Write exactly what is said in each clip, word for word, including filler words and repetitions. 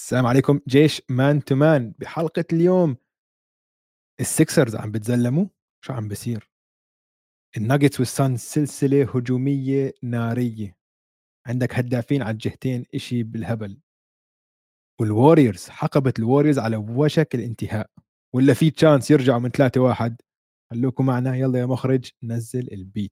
السلام عليكم جيش مان تو مان. بحلقة اليوم السكسرز عم بتزلموا. شو عم بصير؟ الناجتس والسانز سلسلة هجومية نارية، عندك هدافين على الجهتين اشي بالهبل، والواريورز حقبت الواريورز على وشك الانتهاء، ولا في تشانس يرجعوا من ثلاثة واحد؟ خلوكم معنا، يلا يا مخرج نزل البيت.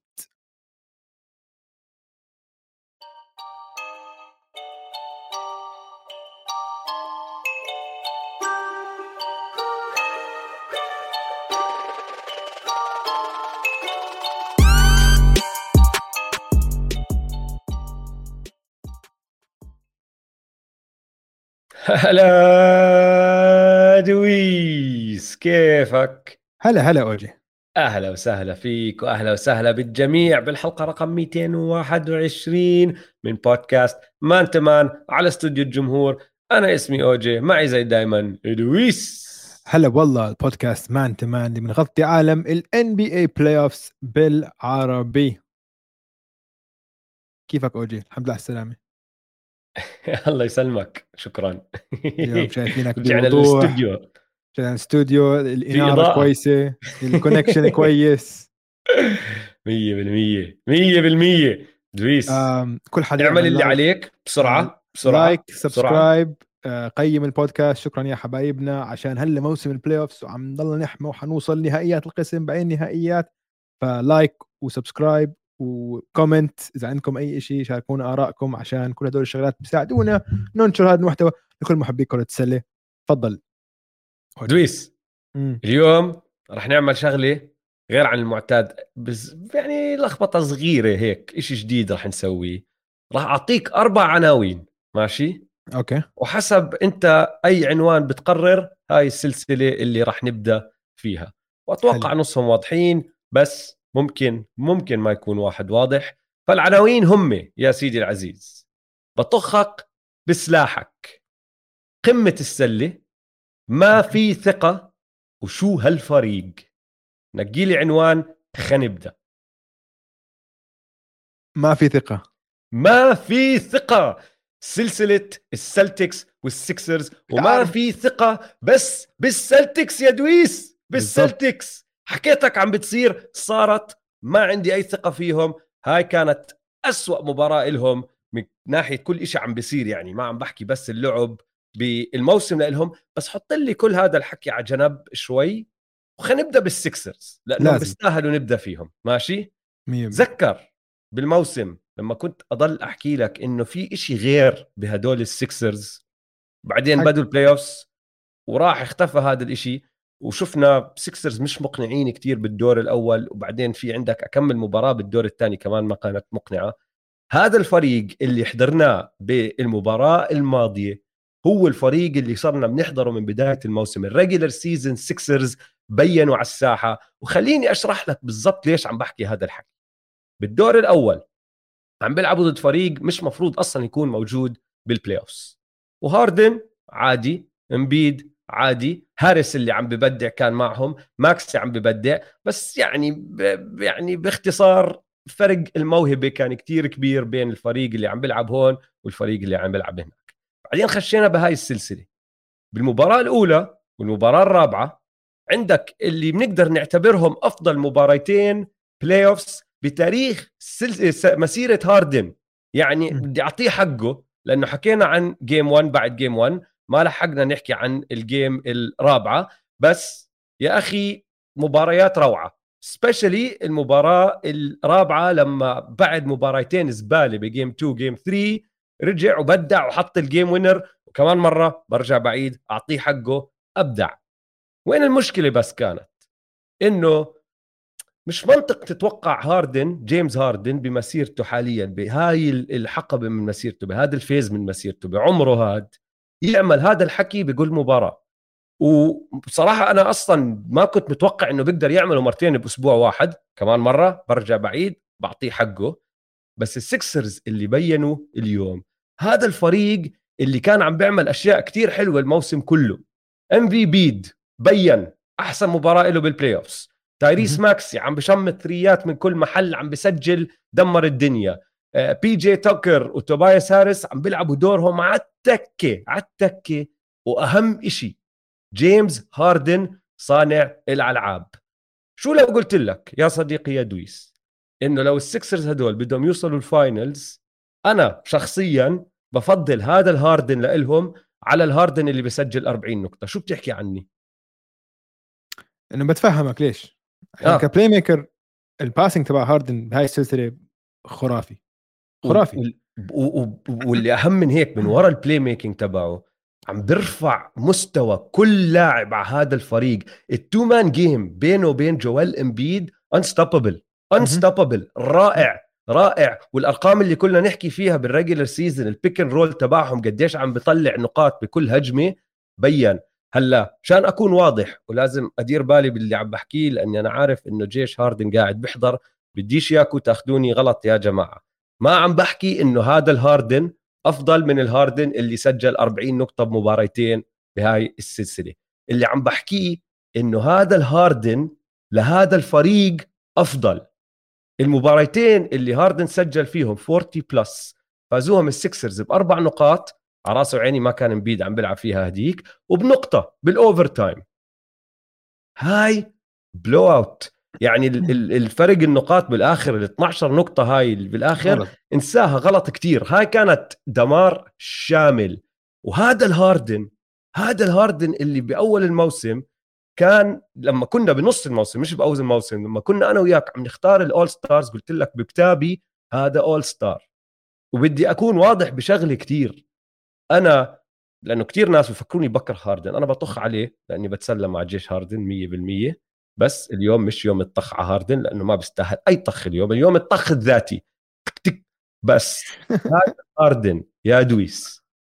هلا دويس، كيفك؟ هلا هلا اوجي. أهلا وسهلا فيك وأهلا وسهلا بالجميع بالحلقة رقم مئتين وواحد وعشرين من بودكاست مان تمان على استوديو الجمهور. أنا اسمي أوجي، معي زي دايما دويس. هلا والله، البودكاست مان تو مان اللي بنغطي عالم ال إن بي إيه بلاي اوفز بالعربي. كيفك اوجي؟ الحمد لله على السلامة. الله يسلمك، شكرا. اليوم شايفينك رجعنا بوضوح، للاستوديو عشان الاستوديو في الإنارة إضاءة. كويسة، الكونكشن كويس. مية بالمية مية بالمية دويس. آم، كل حدا اعمل يعمل اللي لايك. عليك آه، بسرعة لايك، بسرعة بسرعة. سبسكرايب، آه، قيم البودكاست. شكرا يا حبايبنا، عشان هلا موسم البلاي اوفس وعم نضل نحمى وحنوصل نهائيات القسم بعدين نهائيات. فلايك وسبسكرايب وكومنت اذا عندكم اي شيء، شاركونا ارائكم، عشان كل هدول الشغلات بيساعدونا ننشر هذا المحتوى لكل محبي كرة السلة. تفضل هوجي. دويس، اليوم رح نعمل شغلة غير عن المعتاد، بس يعني لخبطة صغيرة هيك، إشي جديد رح نسويه. رح أعطيك أربع عناوين، ماشي؟ اوكي، وحسب أنت أي عنوان بتقرر، هاي السلسلة اللي رح نبدأ فيها. حلو. وأتوقع نصهم واضحين، بس ممكن ممكن ما يكون واحد واضح. فالعناوين هم يا سيدي العزيز: بطخك بسلاحك، قمة السلة، ما أوكي. في ثقة، وشو هالفريق. نقيلي عنوان، خلينا نبدأ. ما في ثقة. ما في ثقة، سلسلة السلتكس والسكسرز، وما بتعرف، في ثقة بس بالسلتكس يا دويس، بالضبط. بالسلتكس. حكيتك عم بتصير، صارت ما عندي أي ثقة فيهم. هاي كانت أسوأ مباراة إلهم من ناحية كل إشي عم بيصير، يعني ما عم بحكي بس اللعب بالموسم لإلهم. بس حط لي كل هذا الحكي على جنب شوي، وخلينا نبدأ بالسكسرز لأنهم لازم بيستاهلوا نبدأ فيهم، ماشي؟ مية بالمية. تذكر بالموسم لما كنت أضل أحكي لك إنه في إشي غير بهدول السكسرز، بعدين حق. بدوا البلاي أوفس وراح اختفى هذا الإشي، وشفنا سكسرز مش مقنعين كتير بالدور الأول، وبعدين في عندك أكمل مباراة بالدور الثاني كمان ما كانت مقنعة. هذا الفريق اللي حضرناه بالمباراة الماضية هو الفريق اللي صرنا بنحضره من بداية الموسم. الريجولر سيزن سكسرز بينوا على الساحة، وخليني أشرح لك بالضبط ليش عم بحكي هذا الحكي. بالدور الأول عم بيلعبوا ضد فريق مش مفروض أصلا يكون موجود بالبلاي أوفس، وهاردن عادي، امبيد عادي، هاريس اللي عم ببدع كان معهم، ماكس عم ببدع، بس يعني ب... يعني باختصار فرق الموهبة كان كتير كبير بين الفريق اللي عم بيلعب هون والفريق اللي عم بيلعب هناك. بعدين خشينا بهاي السلسلة. بالمباراة الأولى والمباراة الرابعة عندك اللي بنقدر نعتبرهم أفضل مباراتين بلاي أوفس بتاريخ سل... مسيرة هاردن. يعني م. بدي أعطيه حقه، لأنه حكينا عن جيم واحد، بعد جيم واحد ما لحقنا نحكي عن الجيم الرابعة. بس يا أخي مباريات روعة، سبيشلي المباراة الرابعة لما بعد مباراتين زبالة بجيم اتنين جيم ثلاثة رجع وبدع وحط الجيم وينر. وكمان مرة برجع بعيد، أعطيه حقه، أبدع. وين المشكلة بس كانت إنه مش منطق تتوقع هاردن، جيمس هاردن بمسيرته حاليا بهاي الحقبة من مسيرته، بهذا الفيز من مسيرته، بعمره هاد، يعمل هذا الحكي بكل مباراة. وبصراحة أنا أصلا ما كنت متوقع إنه بيقدر يعمله مرتين بأسبوع واحد. كمان مرة برجع بعيد، بعطيه حقه. بس السكسرز اللي بينوا اليوم، هذا الفريق اللي كان عم بيعمل أشياء كتير حلوة الموسم كله. ام في بيد بين أحسن مباراة له بالبلاي أوفس. تايريس مهم. ماكسي عم بشمت ثريات من كل محل، عم بسجل، دمر الدنيا. بي جي توكر وتوبايس هاريس عم بيلعبوا دورهم على التكه على التكه. واهم إشي جيمس هاردن صانع الالعاب. شو لو قلت لك يا صديقي يا دويس انه لو السكسرز هدول بدهم يوصلوا الفاينلز، انا شخصيا بفضل هذا الهاردن لإلهم على الهاردن اللي بيسجل أربعين نقطة. شو بتحكي عني؟ انه بتفهمك ليش، عشان آه. كبلاي ميكر الباسنج تبع هاردن بهاي السلسله خرافي خرافي. و... و... واللي اهم من هيك من وراء البلاي ميكينج تبعه عم بيرفع مستوى كل لاعب على هذا الفريق. التو مان جيم بينه وبين جوال امبيد انستوببل انستوببل رائع رائع. والارقام اللي كلنا نحكي فيها بالريجولر سيزون البيك اند رول تبعهم قديش عم بيطلع نقاط بكل هجمه بين. هلا شان اكون واضح ولازم ادير بالي باللي عم بحكيه لاني انا عارف انه جيش هاردن قاعد بيحضر، بديش ياكو تاخذوني غلط يا جماعه. ما عم بحكي انه هذا الهاردن افضل من الهاردن اللي سجل أربعين نقطه بمباراتين بهاي السلسله. اللي عم بحكيه انه هذا الهاردن لهذا الفريق افضل. المباراتين اللي هاردن سجل فيهم أربعين بلس فازوهم السكسرز باربع نقاط على راسه وعيني، ما كان امبيد عم بيلعب فيها هديك، وبنقطه بالاوفر تايم. هاي بلو اوت يعني الفرق النقاط بالاخر ال اثناشر نقطه هاي اللي بالاخر غلط. انساها غلط كتير. هاي كانت دمار شامل. وهذا الهاردن هذا الهاردن اللي باول الموسم كان لما كنا بنص الموسم مش باول الموسم لما كنا انا وياك عم نختار الاول ستارز قلت لك بكتابي هذا اول ستار. وبدي اكون واضح بشغله كتير، انا لانه كتير ناس بفكروني بكر هاردن، انا بطخ عليه لاني بتسلم مع جيش هاردن مية بالمية. بس اليوم مش يوم الطخ على هاردن لانه ما بيستاهل اي طخ اليوم، اليوم الطخ الذاتي بس. هذا هاردن يا دويس،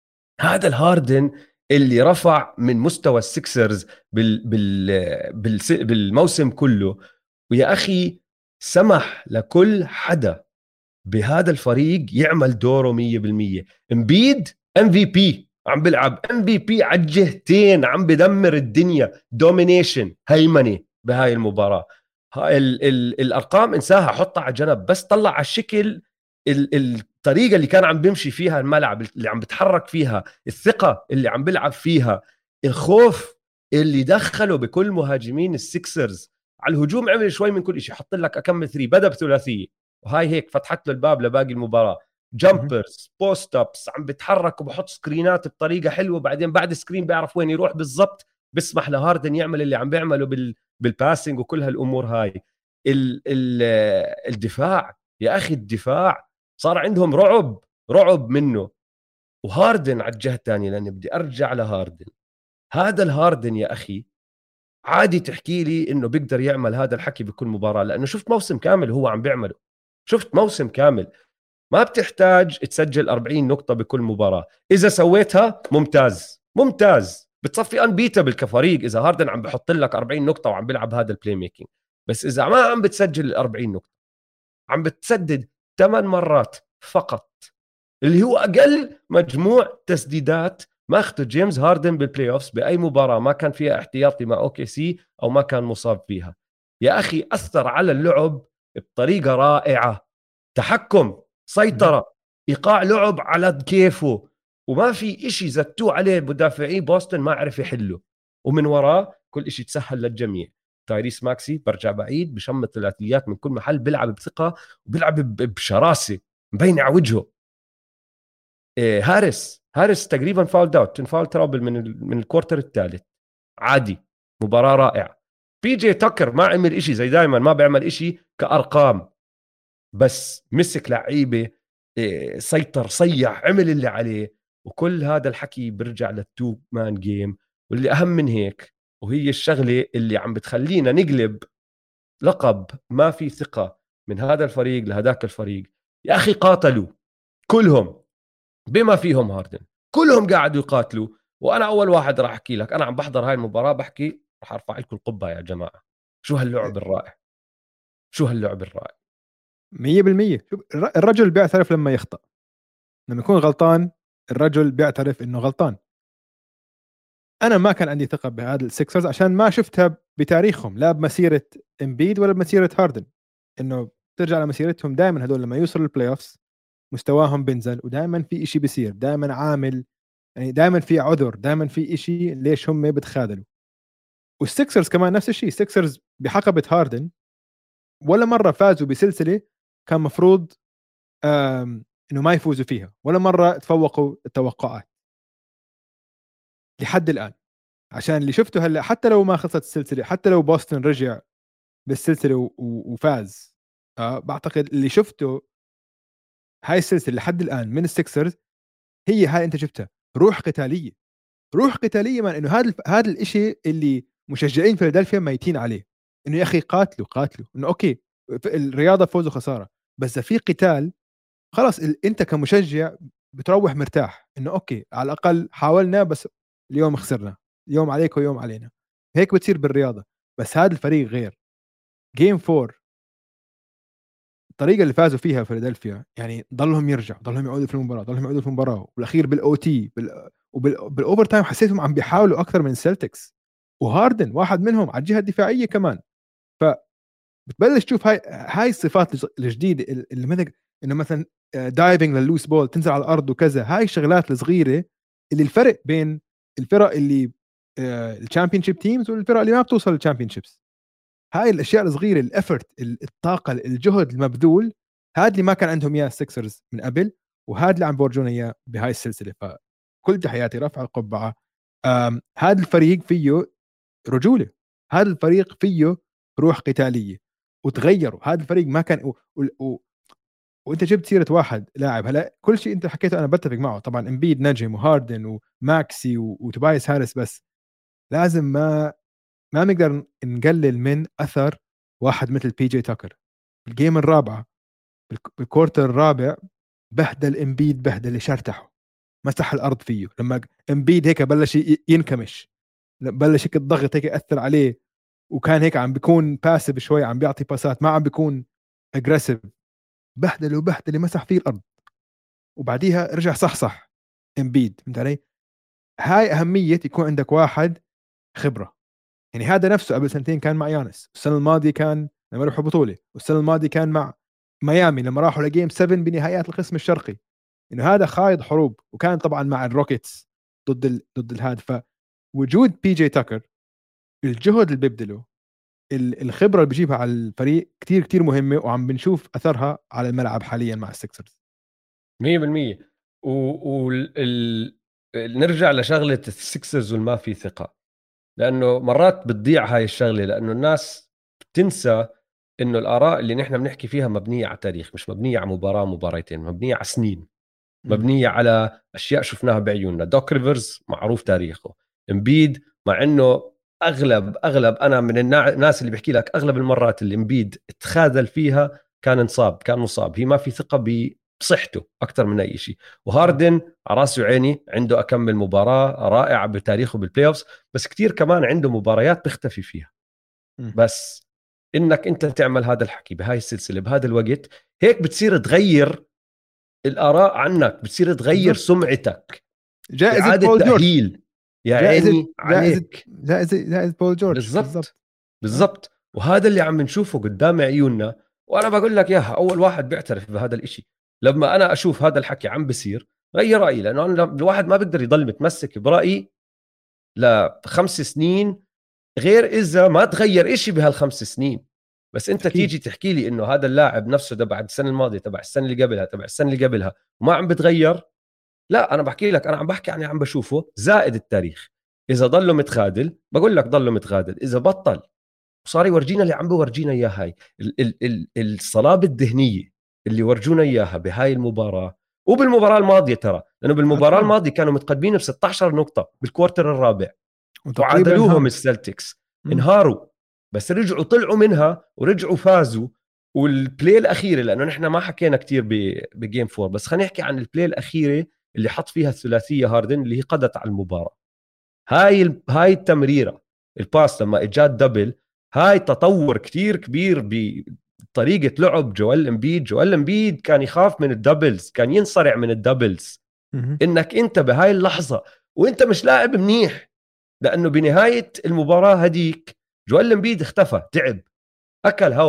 هذا الهاردن اللي رفع من مستوى السكسرز بال بال بال بالموسم كله. ويا اخي سمح لكل حدا بهذا الفريق يعمل دوره مية بالمية. امبيد ام في بي عم بلعب ام في بي على الجهتين، عم بدمر الدنيا، دومينيشن هيمنه بهاي المباراه. هاي ال ال الارقام انساها حطها على جنب، بس طلع على الشكل ال الطريقه اللي كان عم بيمشي فيها الملعب، اللي عم بتحرك فيها، الثقه اللي عم بلعب فيها، الخوف اللي دخله بكل مهاجمين السكسرز على الهجوم. عمل شوي من كل شيء، حط لك اكمل ثري، بدا بثلاثيه وهاي هيك فتحت له الباب لباقي المباراه. جامبرز بوست ابس عم بتحرك وبحط سكرينات بطريقه حلوه، بعدين بعد سكرين بيعرف وين يروح بالضبط، بسمح لهاردن يعمل اللي عم بيعمله بال بالباسنج وكل هالامور هاي. ال ال الدفاع يا اخي، الدفاع صار عندهم رعب رعب منه. وهاردن على الجهه الثانيه، لاني بدي ارجع لهاردن، هذا الهاردن يا اخي عادي تحكي لي انه بيقدر يعمل هذا الحكي بكل مباراه، لانه شفت موسم كامل هو عم بيعمله، شفت موسم كامل. ما بتحتاج تسجل أربعين نقطة بكل مباراة، إذا سويتها ممتاز ممتاز، بتصفي أنبيتابل كفريق إذا هاردن عم بحط لك أربعين نقطة وعم بيلعب هذا البلاي ميكينج. بس إذا ما عم بتسجل أربعين نقطة، عم بتسدد ثمان مرات فقط، اللي هو أقل مجموع تسديدات ما أخذ جيمس هاردن بالبلاي أوفس بأي مباراة ما كان فيها احتياطي مع أوكي سي أو ما كان مصاب فيها. يا أخي أثر على اللعب بطريقة رائعة، تحكم، سيطرة، إيقاع لعب على كيفه، وما في إشي زتوه عليه مدافعين بوسطن ما عرف يحله. ومن وراه كل إشي تسهل للجميع. تايريس ماكسي برجع بعيد بشمط ثلاثيات من كل محل، بيلعب بثقة وبيلعب بشراسة مبين على وجهه. إيه هاريس هاريس تقريبا فاول داوت فاول ترابل من من الكورتر الثالث عادي، مباراة رائعة. بي جي تاكر ما عمل إشي زي دايما ما بيعمل إشي كأرقام، بس مسك لعيبه، سيطر، صيح، عمل اللي عليه. وكل هذا الحكي برجع للتو مان جيم. واللي أهم من هيك وهي الشغلة اللي عم بتخلينا نقلب لقب ما في ثقة من هذا الفريق لهداك الفريق، يا أخي قاتلوا كلهم بما فيهم هاردن، كلهم قاعدوا يقاتلوا. وأنا أول واحد راح أحكي لك، أنا عم بحضر هاي المباراة بحكي راح أرفع لكم القبة يا جماعة. شو هاللعب الرائع، شو هاللعب الرائع. مية بالمية. الرجل بيعترف لما يخطأ، لما يكون غلطان الرجل بيعترف انه غلطان. انا ما كان عندي ثقة بهذا السكسرز عشان ما شفتها بتاريخهم، لا بمسيرة امبيد ولا بمسيرة هاردن، انه ترجع لمسيرتهم دائما هذول لما يوصلوا البلاي اوفس مستواهم بينزل، ودائما في إشي بيصير، دائما عامل يعني دائما في عذر، دائما في إشي ليش هم بتخاذلوا. والسكسرز كمان نفس الشيء، السكسرز بحقبة هاردن ولا مرة فازوا بسلسلة كان مفروض انه ما يفوزوا فيها، ولا مرة تفوقوا التوقعات لحد الآن. عشان اللي شفته هلا، حتى لو ما خلصت السلسلة، حتى لو بوسطن رجع بالسلسلة وفاز، أه بعتقد اللي شفته هاي السلسلة لحد الآن من السكسرز هي هاي انت شفتها، روح قتالية، روح قتالية. من انه هذا هذا الاشي اللي مشجعين فيلادلفيا ميتين عليه، انه يا اخي قاتلوا قاتلوا، انه اوكي الرياضة فوز وخسارة، بس في قتال خلاص انت كمشجع بتروح مرتاح، انه اوكي على الاقل حاولنا، بس اليوم خسرنا، يوم عليك ويوم علينا. هيك بتصير بالرياضة. بس هذا الفريق غير. جيم فور الطريقة اللي فازوا فيها فيلادلفيا، يعني ضلهم يرجع، ضلهم يعودوا في المباراة، ضلهم يعودوا في المباراة، والاخير بالاو تي بال... وبالاوفر تايم حسيتهم عم بيحاولوا اكثر من السلتكس، وهاردن واحد منهم على الجهة الدفاعية كمان. ف بتبلش تشوف هاي هاي الصفات الجديدة اللي مثل انه مثلا دايفنج لللوس بول، تنزل على الارض وكذا. هاي الشغلات الصغيره اللي الفرق بين الفرق اللي الشامبيون شيب تيمز والفرق اللي ما بتوصل للشامبيون شيبس، هاي الاشياء الصغيره، الافورت، الطاقه، الجهد المبذول، هذا اللي ما كان عندهم اياه السكسرز من قبل، وهذا اللي عم بورجونا اياه بهاي السلسله. فكل تحياتي، رفع القبعه. هذا الفريق فيه رجوله، هذا الفريق فيه روح قتاليه، وتغيروا. هذا الفريق ما كان و... و... و... وانت جبت سيره واحد لاعب هلا، كل شيء انت حكيته انا بتفق معه طبعا، امبيد نجم وهاردن وماكسي و... وتوبايس هاريس، بس لازم ما ما نقدر نقلل من اثر واحد مثل بي جي تاكر. الجيم الرابعه بالكورتر الرابع بهدل امبيد، بهدل شرتحه، مسح الارض فيه. لما امبيد هيك بلش ينكمش، بلش هيك الضغط هيك ياثر عليه، وكان هيك عم بيكون باسيف شوي، عم بيعطي باسات، ما عم بيكون اجريسيف، بهدل وبهدل مسح فيه الارض، وبعديها رجع صح صح امبيد. فهمت علي؟ هاي اهميه يكون عندك واحد خبره. يعني هذا نفسه قبل سنتين كان مع يانس، السنه الماضيه كان لما راحوا بطوله، والسنه الماضيه كان مع ميامي لما راحوا لجيم سبعة بنهائيات القسم الشرقي. انه هذا خايض حروب، وكان طبعا مع الروكيتس ضد ال... ضد الهاد. فوجود بي جي تاكر، الجهد اللي بيبذله، الخبره اللي بيجيبها على الفريق كتير كتير مهمه، وعم بنشوف اثرها على الملعب حاليا مع السكسرز مية بالمية. ونرجع لشغله السكسرز والما في ثقه، لانه مرات بتضيع هاي الشغله، لانه الناس بتنسى انه الاراء اللي نحن بنحكي فيها مبنيه على تاريخ، مش مبنيه على مباراه مباراتين، مبنيه على سنين، مبنيه على اشياء شفناها بعيوننا. دوك ريفرز معروف تاريخه، امبيد مع انه اغلب اغلب انا من الناس اللي بحكي لك اغلب المرات اللي امبيد تخاذل فيها كان انصاب، كان مصاب، هي ما في ثقه بصحته اكثر من اي شيء. وهاردن على راسي وعيني، عنده اكمل مباراه رائعه بتاريخه بالبلاي اوفز، بس كتير كمان عنده مباريات بيختفي فيها. بس انك انت تعمل هذا الحكي بهاي السلسله بهذا الوقت، هيك بتصير تغير الآراء عنك، بتصير تغير بالضبط. سمعتك، جائزة إعادة بول جورج، تأهيل يا جائزة عيني جائزة عليك. جائزة جائزة بول جورج. بالضبط بالضبط. بالضبط. وهذا اللي عم نشوفه قدام عيوننا، وأنا بقول لك إياها، أول واحد بيعترف بهذا الإشي. لما أنا أشوف هذا الحكي عم بصير غير رأيي، لأنه أنا الواحد ما بيقدر يضل متمسك برأيي لخمس سنين غير إذا ما تغير إشي بهالخمس سنين. بس أنت أكيد. تيجي تحكي لي إنه هذا اللاعب نفسه ده بعد السنة الماضية، تبع السنة اللي قبلها، تبع السنة اللي قبلها، وما عم بتغير. لا، انا بحكي لك، انا عم بحكي يعني عم بشوفه زائد التاريخ. اذا ضله متخاذل بقول لك ضله متخاذل، اذا بطل وصار يورجينا اللي عم بورجينا اياه، هاي ال- ال- ال- الصلابه الذهنيه اللي ورجونا اياها بهاي المباراه وبالمباراه الماضيه. ترى لانه آه بالمباراه طبعا. الماضيه كانوا متقدمين ب ستة عشر نقطه بالكوارتر الرابع، وتقريبا وعادلوهم ها. السلتكس، مم. انهاروا، بس رجعوا طلعوا منها ورجعوا فازوا. والبلاي الأخيرة، لأنه نحن ما حكينا كتير بجيم فور، بس خلينا نحكي عن البلاي الأخيرة اللي حط فيها الثلاثية هاردن، اللي هي قضت على المباراة. هاي ال... هاي التمريرة، الباس لما اجت دبل، هاي تطور كتير كبير بطريقة لعب جوال امبيد. جوال امبيد كان يخاف من الدبلز، كان ينصرع من الدبلز. مم. انك انت بهاي اللحظة وانت مش لاعب منيح، لانه بنهاية المباراة هديك جوال امبيد اختفى، تعب، اكل هوا.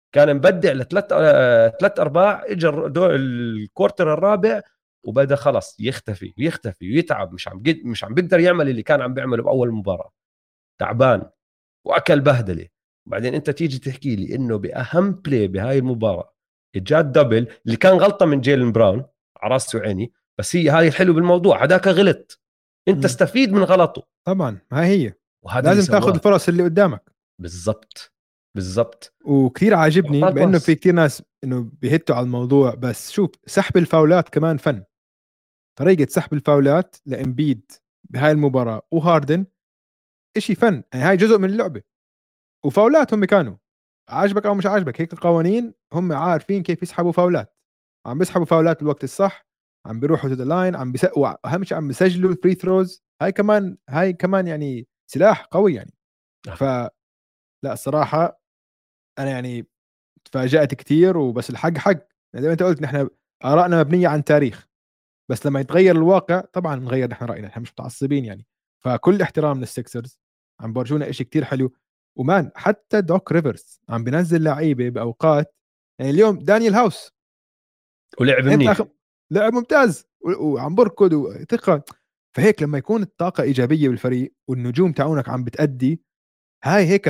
كان مبدع لثلاث ثلاث ارباع، اجى الكورتر الرابع وبدا خلص يختفي ويختفي ويتعب، مش عم مش عم بيقدر يعمل اللي كان عم بيعمله باول مباراه، تعبان واكل بهدله. وبعدين انت تيجي تحكي لي انه باهم بلاي بهاي المباراه جات دبل اللي كان غلطه من جيلن براون، على راسي وعيني، بس هي هاي الحلو بالموضوع، هداك غلط، انت مم. استفيد من غلطه. طبعا ما هي وهذا لازم تاخذ الفرص اللي قدامك. بالضبط بالضبط. وكثير عاجبني بانه في كثير ناس انه بيهتوا على الموضوع، بس شوف سحب الفاولات كمان فن. طريقه سحب الفاولات لامبيد بهاي المباراه وهاردن إشي فن، يعني هاي جزء من اللعبه. وفاولات هم كانوا عاجبك او مش عاجبك، هيك القوانين هم عارفين كيف يسحبوا فاولات، عم بيسحبوا فاولات بالوقت الصح، عم بيروحوا تو ذا لاين، عم بيسقوا، اهم شيء عم بيسجلوا الفري ثروز. هاي كمان هاي كمان يعني سلاح قوي يعني. ف لا الصراحه انا يعني تفاجأت كثير، وبس الحق حق يعني زي ما انت قلت، نحن آرائنا مبنيه عن تاريخ، بس لما يتغير الواقع طبعا نغير نحن راينا، نحن مش متعصبين يعني. فكل احترام للسكسرز، عم برجونا إشي كتير حلو. ومان حتى دوك ريفرز عم بينزل لعيبه باوقات، يعني اليوم دانيال هاوس ولعب انت منيح، أخ... لاعب ممتاز وعم بركض وثقه. فهيك لما يكون الطاقه ايجابيه بالفريق والنجوم تاعونك عم بتأدي، هاي هيك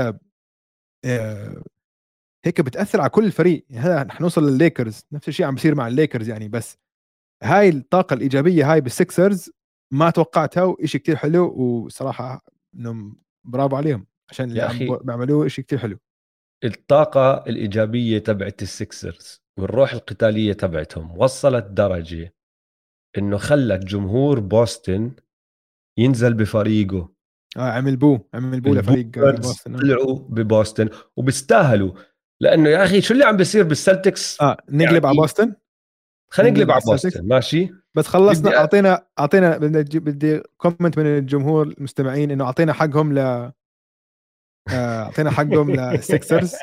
آه هيك بتاثر على كل الفريق. يعني هلا حنوصل للليكرز، نفس الشيء عم بيصير مع الليكرز يعني. بس هاي الطاقه الايجابيه هاي بالسكسرز ما توقعتها، وإشي كتير حلو. وصراحه انهم برافو عليهم عشان اللي يا عم اخي بيعملوه إشي كتير حلو. الطاقة الإيجابية تبعت السكسرز والروح القتالية تبعتهم وصلت درجة إنه خلت جمهور بوسطن ينزل بفريقه. اه عمل بو عمل بو لفريق آه، البوردز بوسطن. طلعوا ببوسطن وبيستاهلوا، لأنه يا أخي شو اللي عم بيصير بالسلتكس. اه نقلب على يعني بوسطن، خلينا نقلب نقلب على على السلتكس. بوسطن ماشي. بس خلصنا، بدي أ... اعطينا اعطينا بدي أجي- بدي كومنت من الجمهور المستمعين انه اعطينا حقهم ل آه، اعطينا حقهم للسكسرز.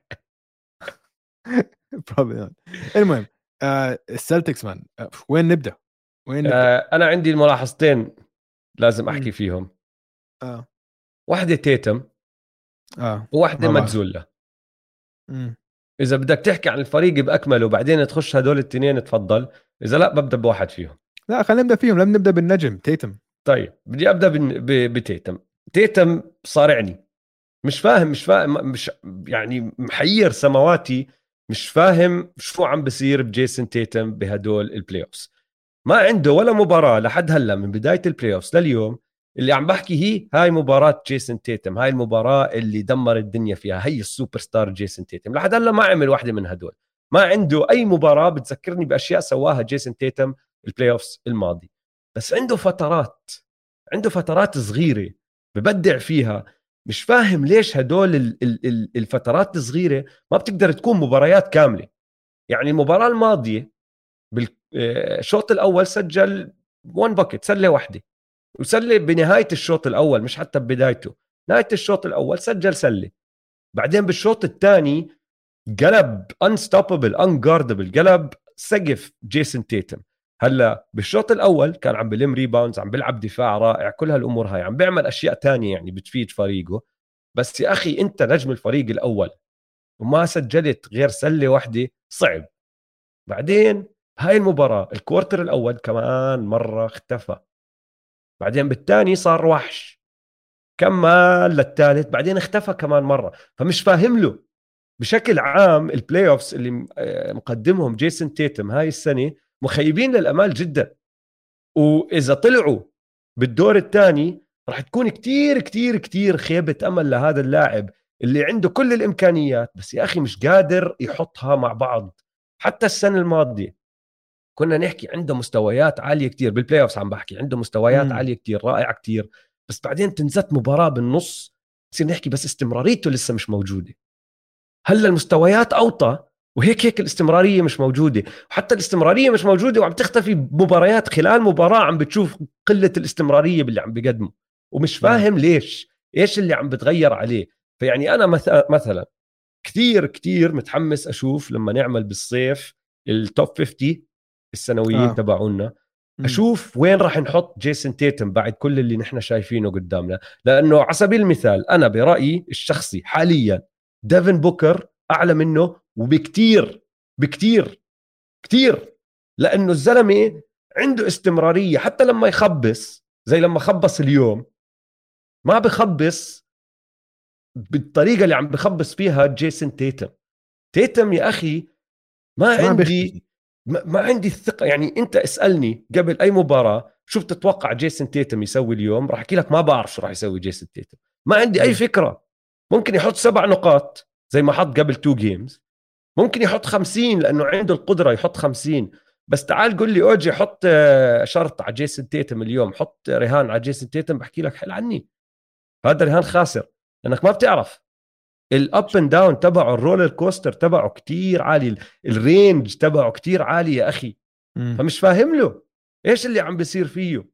المهم آه السلتكس مان، آه وين نبدا وين نبدا؟ آه أنا عندي الملاحظتين لازم مم. أحكي فيهم. اه واحدة تيتم اه وواحدة ما بعرف. ماتزولا. مم. إذا بدك تحكي عن الفريق بأكمله وبعدين تخش هدول التنين تفضل، إذا لا ببدأ بواحد فيهم. لا خلينا نبدا فيهم، لم نبدا بالنجم تيتم. طيب بدي أبدأ بن- ب- بتيتم. تيتم صارعني، مش فاهم مش فاهم مش يعني محير سماواتي، مش فاهم شو عم بصير بجيسون تيتم بهدول البلاي اوفز. ما عنده ولا مباراة لحد هلا من بداية البلاي اوفز لليوم اللي عم بحكي هي هاي مباراة جيسون تيتم، هاي المباراة اللي دمر الدنيا فيها، هي السوبر ستار جيسون تيتم. لحد هلا ما عمل واحدة من هدول. ما عنده أي مباراة بتذكرني بأشياء سواها جيسون تيتم البلاي اوفز الماضي. بس عنده فترات، عنده فترات صغيرة ببدع فيها. مش فاهم ليش هدول ال- ال- ال- الفترات الصغيرة ما بتقدر تكون مباريات كاملة. يعني المباراة الماضية بالشوط الأول سجل وان باكيت، سلة واحدة، وسلة بنهاية الشوط الأول مش حتى ببدايته، نهاية الشوط الأول سجل سلة. بعدين بالشوط الثاني قلب unstoppable unguardable، قلب سقف جيسون تيتم. هلا بالشوط الاول كان عم بلم ريباوندز، عم بيلعب دفاع رائع، كل هالامور هاي عم بيعمل اشياء تانية يعني بتفيد فريقه. بس يا اخي انت نجم الفريق الاول وما سجلت غير سله واحده، صعب. بعدين هاي المباراه الكوارتر الاول كمان مره اختفى، بعدين بالثاني صار وحش، كمل للثالث بعدين اختفى كمان مره. فمش فاهم له بشكل عام البلاي اوفز اللي مقدمهم جيسون تيتم هاي السنه مخيبين للامال جدا. واذا طلعوا بالدور الثاني راح تكون كتير كتير كتير خيبه امل لهذا اللاعب اللي عنده كل الامكانيات، بس يا اخي مش قادر يحطها مع بعض. حتى السنه الماضيه كنا نحكي عنده مستويات عاليه كتير بالبلاي اوفز، عم بحكي عنده مستويات مم. عاليه كتير رائعه كتير، بس بعدين تنزت مباراه بالنص نصير نحكي بس استمراريته لسه مش موجوده. هلا المستويات اوطى وهيك هيك الاستمراريه مش موجوده، وحتى الاستمراريه مش موجوده وعم تختفي بمباريات، خلال مباراه عم بتشوف قله الاستمراريه باللي عم بيقدمه، ومش فاهم ليش، ايش اللي عم بتغير عليه. فيعني انا مثلا كثير كثير متحمس اشوف لما نعمل بالصيف التوب خمسين السنويين اه تبعونا، مم. اشوف وين راح نحط جيسون تيتم بعد كل اللي نحن شايفينه قدامنا. لانه على سبيل المثال انا برايي الشخصي حاليا ديفن بوكر اعلى منه وبكتير بكتير كتير، لأنه الزلمة عنده استمرارية. حتى لما يخبص زي لما خبص اليوم، ما بخبص بالطريقة اللي عم بخبص فيها جيسون تيتم. تيتم يا أخي ما ما عندي بيختفي. ما ما عندي الثقة. يعني أنت اسألني قبل أي مباراة شو بتتوقع جيسون تيتم يسوي اليوم، راح أحكي لك ما بعرف شو راح يسوي جيسون تيتم، ما عندي أي مم. فكرة. ممكن يحط سبع نقاط زي ما حط قبل تو جيمز، ممكن يحط خمسين لأنه عنده القدرة يحط خمسين. بس تعال قل لي أوجي حط آه، شرط على جيسون تيتم اليوم، حط رهان على جيسون تيتم، بحكي لك حل عني، هذا رهان خاسر. لأنك ما بتعرف الاب اند داون تبعه، الرولر كوستر تبعه كتير عالي، الرينج تبعه كتير عالي يا أخي. مم. فمش فاهم له إيش اللي عم بيصير فيه.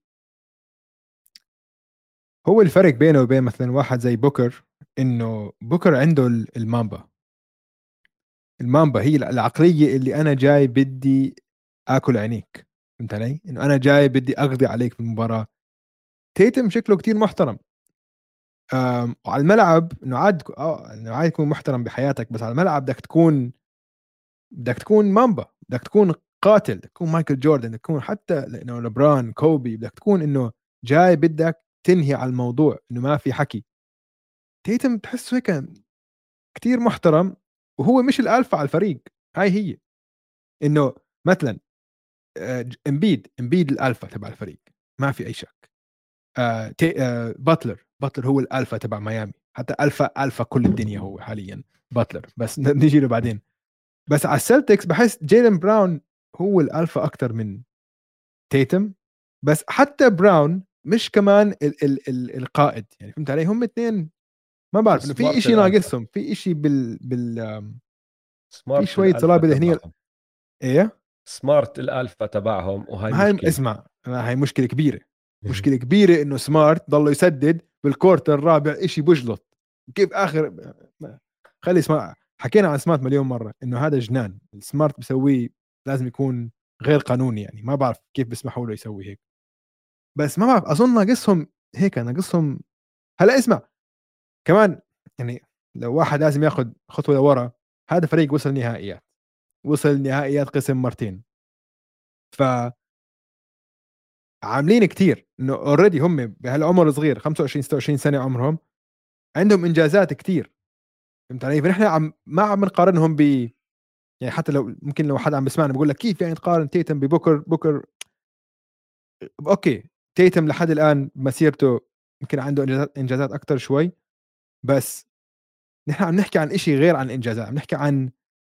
هو الفرق بينه وبين مثلا واحد زي بوكر، انه بوكر عنده المامبا. المامبا هي العقلية اللي انا جاي بدي اكل عينيك، فهمت علي؟ انه انا جاي بدي اقضي عليك في المباراة. تيتم شكله كتير محترم وعلى الملعب، انه عاد اه انه عاد تكون محترم بحياتك، بس على الملعب بدك تكون بدك تكون مامبا، بدك تكون قاتل، بدك تكون مايكل جوردن، بدك تكون حتى انه لبران كوبي، بدك تكون انه جاي بدك تنهي على الموضوع، انه ما في حكي. تيتم تحسه هيك كتير محترم، وهو مش الالفا على الفريق. هاي هي انه مثلا امبيد امبيد الالفا تبع الفريق، ما في اي شك. آه تي آه باتلر باتلر هو الالفا تبع ميامي، حتى الفا الفا كل الدنيا هو حاليا باتلر، بس نجي له بعدين. بس على السلتكس بحس جيلن براون هو الالفا اكتر من تيتم. بس حتى براون مش كمان ال ال ال القائد، يعني فهمت علي؟ هم اثنين ما بعرف انه في سمارت إشي الألفا، ناقصهم، في إشي بال بال في سمارت شويه الألفا صلابه ذهنيه. تبعهم، ايه سمارت الألفا تبعهم، وهاي ما هي مشكلة. اسمع، هاي مشكله كبيره. مشكله كبيره انه سمارت ضله يسدد بالكورتر الرابع إشي بجلط. كيف اخر خلي اسمع، حكينا عن سمارت مليون مره انه هذا جنان السمارت بيسويه، لازم يكون غير قانوني. يعني ما بعرف كيف بيسمحوا له يسوي هيك. بس ما بعرف، اظن ناقصهم هيك، ناقصهم. هلا اسمع كمان، يعني لو واحد لازم ياخذ خطوه لورا، هذا فريق وصل نهائيات، وصل نهائيات قسم مرتين. ف عاملين كتير، انه اوريدي هم بهالعمر الصغير خمسة وعشرين ستة وعشرين سنه عمرهم، عندهم انجازات كتير، فهمت علي؟ فنحن عم ما عم نقارنهم ب، يعني حتى لو ممكن لو حدا عم بسمعنا بقول لك كيف يعني تقارن تيتم ببوكر؟ بوكر اوكي، تيتم لحد الان مسيرته يمكن عنده انجازات انجازات اكثر شوي، بس نحن عم نحكي عن إشي غير عن الانجازات، عم نحكي عن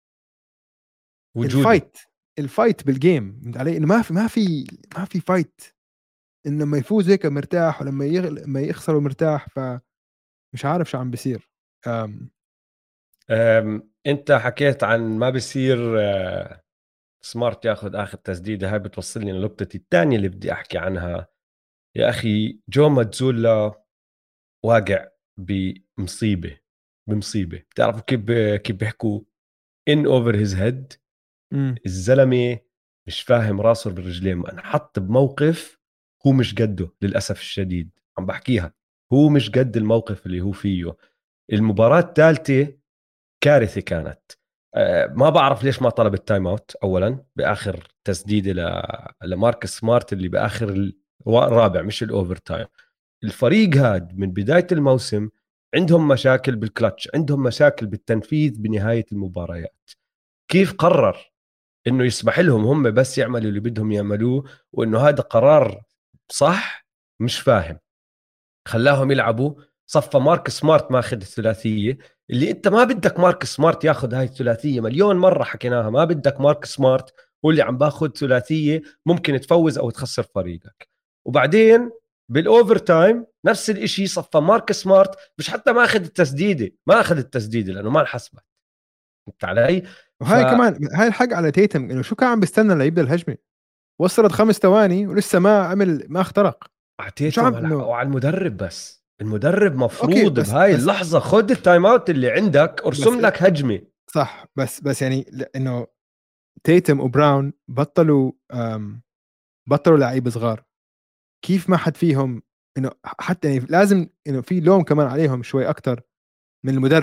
وجوده. الفايت. الفايت بالجيم، فهمت علي؟ انه ما في ما في ما في فايت، انه لما يفوز هيك مرتاح، ولما يغل... لما يخسر مرتاح. فمش عارف شو عم بيصير. أم... أم، انت حكيت عن ما بصير أه، سمارت ياخذ اخر تسديده. هاي بتوصلني لنقطتي الثانيه اللي بدي احكي عنها. يا اخي جو ماتزولا واقع بمصيبه، بمصيبه. بتعرفوا كيف كيف بيحكوا ان اوفر هيز هيد؟ مم. الزلمه مش فاهم راسه بالرجلين، انحط بموقف هو مش قده للاسف الشديد. عم بحكيها، هو مش قد الموقف اللي هو فيه. المباراة الثالثة كارثة كانت. أه ما بعرف ليش ما طلب التايم اوت اولا باخر تسديده ل... لماركس سمارت اللي باخر الرابع مش الاوفر تايم. الفريق هاد من بدايه الموسم عندهم مشاكل بالكلتش، عندهم مشاكل بالتنفيذ بنهايه المباريات. كيف قرر انه يسمح لهم هم بس يعملوا اللي بدهم يعملوه، وانه هذا قرار صح؟ مش فاهم. خلاهم يلعبوا، صفى مارك سمارت ماخذ الثلاثيه اللي انت ما بدك مارك سمارت ياخذ هاي الثلاثيه. مليون مره حكيناها، ما بدك مارك سمارت هو اللي عم باخذ ثلاثيه ممكن تفوز او تخسر فريقك. وبعدين بالاوفر تايم نفس الاشي، صفى مارك سمارت مش حتى ما اخذ التسديده، ما اخذ التسديده لانه ما انحسبت. انت علي؟ ف وهاي كمان هاي الحق على تيتم، انه شو كان عم بيستنى ليبدا الهجمه؟ وصلت خمس ثواني ولسه ما عمل ما اخترق. شو اعطيته عم انه وعلى المدرب، بس المدرب اوكي، مفروض بس بهاي بس اللحظه خد التايم اوت اللي عندك، بس ارسم لك هجمه. صح، بس بس يعني انه تيتم وبراون بطلوا أم بطلوا لعيبه صغار. كيف ما حد فيهم انه حتى يعني لازم انه في لوم كمان عليهم شوي اكتر من المدرب،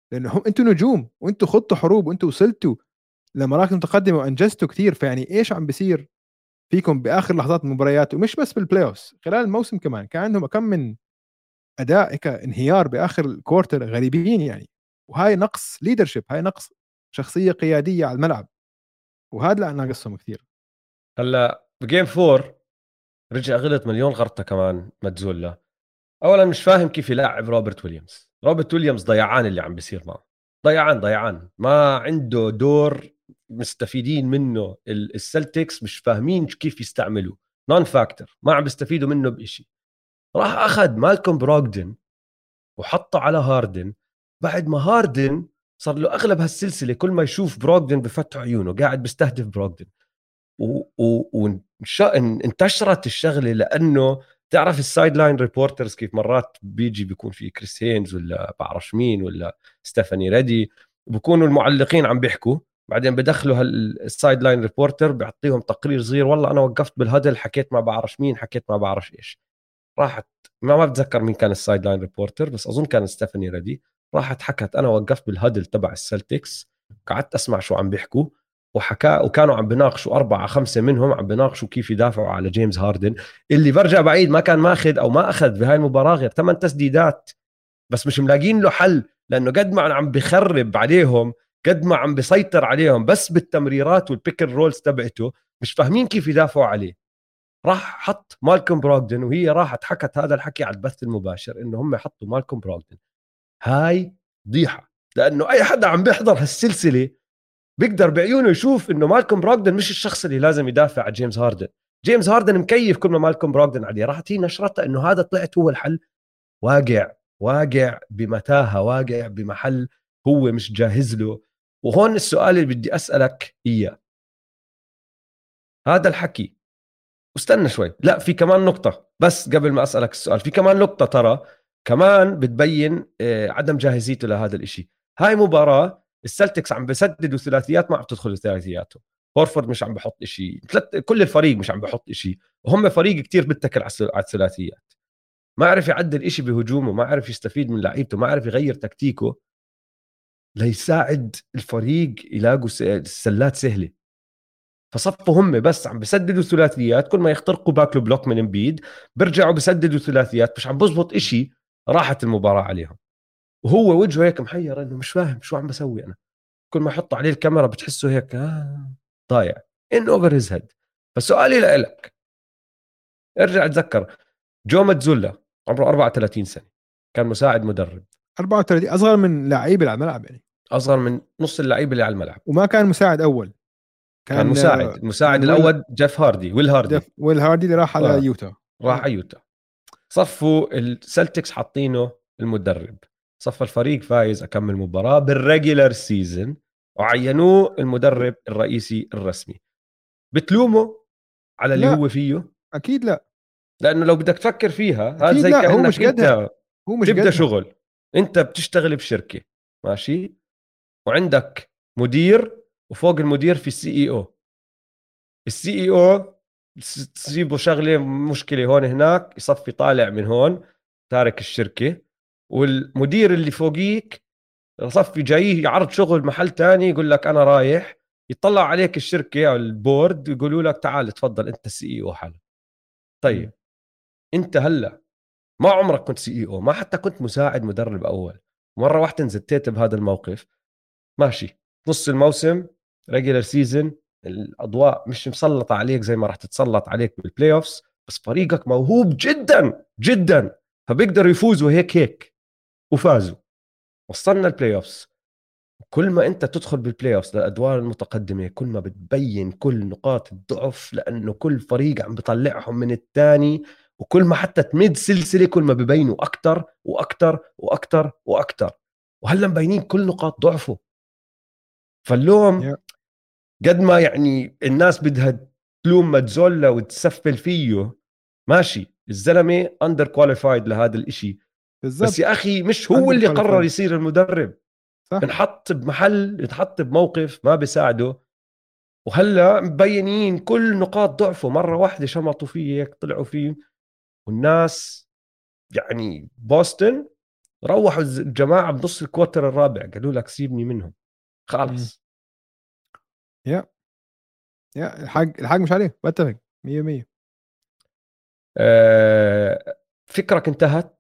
لانه هم انتم نجوم وانتم خضتوا حروب وانتم وصلتوا لمراكز متقدمه وانجزتوا كثير، فيعني ايش عم بيصير فيكم باخر لحظات المباريات؟ ومش بس بالبلاي اوف، خلال الموسم كمان كان عندهم كم من اداء هيك انهيار باخر الكوارتر غريبين يعني. وهاي نقص ليدرشيب، هاي نقص شخصيه قياديه على الملعب، وهذا اللي ناقصهم كثير. هلا بجيم فور رجع غلط مليون غلطه كمان ماتزولا. اولا مش فاهم كيف يلعب روبرت ويليامز. روبرت ويليامز ضيعان اللي عم بيصير معه، ضيعان ضيعان ما عنده دور مستفيدين منه. ال- السلتكس مش فاهمين كيف يستعملوا نون فاكتور، ما عم بيستفيدوا منه بإشي. راح اخذ مالكوم بروغدن وحطه على هاردن، بعد ما هاردن صار له اغلب هالسلسله كل ما يشوف بروغدن بفتح عيونه قاعد بيستهدف بروغدن. وانتشرت الشغله لانه تعرف السايد لاين ريبورترز كيف مرات بيجي بيكون في كريس هينز ولا بعرفش مين ولا ستيفاني ريدي، بكونوا المعلقين عم بيحكوا، بعدين بدخلوا هالسايد لاين ريبورتر بيعطيهم تقرير صغير، والله انا وقفت بالهدل حكيت ما بعرفش مين، حكيت ما بعرفش ايش. راحت ما ما بتذكر مين كان السايد لاين ريبورتر، بس اظن كان ستيفاني ريدي. راحت حكت انا وقفت بالهدل تبع السلتكس، قعدت اسمع شو عم بيحكوا، وحكى وكانوا عم بناقشوا أربعة خمسة منهم عم بناقشوا كيف يدافعوا على جيمس هاردن اللي برجع بعيد ما كان ماخذ أو ما أخذ بهاي المباراة غير ثمان تسديدات، بس مش ملاقين له حل. لأنه قد ما عم بخرب عليهم قد ما عم بيسيطر عليهم بس بالتمريرات والبيك رولز تبعته، مش فاهمين كيف يدافعوا عليه. راح حط مالكوم بروغدن، وهي راحت حكت هذا الحكي على البث المباشر انه هم حطوا مالكوم بروغدن. هاي فضيحه، لانه اي حدا عم بيحضر هالسلسله بيقدر بعيونه يشوف انه مالكوم بروغدن مش الشخص اللي لازم يدافع على جيمس هاردن. جيمس هاردن مكيف كل ما مالكوم بروغدن عليه. راحت هي نشرتها انه هذا طلعت هو الحل. واقع واقع بمتاهه، واقع بمحل هو مش جاهز له. وهون السؤال اللي بدي اسالك اياه، هذا الحكي واستنى شوي، لا في كمان نقطة بس قبل ما أسألك السؤال، في كمان نقطة ترى كمان بتبين آه، عدم جاهزيته لهذا الإشي. هاي مباراة السلتكس عم بسددوا ثلاثيات ما عم تدخل ثلاثياته، هورفورد مش عم بحط إشي، كل الفريق مش عم بحط إشي، وهم فريق كتير بتكل على الثلاثيات. ما عرف يعدل إشي بهجومه، ما عرف يستفيد من لعيبته، ما عرف يغير تكتيكه ليساعد الفريق يلاقوا السلات سهلة. فصفوا هم بس عم بسددوا ثلاثيات، كل ما يخترقوا باكلو بلوك من امبيد برجعوا بسددوا ثلاثيات، مش عم بزبط إشي. راحت المباراة عليهم وهو وجهه هيك محير انه مش فاهم شو عم بسوي انا. كل ما يحط عليه الكاميرا بتحسه هيك آه ضايع ان اوفر هيز هيد. فسؤالي لك، ارجع تذكر جو ماتزولا عمره أربعة وثلاثين سنة، كان مساعد مدرب، أربعة وثلاثين اصغر من لعيبه على الملعب يعني، اصغر من نص اللعيبه اللي على الملعب. وما كان مساعد اول، كان كان مساعد، المساعد كان ويل الاول جيف هاردي، ويل جيف هاردي. ويل هاردي اللي راح على اه يوتا. راح آه. ايوتا. صفوا السلتكس حاطينه المدرب، صفى الفريق فايز اكمل مباراه بالريجولر سيزن، وعينوه المدرب الرئيسي الرسمي. بتلومه على اللي لا هو فيه؟ اكيد لا، لانه لو بدك تفكر فيها هذا اكيد زي لا، هو مش كانك قدها، انت هو مش تبدا قدها. شغل، انت بتشتغل بشركه ماشي، وعندك مدير، وفوق المدير في السي اي او. السي اي او تسيبه شغله مشكله هون هناك يصفي طالع من هون تارك الشركه، والمدير اللي فوقيك صفي جاي يعرض شغل محل تاني يقول لك انا رايح، يطلع عليك الشركه او البورد يقولوا لك تعال تفضل انت السي اي او حالك. طيب م. انت هلا ما عمرك كنت سي اي او، ما حتى كنت مساعد مدرب اول، مره واحده انزتيت بهذا الموقف. ماشي نص الموسم ريجولر سيزن الاضواء مش مسلطه عليك زي ما راح تتسلط عليك بالبلاي اوفز، بس فريقك موهوب جدا جدا فبيقدروا يفوزوا هيك هيك، وفازوا. وصلنا البلاي اوفز، كل ما انت تدخل بالبلاي اوفز للادوار المتقدمه كل ما بتبين كل نقاط الضعف، لانه كل فريق عم بيطلعهم من الثاني، وكل ما حتى تمد سلسله كل ما ببينوا اكثر واكثر واكثر واكثر. وهلا مبينين كل نقاط ضعفه. فاللوم يا قد ما يعني الناس بدها تلوم ماتزولا وتسفل فيه، ماشي الزلمه اندر كواليفايد لهذا الاشي، بس بالضبط، يا اخي مش هو اندر اللي قرر كواليفايد، يصير المدرب. صح. انحط بمحل، يتحط بموقف ما بيساعده، وهلا مبينين كل نقاط ضعفه مره واحده شمطوا فيه هيك طلعوا فيه. والناس يعني بوسطن روحوا الجماعه بنص الكوارتر الرابع قالوا لك سيبني منهم خالص. يا يا الحق الحق مش عليه، بتفق مية بالمية. أه فكرك انتهت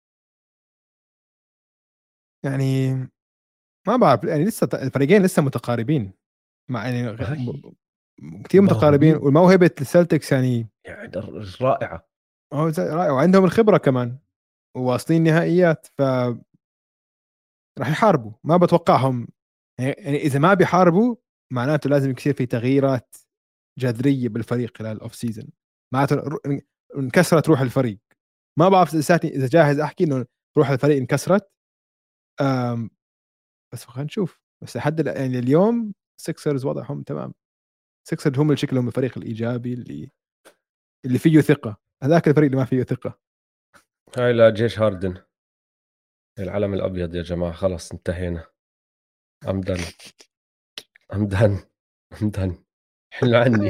يعني ما بعرف، يعني لسه الفريقين لسه متقاربين، مع يعني غ- هاي م- كثير متقاربين، موهوبين وموهبه السلتكس يعني يعني رائعه. هو زي- رائع، وعندهم الخبره كمان، وواصلين نهائيات، ف راح يحاربوا. ما بتوقعهم يعني اذا ما بيحاربوا معناته لازم يصير في تغييرات جذريه بالفريق خلال الاوف سيزون، معناته رو- انكسرت روح الفريق. ما بعرف لساتني اذا جاهز احكي انه روح الفريق انكسرت. أم بس خلينا نشوف. بس لحد الآن- يعني اليوم سيكسرز وضعهم تمام. سيكسرز هم اللي شكلهم الفريق الايجابي اللي اللي فيه ثقه. هذاك الفريق اللي ما فيه ثقه. هاي لجيش هاردن، العلم الابيض يا جماعه. خلص انتهينا. امدن امدن امدن حلو عني.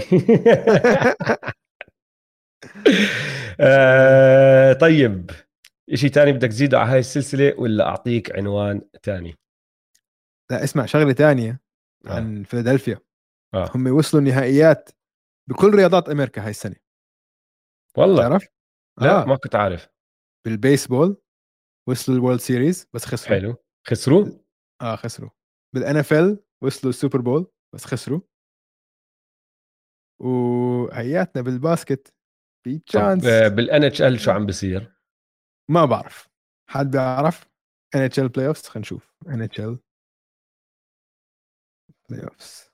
آه طيب، اشي تاني بدك تزيده على هاي السلسله ولا اعطيك عنوان تاني؟ لا اسمع شغله تانية اه عن فيلادلفيا. اه هم وصلوا النهائيات بكل رياضات امريكا هاي السنه. والله تعرف؟ لا اه ما كنت عارف. بالبيسبول وصلوا الورلد سيريز بس خسروا. حلو خسروا. اه خسروا. بالان اف ال وصلوا السوبر بول بس خسروا. وهياتنا بالباسكت في طب تشانس. آه بالان اتش ال شو عم بصير؟ ما بعرف، حد بيعرف؟ ان اتش ال بلاي اوفز، خلينا نشوف ان اتش ال بلاي اوفز.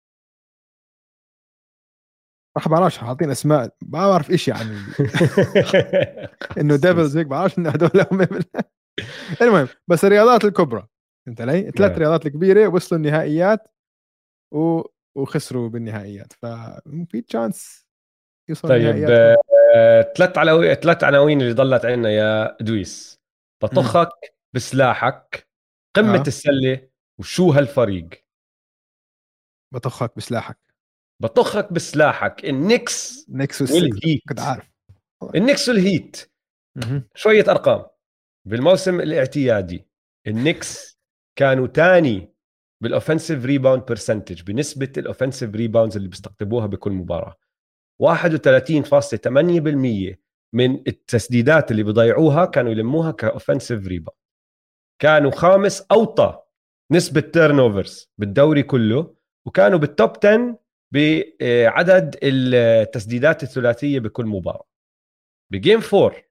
راح بعرفش، حاطين اسماء ما بعرف إشي عن ال... انه ديفلز هيك، بعرفش انه هدول هم بال... المهم بس الرياضات الكبرى، انت لي ثلاث آه. رياضات الكبيره وصلوا النهائيات و... وخسروا بالنهائيات، ففي تشانس يوصل طيب النهائيات هم. آه، ثلاث عناوين ثلاث عناوين اللي ضلت عندنا يا دويس. امم بطخك بسلاحك، قمة اه السلة، وشو هالفريق. بطخك بسلاحك. بطخك بسلاحك النكس نكسوس ستة كنت والهيت. عارف. النكس والهيت. مهم. شوية أرقام. بالموسم الاعتيادي النكس كانوا تاني بالاوفنسيف ريباوند برسنتج، بنسبة الاوفنسيف ريباوندز اللي بيستقطبوها بكل مباراة. واحد وثلاثين فاصلة ثمانية بالمية من التسديدات اللي بيضيعوها كانوا يلموها كاوفنسيف ريباوند. كانوا خامس اوطى نسبة تيرن اوفرز بالدوري كله، وكانوا بالتوب عشرة بعدد التسديدات الثلاثية بكل مباراة. بجيم فور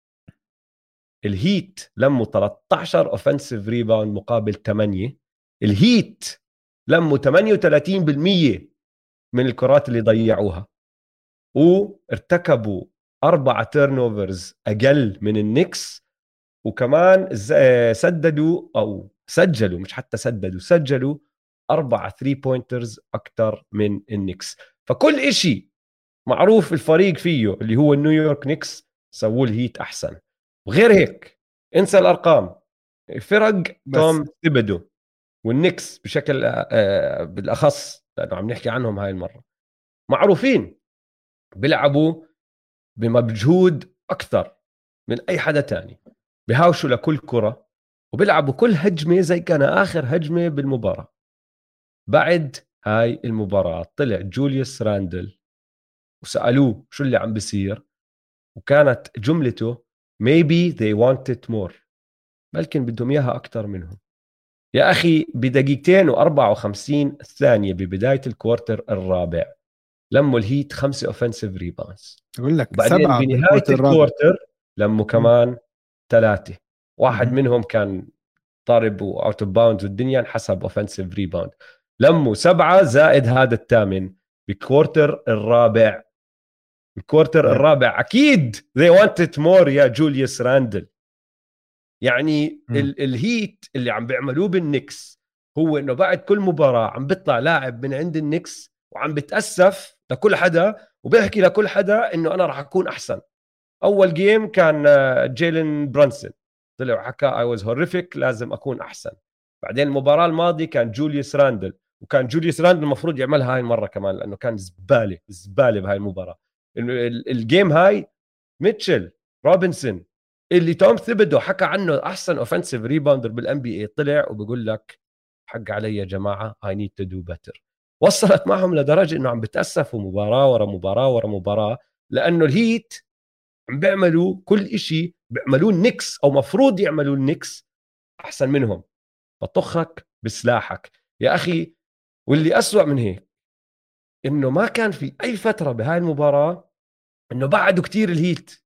الهيت لموا ثلاثة عشر اوفنسيف ريباوند مقابل ثمانية. الهيت لموا ثمانية وثلاثين بالمية من الكرات اللي ضيعوها، وارتكبوا أربعة تيرن اوفرز أقل من النكس. وكمان سددوا أو سجلوا، مش حتى سددوا، سجلوا أربعة ثري بوينترز أكثر من النكس. فكل إشي معروف الفريق فيه اللي هو النيويورك نيكس سووا الهيت أحسن. وغير هيك انسى الأرقام، فرق بس توم ثيبدو والنكس بشكل آه بالأخص لأنه عم نحكي عنهم هاي المرة، معروفين بيلعبوا بمجهود أكثر من أي حدا تاني، بهاوشوا لكل كرة وبيلعبوا كل هجمة زي كان آخر هجمة بالمباراة. بعد هاي المباراة طلع جوليوس راندل وسألوه شو اللي عم بيصير، وكانت جملته maybe they want it more، بلكن بدهم إياها أكتر منهم. يا أخي بدقيقتين وأربعة وخمسين ثانية ببداية الكوارتر الرابع لموا الهيت خمسة اوفنسيف ريباوندز، اقول لك وبعدين سبعه بنهاية بالكوارتر الرابع. الكوارتر لموا مم. كمان ثلاثة. واحد مهم. منهم كان ضارب واوت اوف باوندز والدنيا انحسب اوفنسيف ريباوند. لموا سبعة زائد هذا الثامن بالكوارتر الرابع. الكوارتر يب. الرابع اكيد they want it more يا جوليوس راندل. يعني مم. ال- الهيت اللي عم بيعملوه بالنكس هو انه بعد كل مباراة عم بيطلع لاعب من عند النكس وعم بتأسف لكل حدا وبيحكي لكل حدا انه انا راح اكون احسن. اول جيم كان جيلين برانسون طلع وحكى اي واز هوريفيك، لازم اكون احسن. بعدين المباراة الماضية كان جوليوس راندل، وكان جوليوس راندل المفروض يعملها هاي المرة كمان لانه كان زبالة زبالة بهاي المباراة. ال- ال- الجيم هاي ميتشل روبنسون اللي توم ثيبدو حكى عنه احسن اوفنسيف ريباوندر بالان بي اي، طلع وبقول لك حق علي يا جماعه اي نيد تو دو بيتر. وصلت معهم لدرجه انه عم بتاسفوا مباراه ورا مباراه ورا مباراه، لانه الهيت عم بيعملوا كل إشي بيعملوه النكس او مفروض يعملوا النكس احسن منهم. بطخك بسلاحك يا اخي. واللي أسوأ من هيك انه ما كان في اي فتره بهاي المباراه انه بعدوا كتير الهيت،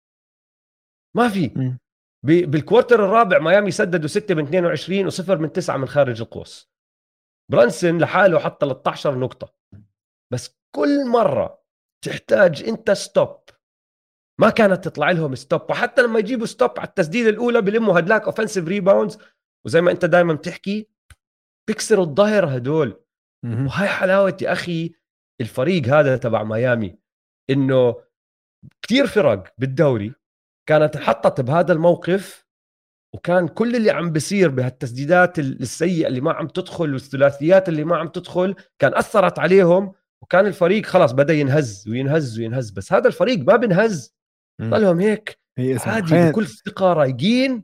ما في. م. بالكوارتر الرابع ميامي سددوا ستة من اثنين وعشرين وصفر من تسعة من خارج القوس. برانسون لحاله حط ثلاثة عشر نقطة. بس كل مرة تحتاج انت ستوب، ما كانت تطلع لهم ستوب. وحتى لما يجيبوا ستوب على التسديدة الأولى بلموا هدلاك اوفنسيف ريباوندز، وزي ما انت دائما بتحكي بيكسروا الظهر هدول. وهاي حلاوة يا أخي الفريق هذا تبع ميامي، إنه كتير فرق بالدوري كانت حطت بهذا الموقف، وكان كل اللي عم بيصير بهالتسديدات السيئة اللي ما عم تدخل والثلاثيات اللي ما عم تدخل كان أثرت عليهم، وكان الفريق خلاص بدأ ينهز وينهز وينهز. بس هذا الفريق ما بنهز، ضلهم هيك هي اسمع عادي خلينا بكل ثقة رايقين،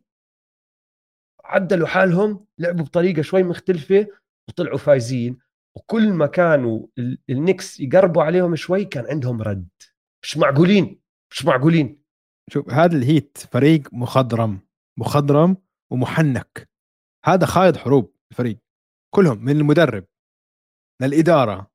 عدلوا حالهم، لعبوا بطريقة شوي مختلفة وطلعوا فايزين. وكل ما كانوا ال- النكس يقربوا عليهم شوي كان عندهم رد. مش معقولين، مش معقولين. شوف هذا الهيت فريق مخضرم مخضرم ومحنك. هذا خايض حروب الفريق كلهم، من المدرب للإدارة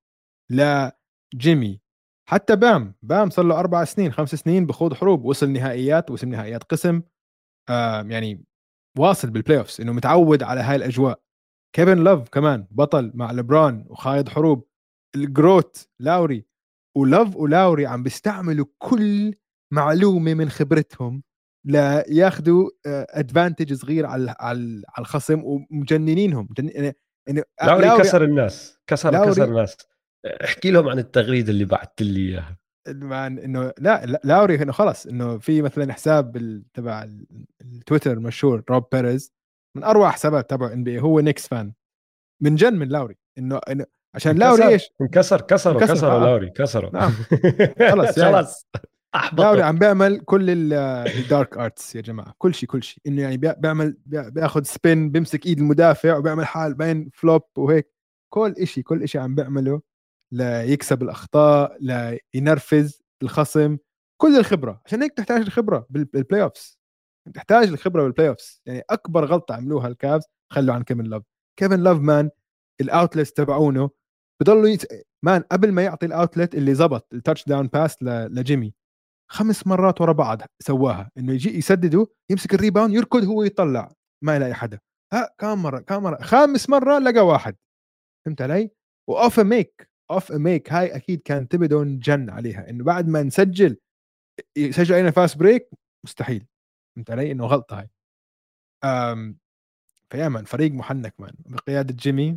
لجيمي، حتى بام بام صار له أربع سنين خمس سنين بخوض حروب، وصل نهائيات وصل نهائيات قسم. آه يعني واصل بالبلاي اوفز، انه متعود على هاي الاجواء. كيفن لوف كمان بطل مع لبران وخايض حروب. الجروت لاوري، ولوف ولاوري عم بيستعملوا كل معلومه من خبرتهم لياخذوا ادفانتج صغير على على على الخصم، ومجننينهم يعني انه لاوري لاوري كسر الناس، كسر كسر لاوري الناس. احكي لهم عن التغريده اللي بعثت لي اياها. عن انه لا لا- لاوري انه خلص، انه في مثلا حساب ال- تبع ال- التويتر المشهور روب بيريز، من اروع حسابات تبع ان بي هو نيكس فان، من جن من لاوري انه انه عشان لاوري انكسر ايش انكسر كسروا انكسر. كسروا اه, آه. لاوري كسروا. نعم خلص يعني خلاص لاوري احبطوا. عم بيعمل كل الدارك ارتس يا جماعه، كل شيء كل شيء، انه يعني بي- بيعمل بي- بياخذ سبين، بيمسك ايد المدافع وبيعمل حال بين فلوب وهيك. كل شيء كل شيء عم بيعمله ليكسب الاخطاء، لينرفز الخصم. كل الخبره، عشان هيك تحتاج الخبره بالبلاي اوفز، تحتاج الخبره بالبلاي اوفز. يعني اكبر غلطه عملوها الكابز خلوا عن كيفن لوف. كيفن لوف مان الاوتلت تبعونه بضلوا يت... مان قبل ما يعطي الاوتلت اللي زبط التاتش داون باس ل... لجيمي، خمس مرات ورا بعض سواها، انه يجي يسدده يمسك الريباوند يركض هو يطلع ما يلاقي حدا. ها كم مره كم مره خامس مره لقى واحد. فهمت علي؟ واوف ميك اوف ميك هاي اكيد كان تبدون جن عليها، انه بعد ما نسجل يسجل علينا فاست بريك مستحيل. فهمت علي؟ انه غلطه هاي. أم فيا مان فريق محنك مان بقياده جيمي.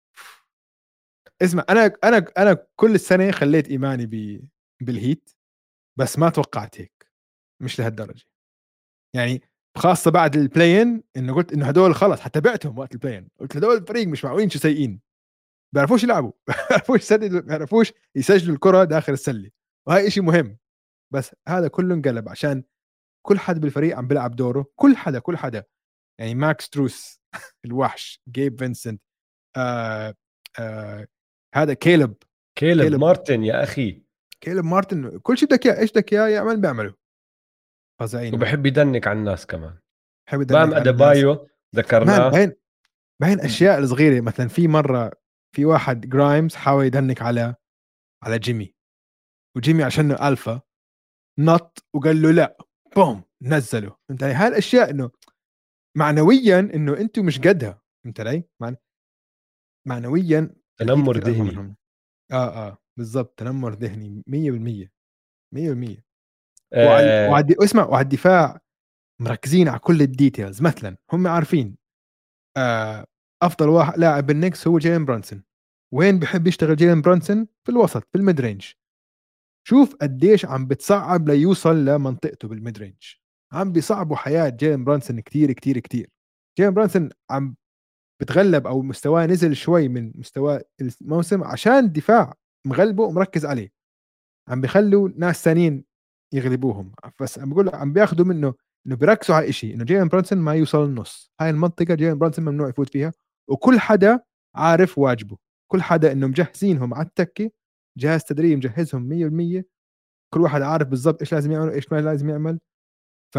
اسمع انا انا انا كل السنه خليت ايماني ب بالهيت، بس ما توقعت هيك، مش لهالدرجه يعني. خاصه بعد البلاين انه قلت انه هدول خلص، حتى بعتهم وقت البلاين، قلت هدول الفريق مش معقولين شو سيئين، بيعرفوش يلعبوا بيعرفوش يسددوا، بيعرفوش يسجلوا الكره داخل السله، وهي إشي مهم. بس هذا كله انقلب عشان كل حد بالفريق عم بيلعب دوره، كل حدا كل حدا يعني ماكس تروس الوحش، جيب فينسنت، آه آه هذا كيلب كيلب كيلب مارتن يا اخي، كيلب مارتن، كل شيء بدك اياه، ايش بدك اياه يعمل بيعمله. فظيعين مان، وبحب يدنك على الناس كمان. بحب بام يدنك على الناس اديبايو مان. ذكرناه. باين باين اشياء الصغيره، مثلا في مره في واحد جرايمز حاول يدنك على على جيمي، وجيمي عشانه الفا نط وقال له لا، بوم نزله. فهمت علي؟ هاي الاشياء انه معنويا انه انتم مش قدها. فهمت علي؟ معنى معنويا الهيت تنمر كثير اقوى ذهني. منهم. اه اه بالضبط، تنمر ذهني مية بالمية مية بالمية. وعلى آه وعلى اسمع، وعلى الدفاع مركزين على كل الديتيلز. مثلا هم عارفين آه افضل واحد لاعب بالنكس هو جيلين برانسون، وين بحب يشتغل جيلين برانسون؟ في الوسط في الميد رينج. شوف قديش عم بتصعب ليوصل لمنطقته بالميد رينج، عم بيصعبوا حياة جيلين برانسون كتير كتير كتير. جيلين برانسون عم بتغلب او مستواه نزل شوي من مستوى الموسم عشان الدفاع مغلبه ومركز عليه، عم بيخلوا ناس ثانيين يغلبوهم. بس عم بقول عم بياخذوا منه انه بيركزوا على شيء انه جيلن برانسون ما يوصل النص، هاي المنطقه جيلن برانسون ممنوع يفوت فيها، وكل حدا عارف واجبه، كل حدا انه مجهزينهم على التكه، جهاز تدريب مجهزهم مية بالمية، كل واحد عارف بالضبط ايش لازم يعمل وايش ما لازم يعمل. ف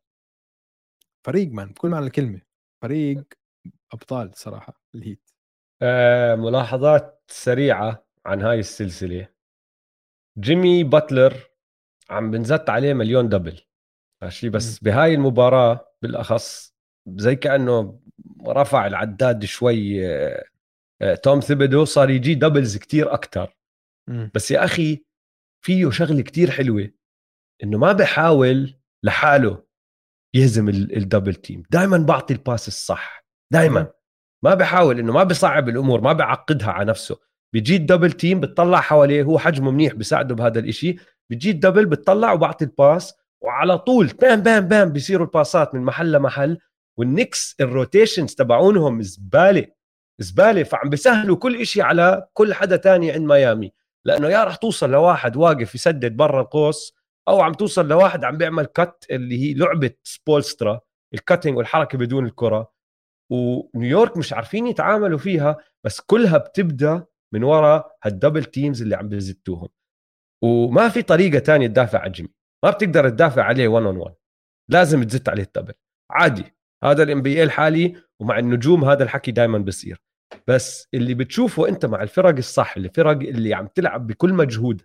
فريق مان بكل معنى الكلمه، فريق ابطال صراحه الهيت. آه ملاحظات سريعه عن هاي السلسله. جيمي باتلر عم بنزت عليه مليون دبل ماشي، م. بس بهاي المباراة بالأخص زي كأنه رفع العداد شوي. آه، آه، توم ثيبدو صار يجي دبلز كتير أكتر. م. بس يا أخي فيه شغلة كتير حلوة، إنه ما بحاول لحاله يهزم ال- الدبل تيم، دائما بعطي الباس الصح م. دائما. ما بحاول إنه ما بصعب الأمور، ما بعقدها على نفسه. بيجي الدبل تيم بتطلع حواليه، هو حجمه منيح بيساعده بهذا الاشي. بيجي الدبل بتطلع وبعطي الباس، وعلى طول بام بام بام بيصيروا الباسات من محل لمحل. والنكس الروتيشنز تبعونهم زبالة زبالة، فعم بيسهلوا كل إشي على كل حدا تاني عند ميامي. لأنه يا رح توصل لواحد واقف يسدد برا القوس، أو عم توصل لواحد عم بيعمل كت اللي هي لعبة سبولسترا، الكاتنج والحركة بدون الكرة. ونيويورك مش عارفين يتعاملوا فيها، بس كلها بتبدأ من وراء هالدبل تيمز اللي عم بيزتوهم. وما في طريقة تانية تدافع على جيمي، ما بتقدر تدافع عليه ون اون ون، لازم تزت عليه الدبل عادي. هذا الام بي اي الحالي، ومع النجوم هذا الحكي دائما بصير. بس اللي بتشوفه انت مع الفرق الصح، الفرق اللي عم تلعب بكل مجهود،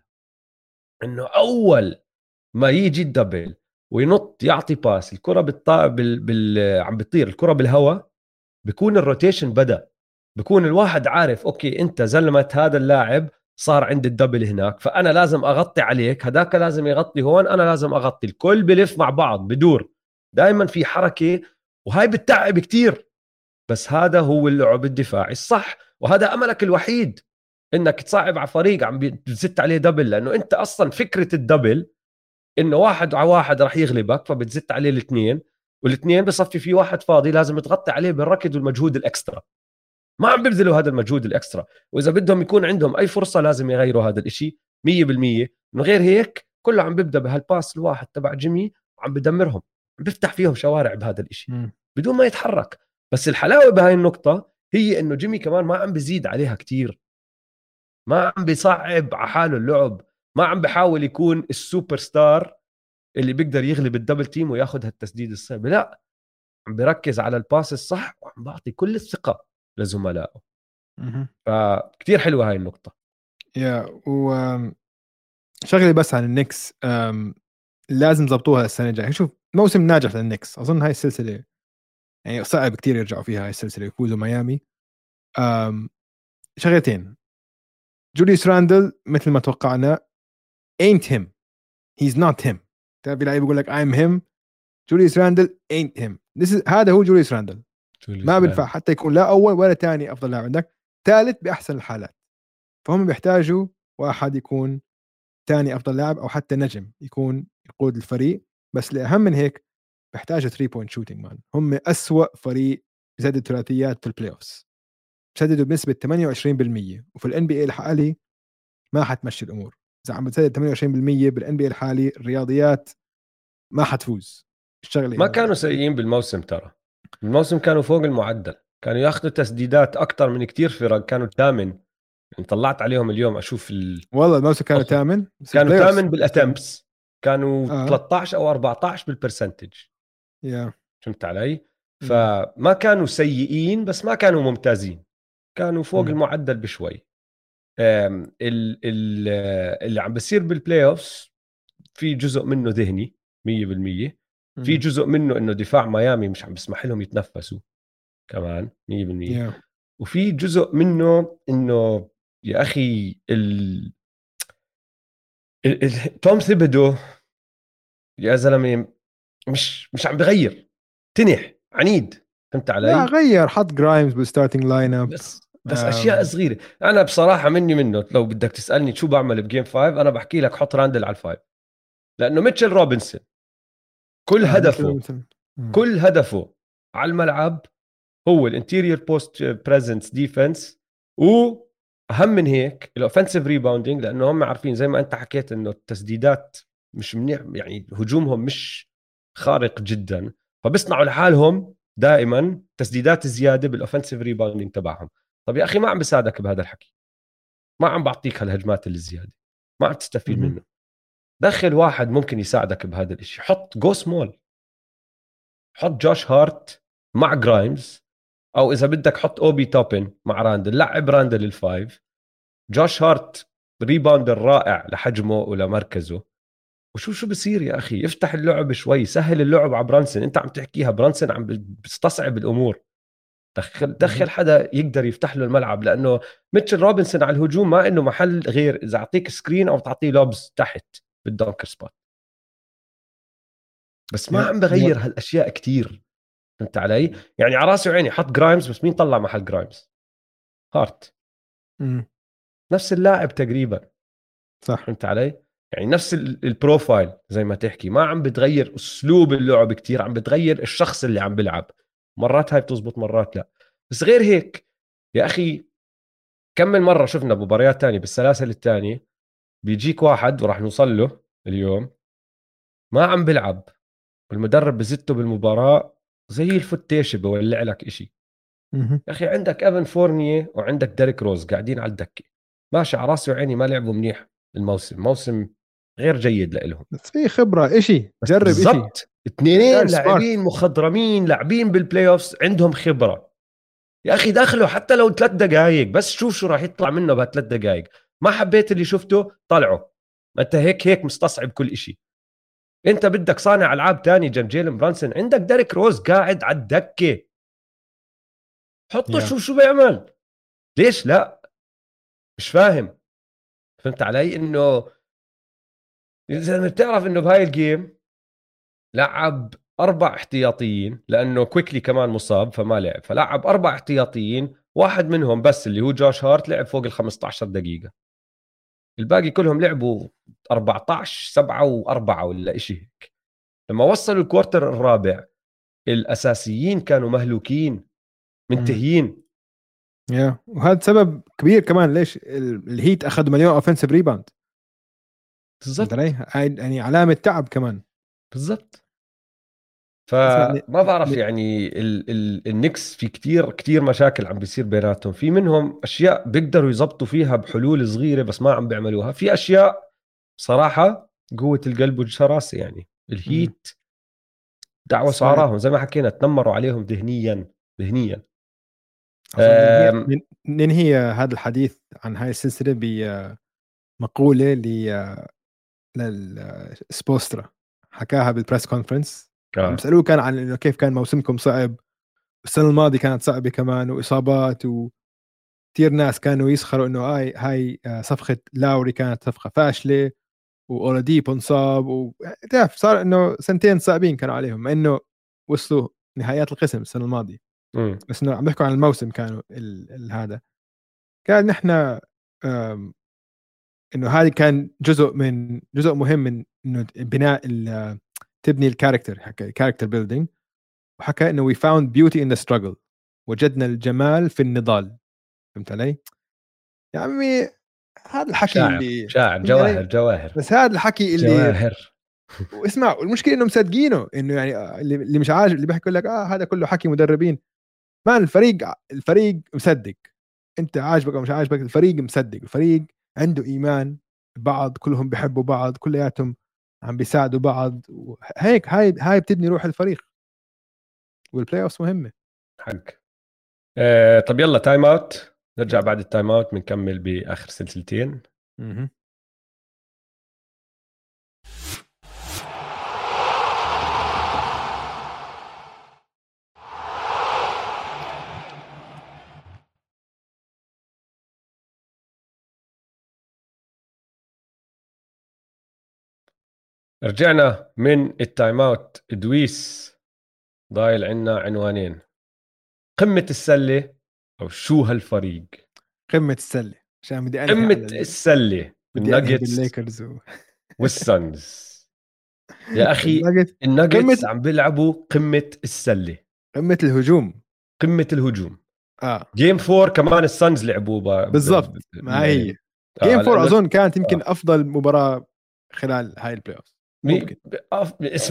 انه اول ما يجي الدبل وينط يعطي باس، الكرة بالطا... بال... بال... عم بتطير الكرة بالهواء، بيكون الروتيشن بدأ، بيكون الواحد عارف اوكي انت زلمت هذا اللاعب صار عند الدبل هناك، فانا لازم اغطي عليك، هداك لازم يغطي هون، انا لازم اغطي. الكل بلف مع بعض بدور، دائما في حركة، وهاي بتتعب كتير. بس هذا هو اللعب الدفاعي الصح، وهذا املك الوحيد، انك تصعب على فريق عم بتزت عليه دبل. لانه انت اصلا فكرة الدبل انه واحد على واحد راح يغلبك، فبتزت عليه الاثنين، والاثنين بصفي في واحد فاضي لازم تغطي عليه بالركض والمجهود الاكسترا. ما عم ببذلوا هذا المجهود الاكسترا، واذا بدهم يكون عندهم اي فرصه لازم يغيروا هذا الاشي مية بالمية. من غير هيك كله عم بيبدا بهالباس الواحد تبع جيمي، عم بدمرهم، عم بيفتح فيهم شوارع بهذا الاشي م. بدون ما يتحرك. بس الحلاوه بهاي النقطه هي انه جيمي كمان ما عم بزيد عليها كتير، ما عم بيصعب على حاله اللعب، ما عم بحاول يكون السوبر ستار اللي بيقدر يغلب الدبل تيم وياخذ هالتسديد الصعب. لا، عم بركز على الباس الصح، وعم بعطي كل الثقة لزملائه. م. فكتير حلوة هاي النقطة. يا و شغلي بس عن النكس، أم، لازم ضبطوها السنه الجايه. شوف موسم ناجح للنكس، اظن هاي السلسله يعني صعب كتير يرجعوا فيها، هاي السلسله يفوزوا ميامي. أم، شغلتين، جوليوس راندل مثل ما توقعنا ain't him, he's not him. تعرف لعيب يقول لك I'm him، جوليوس راندل ain't him. This is هذا هو جوليوس راندل. ما بينفع حتى يكون لا اول ولا ثاني افضل لاعب عندك، ثالث باحسن الحالات. فهم بيحتاجوا واحد يكون ثاني افضل لاعب، او حتى نجم يكون يقود الفريق. بس الاهم من هيك بيحتاجوا ثري بوينت شوتينج مان. هم أسوأ فريق بسدد الثلاثيات في البلاي اوفز، بسددوا بنسبه ثمانية وعشرين بالمية، وفي الان بي اي الحالي ما حتمشي الامور. اذا عم بتسدد ثمانية وعشرين بالمية بالان بي اي الحالي، الرياضيات ما حتفوز. الشغله ما انه كانوا سيئين بالموسم، ترى الموسم كانوا فوق المعدل، كانوا ياخذوا تسديدات أكتر من كتير فرق. كانوا ثامن، يعني طلعت عليهم اليوم أشوف ال... والله الموسم كانوا ثامن، بس كانوا البلاي اوفز ثامن بالأتمبس، كانوا اه ثلاثة عشر أو أربعة عشر بالبرسنتج. يا فهمت علي؟ امم فما كانوا سيئين، بس ما كانوا ممتازين، كانوا فوق امم المعدل بشوي. آم، ال- ال- اللي عم بصير بالبلاي اوفز في جزء منه ذهني مية بالمية، في امم جزء منه انه دفاع ميامي مش عم بيسمح لهم يتنفسوا كمان مية بالمية، يا وفي جزء منه انه يا اخي ال... ال... ال... توم ثيبدو يا زلمه مش مش عم بغير، تنح عنيد. فهمت لا علي؟ غير، حط جرايمز بالستارتنج لاين اب. بس بس اشياء صغيره. انا بصراحه مني منه، لو بدك تسالني شو بعمل بجيم فايف، انا بحكي لك حط راندل على الفايف. لانه ميتشل روبنسون كل اه مثل هدفه مثل مم. كل هدفه على الملعب هو الانتيريور بوست بريزنس ديفنس، واهم من هيك الاوفنسيف ريباوندينج. لانه هم عارفين زي ما انت حكيت انه التسديدات مش منيح، يعني هجومهم مش خارق جدا، فبيصنعوا لحالهم دائما تسديدات زياده بالاوفنسيف ريباوندينج تبعهم. طب يا اخي ما عم بساعدك بهذا الحكي، ما عم بعطيك هالهجمات الزياده، ما عم تستفيد مهم. منه. دخل واحد ممكن يساعدك بهذا الاشي، حط جو سمول، حط جوش هارت مع جرايمز، او اذا بدك حط اوبي توبن مع راندل، لعب راندل الفايف، جوش هارت ريباوندر رائع لحجمه ولمركزه. وشو شو بصير يا اخي، افتح اللعب شوي، سهل اللعب على برانسون. انت عم تحكيها برانسون عم بيستصعب الامور، دخل مهم. دخل حدا يقدر يفتح له الملعب، لانه ميتشل روبنسون على الهجوم ما انه محل غير اذا اعطيك سكرين او تعطيه لوبز تحت بالدونكر سبوت. بس ما يا عم يا بغير هالاشياء كتير، فهمت علي؟ يعني على راسي وعيني حط جرايمز، بس مين طلع محل جرايمز؟ هارت، مم. نفس اللاعب تقريبا، صح. فهمت علي؟ يعني نفس ال- البروفايل زي ما تحكي، ما عم بتغير اسلوب اللعب كتير، عم بتغير الشخص اللي عم بيلعب. مرات هاي بتزبط مرات لا. بس غير هيك يا اخي، كم من مرة شفنا بمباريات تانية بالسلاسل التانية بيجيك واحد وراح نوصل له اليوم ما عم بلعب، والمدرب بزته بالمباراة زي الفتيشة بولع لك إشي. مهم. يا أخي عندك أبن فورنيه وعندك ديريك روز قاعدين على الدكة، ماشي على راسي وعيني، ما لعبوا منيح الموسم، موسم غير جيد لإلهم. بس في خبره، إشي بس جرب إشي. بالضبط اثنين جاي سمارت. لاعبين مخضرمين لاعبين بالبلاي اوفز عندهم خبرة. يا اخي دخلوا حتى لو ثلاث دقائق بس، شوف شو راح يطلع منه بهالثلاث دقائق. ما حبيت اللي شفته طلعه، ما انت هيك هيك مستصعب كل إشي. انت بدك صانع العاب تاني جنب جيلن برانسون، عندك ديريك روز قاعد على الدكه، حطه يا شوف شو بيعمل. ليش لا؟ مش فاهم، فهمت علي؟ انه اذا بتعرف انه بهاي الجيم لعب اربع احتياطيين لانه كويكلي كمان مصاب فما لعب، فلعب اربع احتياطيين، واحد منهم بس اللي هو جوش هارت لعب فوق ال خمسة عشر دقيقه، الباقي كلهم لعبوا أربعة عشر سبعة وأربعة ولا إشي هيك. لما وصلوا الكوارتر الرابع الأساسيين كانوا مهلوكين مم. منتهيين. يا وهذا سبب كبير كمان ليش ال- الهيت اخذوا مليون اوفنسيف ريباوند. فهمت علي؟ بالضبط هاي يعني علامه تعب كمان. بالضبط. اسمع ن- فما بعرف ن- يعني ال ال النكس في كتير كتير مشاكل عم بيصير بيناتهم، في منهم أشياء بيقدروا يزبطوا فيها بحلول صغيرة بس ما عم بيعملوها، في أشياء صراحة قوة القلب والشراسة. يعني مم. الهيت دعوة اسمع، سعراهم زي ما حكينا، تنمروا عليهم ذهنيا ذهنيا. اظن ننهي أم، نن- ننهي هذا الحديث عن هاي السلسله بمقوله ل للسبوسترا حكاها بالبريس كونفرنس. عم اه بيسالوه كان عن انه كيف كان موسمكم صعب، السنه الماضيه كانت صعبه كمان واصابات، وكثير ناس كانوا يسخروا انه هاي هاي آه، صفقه لاوري كانت صفقه فاشله، واولاديبو انصاب، وتعرف صار انه سنتين صعبين كانوا عليهم، مع انه وصلوا نهائيات القسم السنه الماضيه. امم بس انه عم بيحكوا عن الموسم كانوا ال ال هذا كان نحن آم، انه هذه كان جزء من جزء مهم من انه بناء ال- تبني الكاركتر، حكى كاركتر بيلدينج، وحكى انه وي فاوند بيوتي ان ذا ستراجل، وجدنا الجمال في النضال. فهمت علي يا عمي؟ هذا الحكي شاعر اللي شاعر فهمت جواهر علي؟ جواهر بس هذا الحكي اللي جواهر. واسمع، والمشكله انه مصدقينه، انه يعني آه، اللي اللي مش عاجب اللي بيحكوا لك اه هذا كله حكي مدربين. ما الفريق الفريق مصدق، انت عاجبك او مش عاجبك، الفريق مصدق، الفريق عنده ايمان ببعض، كلهم بيحبوا بعض، كلياتهم عم بيساعدوا بعض، هيك هاي هاي بتبني روح الفريق، والبلاي اوفز مهمه. حق. آه طب يلا تايم اوت، نرجع بعد التايم اوت بنكمل باخر سلسلتين. مهم. رجعنا من التايم اوت. دويس ضايل عنا عنوانين: قمة السلة او شو هالفريق. قمه السله، عشان بدي انهي قمة على ال... السلة بدي انهي الناجتس بالليكرز و... والسانز. يا اخي الناجت الناجتس قمه عم بيلعبوا قمة السلة، قمه الهجوم. قمة الهجوم. اه جيم فور كمان السانز لعبوا ب... ب... ب... بالضبط، ما يعني هي جيم اه فور لانه اظن كانت يمكن آه. افضل مباراه خلال هاي البلاي اوف. مي... ممكن. أف... اسمع،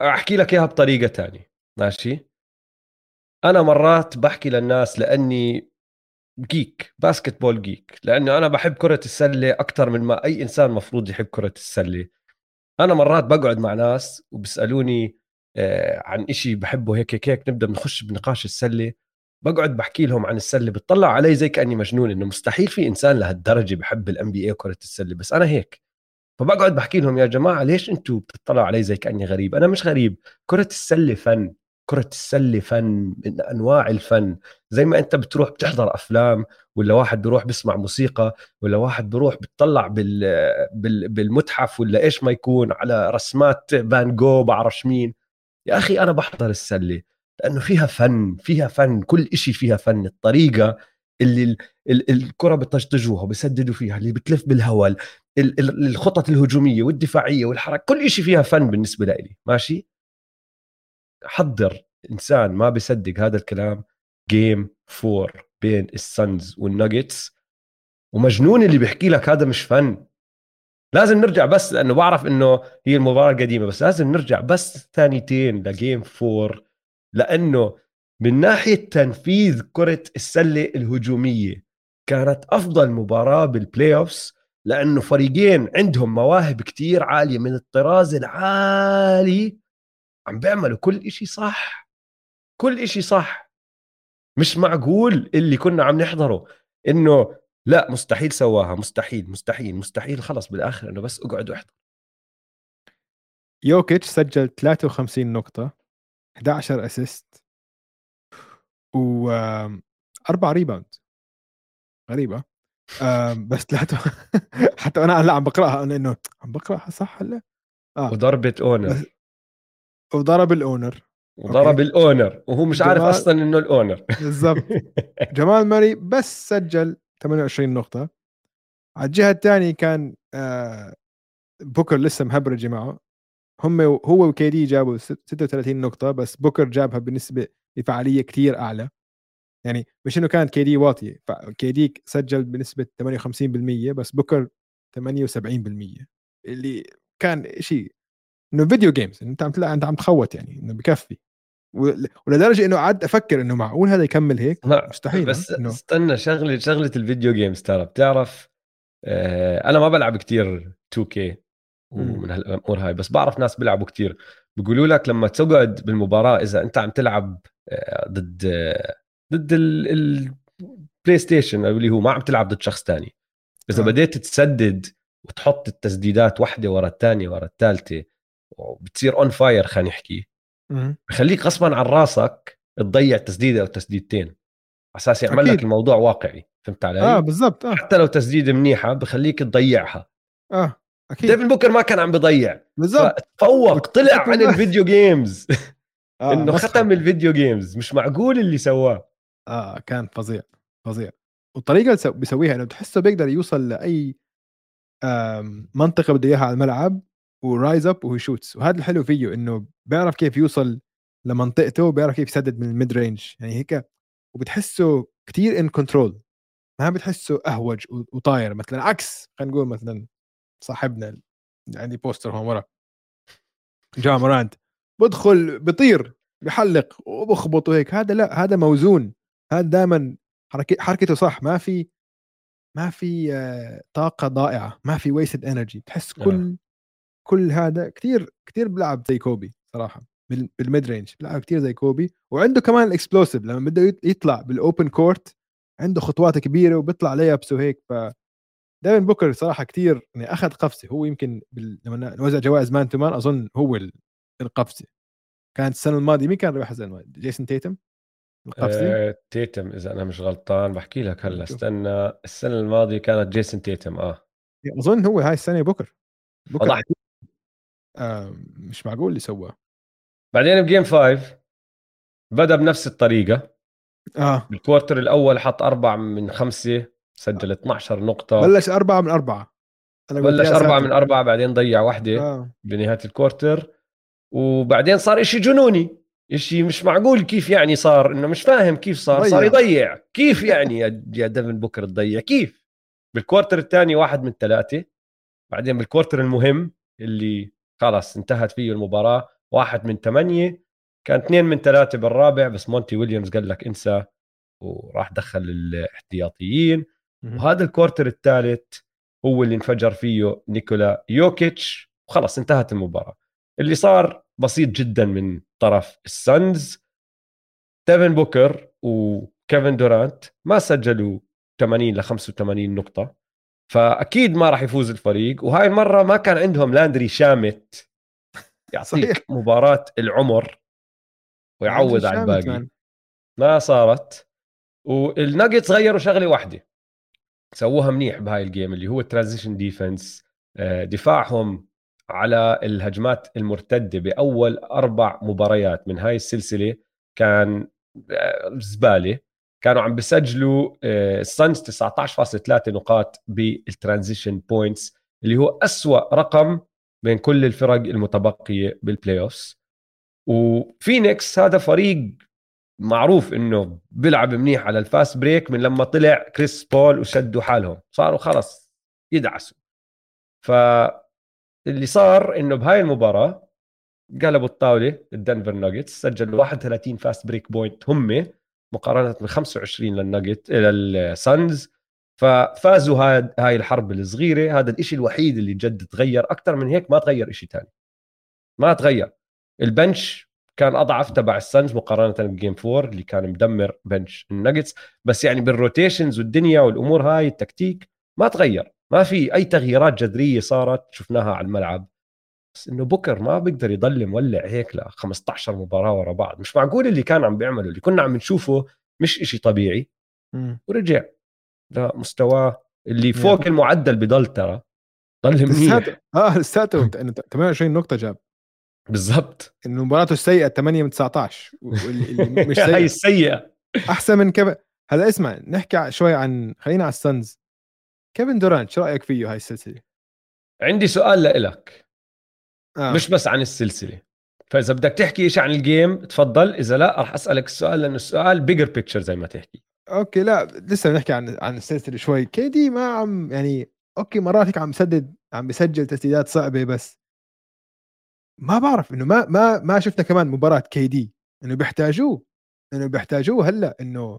احكي لك اياها بطريقه تانية. ماشي، انا مرات بحكي للناس لاني جيك باسكت بول جيك، لانه انا بحب كره السله اكثر من ما اي انسان مفروض يحب كره السله. انا مرات بقعد مع ناس وبيسالوني آه، عن إشي بحبه، هيك هيك هيك نبدا بنخش بنقاش السله، بقعد بحكي لهم عن السله، بتطلع علي زي كاني مجنون، انه مستحيل في انسان لهالدرجه بحب الان بي اي وكره السله، بس انا هيك. فبقعد بحكي لهم يا جماعه ليش انتم بتطلعوا علي زي كاني غريب؟ انا مش غريب، كره السله فن. كرة السلة فن من أنواع الفن. زي ما أنت بتروح بتحضر أفلام، ولا واحد بيروح بيسمع موسيقى، ولا واحد بيروح بتطلع بال... بال... بالمتحف ولا إيش ما يكون على رسمات فان جو بعرفش مين. يا أخي أنا بحضر السلة لأنه فيها فن، فيها فن، كل إشي فيها فن. الطريقة اللي ال... ال... الكرة بتجتجوها بيسددوا فيها، اللي بتلف بالهواء، ال... ال- الخطط الهجومية والدفاعية والحركة، كل إشي فيها فن بالنسبة لي. ماشي، حضر إنسان ما بيصدق هذا الكلام، جيم فور بين السانز والناجتس، ومجنون اللي بيحكي لك هذا مش فن. لازم نرجع بس، لأنه بعرف إنه هي المباراة القديمة، بس لازم نرجع بس ثانيتين لجيم فور، لأنه من ناحية تنفيذ كرة السلة الهجومية كانت أفضل مباراة بالبلاي أوفس، لأنه فريقين عندهم مواهب كتير عالية من الطراز العالي، عم بيعملوا كل إشي صح، كل إشي صح. مش معقول اللي كنا عم نحضره إنه لا مستحيل سواها، مستحيل مستحيل مستحيل، خلص بالآخر إنه بس اقعد واحضر. يوكيتش سجل ثلاثة وخمسين نقطة، إحدى عشر اسيست، و أربع ريباوند. غريبة. آم، بس ثلاثة حتى أنا هلا عم بقرأها أنا إنه عم بقرأها صح هلا. آه وضربة بس أونر، وضرب الأونر. وضرب أوكي. الأونر وهو مش عارف جمال، أصلا إنه الأونر. بالضبط. جمال ماري بس سجل ثمانية وعشرين نقطة. على الجهة الثانية كان آه بوكر لسه مهبرجي معه. هم هو وكيدي جابوا ستة وثلاثين نقطة، بس بوكر جابها بنسبة بفعالية كتير أعلى. يعني مش إنه كانت كيدي واطية، كيدي سجل بنسبة ثمانية وخمسين بالمية بس بوكر ثمانية وسبعين بالمية، اللي كان شيء إنه فيديو جيمز أنت عم تلاقي أنت عم تخوت، يعني إنه بكفي. ولدرجة إنه قعدت أفكر إنه معقول هذا يكمل هيك. لا مستحيل. ها بس إنه استنى، شغلة شغلة الفيديو جيمز ترى بتعرف، آه أنا ما بلعب كتير تو كيه مم. ومن هالأمور هاي، بس بعرف ناس بيلعبوا كتير. بيقولوا لك لما تقعد بالمباراة إذا أنت عم تلعب آه ضد آه ضد البلاي ستيشن، اللي هو ما عم تلعب ضد شخص تاني، إذا آه. بديت تسدد وتحط التسديدات واحدة ورا الثانية ورا الثالثة وبتصير اون فاير، خلينا نحكي، مم. بخليك غصبا عن راسك تضيع تسديدة أو تسديدتين على أساس يعمل لك أكيد. الموضوع واقعي. فهمت آه علي؟ بالضبط. آه. حتى لو تسديدة منيحة بخليك تضيعها. آه أكيد. ديفن بوكر ما كان عم بضيع، بالضبط. فتفوق طلع وتحط عن الم... الفيديو جيمز. آه انه مسخرة. ختم الفيديو جيمز، مش معقول اللي سواه. آه كان فظيع. فظيع. والطريقة اللي سو- بيسويها إنه بتحسه بيقدر يوصل لأي آم، منطقة بده إياها على الملعب ورايز أب وهو شوتس. وهذا الحلو فيه إنه بيعرف كيف يوصل لمنطقته وبيعرف كيف يسدد من الميد رينج يعني هيك. وبتحسه كتير إن كنترول، ما بتحسه أهوج و- وطاير مثلا، عكس خلينا نقول مثلا صاحبنا اللي عندي بوستر هون ورا جا مورانت، بدخل بطير بحلق وبخبط وهيك. هذا لا، هذا موزون. هذا دائما حركة حركته صح، ما في ما في آه، طاقة ضائعة، ما في ويستد انرجي. تحس آه. كل كل هذا كتير كتير بلعب زي كوبي صراحة. بال- بالميد رينج بلعب كتير زي كوبي. وعنده كمان الاكسبلوسيف لما بده يط- يطلع بالاوبن كورت، عنده خطوات كبيرة وبيطلع ليابس وهيك. ف دايما بوكر صراحة كتير يعني أخذ قفزة. هو يمكن بال... لما نوزع جوائز مان تو مان أظن هو ال- القفزة. كانت السنة الماضية مين كان ربح السنة الماضية؟ جيسون تيتم القفزة. آه، تيتم اذا انا مش غلطان، بحكي لك هلا نشوف. استنى. السنه الماضيه كانت جيسون تيتم. اه أظن هو هاي السنة بوكر. بوكر فضحت. أكيد. آه مش معقول اللي سواه. بعدين بجيم فايف بدا بنفس الطريقه. اه بالكوارتر الاول حط أربعة من خمسة، سجل اثناشر نقطة. بلش أربعة من أربعة. أنا قلت بلش يا أربعة ساتر. من أربعة، بعدين ضيع واحدة اه بنهاية الكوارتر. وبعدين صار إشي جنوني، إشي مش معقول. كيف يعني صار؟ إنه مش فاهم كيف صار صار ضيع. يضيع. كيف يعني يا يا ديفن بوكر تضيع كيف؟ بالكوارتر الثاني واحد من ثلاثة. بعدين بالكوارتر المهم اللي خلاص انتهت فيه المباراة، واحد من ثمانية، كان اثنين من ثلاثة بالرابع، بس مونتي ويليامز قال لك انسى وراح دخل الاحتياطيين. وهذا الكورتر الثالث هو اللي انفجر فيه نيكولا يوكيتش وخلص انتهت المباراة. اللي صار بسيط جدا من طرف السانز، ديفن بوكر وكيفن دورانت ما سجلوا ثمانين ل خمسة وثمانين نقطة، فأكيد ما راح يفوز الفريق. وهاي المرة ما كان عندهم لاندري شامت يعطيك صحيح. مباراة العمر لاندري ويعوض على شامت الباقي، مان. ما صارت. والناجتس غيروا شغلة واحدة سووها منيح بهاي الجيم اللي هو الترانزيشن ديفنس. دفاعهم على الهجمات المرتدة بأول أربع مباريات من هاي السلسلة كان زبالة. كانوا عم بسجلوا السانز تسعة عشر فاصلة ثلاثة نقاط بالترانزيشن بوينتس، اللي هو أسوأ رقم بين كل الفرق المتبقية بالبلاي أوفس. وفينيكس هذا فريق معروف انه بيلعب منيح على الفاست بريك، من لما طلع كريس بول وشدوا حالهم صاروا خلص يدعسوا. فاللي صار انه بهاي المباراة قلبوا الطاولة الدنفر ناجتس، سجلوا واحد وثلاثين فاست بريك بوينت هم مقارنة ب خمسة وعشرين للناجت للسانز. ففازوا هاي هاي الحرب الصغيرة. هذا الاشي الوحيد اللي جد تغير، اكثر من هيك ما تغير اشي تاني، ما تغير. البنش كان اضعف تبع السانز مقارنه بجيم فور اللي كان مدمر بنش الناجتس، بس يعني بالروتيشنز والدنيا والامور هاي التكتيك ما تغير، ما في اي تغييرات جذريه صارت شفناها على الملعب. بس انه بوكر ما بيقدر يضل مولع هيك ل خمسة عشر مباراه ورا بعض، مش معقول اللي كان عم بيعمله اللي كنا عم نشوفه مش إشي طبيعي. مم. ورجع لمستواه اللي يا. فوق المعدل، بضل ترى ضل لساته منيح. اه لساته انه ثمانية وعشرين نقطة جاب. بالضبط. انه مباراته السيئة ثمانية من تسعة عشر، واللي اللي مش هاي سيئة السيئه. احسن من كيفن. هلا اسمع نحكي شوي عن، خلينا على السانز. كيفن دورانت شو رايك فيه هاي السلسله؟ عندي سؤال لإلك، اه مش بس عن السلسلة، فإذا بدك تحكي إيش عن الجيم تفضل، إذا لا راح أسألك السؤال لأنه السؤال بيجر بيكتشر زي ما تحكي. اوكي. لا لسه بنحكي عن عن السلسله شوي. كيدي ما عم يعني، اوكي مرات هيك عم بسدد، عم بسجل تسديدات صعبه، بس ما بعرف انه ما ما ما شفنا كمان مباراه كيدي انه بيحتاجوه، انه بيحتاجوه هلا، انه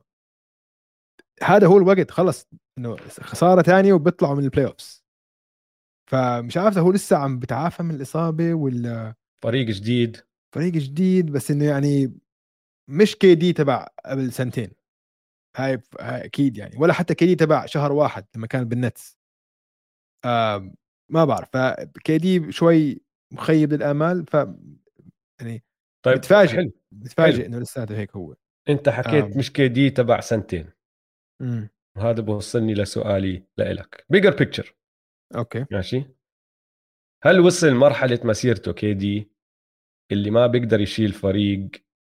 هذا هو الوقت خلص، انه خساره ثانيه وبيطلعوا من البلاي اوفز. فمش عارف هو لسه عم بتعافى من الاصابه ولا فريق جديد. فريق جديد، بس انه يعني مش كيدي تبع قبل سنتين. هاي, هاي اكيد يعني، ولا حتى كيدي تبع شهر واحد لما كان بالنتس. آه ما بعرف، فكيدي شوي مخيب للامال. ف يعني طيب متفاجئ، حلو. متفاجئ حلو، انه لساته هيك هو. أنت حكيت آه. مش كي دي تبع سنتين، امم وهذا بوصلني لسؤالي لإلك بيجر بيكتشر. اوكي. ماشي، هل وصل مرحلة مسيرته كي دي اللي ما بيقدر يشيل فريق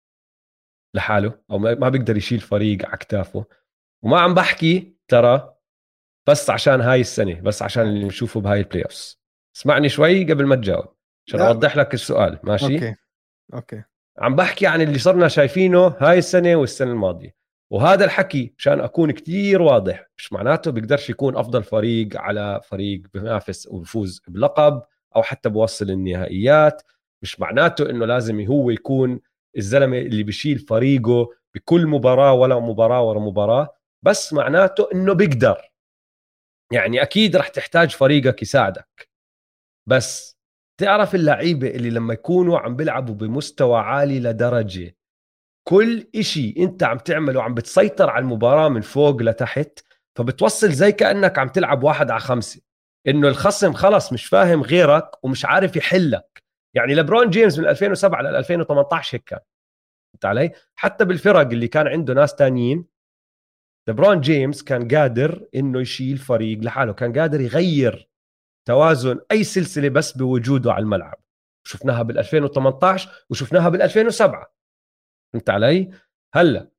لحاله، أو ما ما بيقدر يشيل فريق على كتافه؟ وما عم بحكي ترى بس عشان هاي السنة، بس عشان اللي نشوفه بهاي البلاي أوفس. اسمعني شوي قبل ما تجاوب عشان لا ب... أوضح لك السؤال. ماشي، اوكي اوكي. عم بحكي عن اللي صرنا شايفينه هاي السنة والسنة الماضية. وهذا الحكي عشان أكون كتير واضح مش معناته بيقدرش يكون أفضل فريق على فريق بينافس وبفوز بلقب أو حتى بوصل النهائيات. مش معناته إنه لازم هو يكون الزلمة اللي بيشيل فريقه بكل مباراة ولا مباراة ورا مباراة، بس معناته إنه بيقدر. يعني أكيد رح تحتاج فريقك يساعدك، بس تعرف اللعيبة اللي لما يكونوا عم بيلعبوا بمستوى عالي لدرجة كل إشي انت عم تعمله عم بتسيطر على المباراة من فوق لتحت، فبتوصل زي كأنك عم تلعب واحد على خمسة، انه الخصم خلص مش فاهم غيرك ومش عارف يحلك. يعني لبرون جيمس من ألفين وسبعة ل ألفين وثمانية عشر هيك كان. انت علي؟ حتى بالفرق اللي كان عنده ناس تانيين، لبرون جيمس كان قادر انه يشيل فريق لحاله، كان قادر يغير توازن اي سلسلة بس بوجوده على الملعب. شفناها بال ألفين وثمانية عشر وشفناها بال ألفين وسبعة. فهمت علي؟ هلا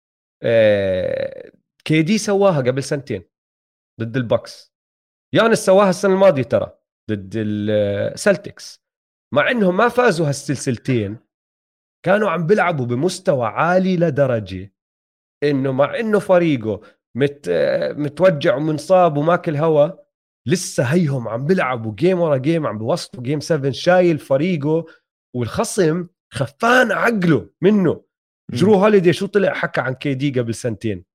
آه كي دي سواها قبل سنتين ضد البكس، يانس سواها السنة الماضية ترى ضد السلتكس. مع انهم ما فازوا هالسلسلتين كانوا عم بيلعبوا بمستوى عالي لدرجة انه مع انه فريقه مت متوجع ومنصاب وماكل هوا، لسه هيهم عم بيلعبوا جيم ورا جيم، عم بيوصلوا جيم سبعة، شايل فريقه والخصم خفان عقله منه. مم. جرو هوليدي شو طلع حكى عن كي دي قبل سنتين؟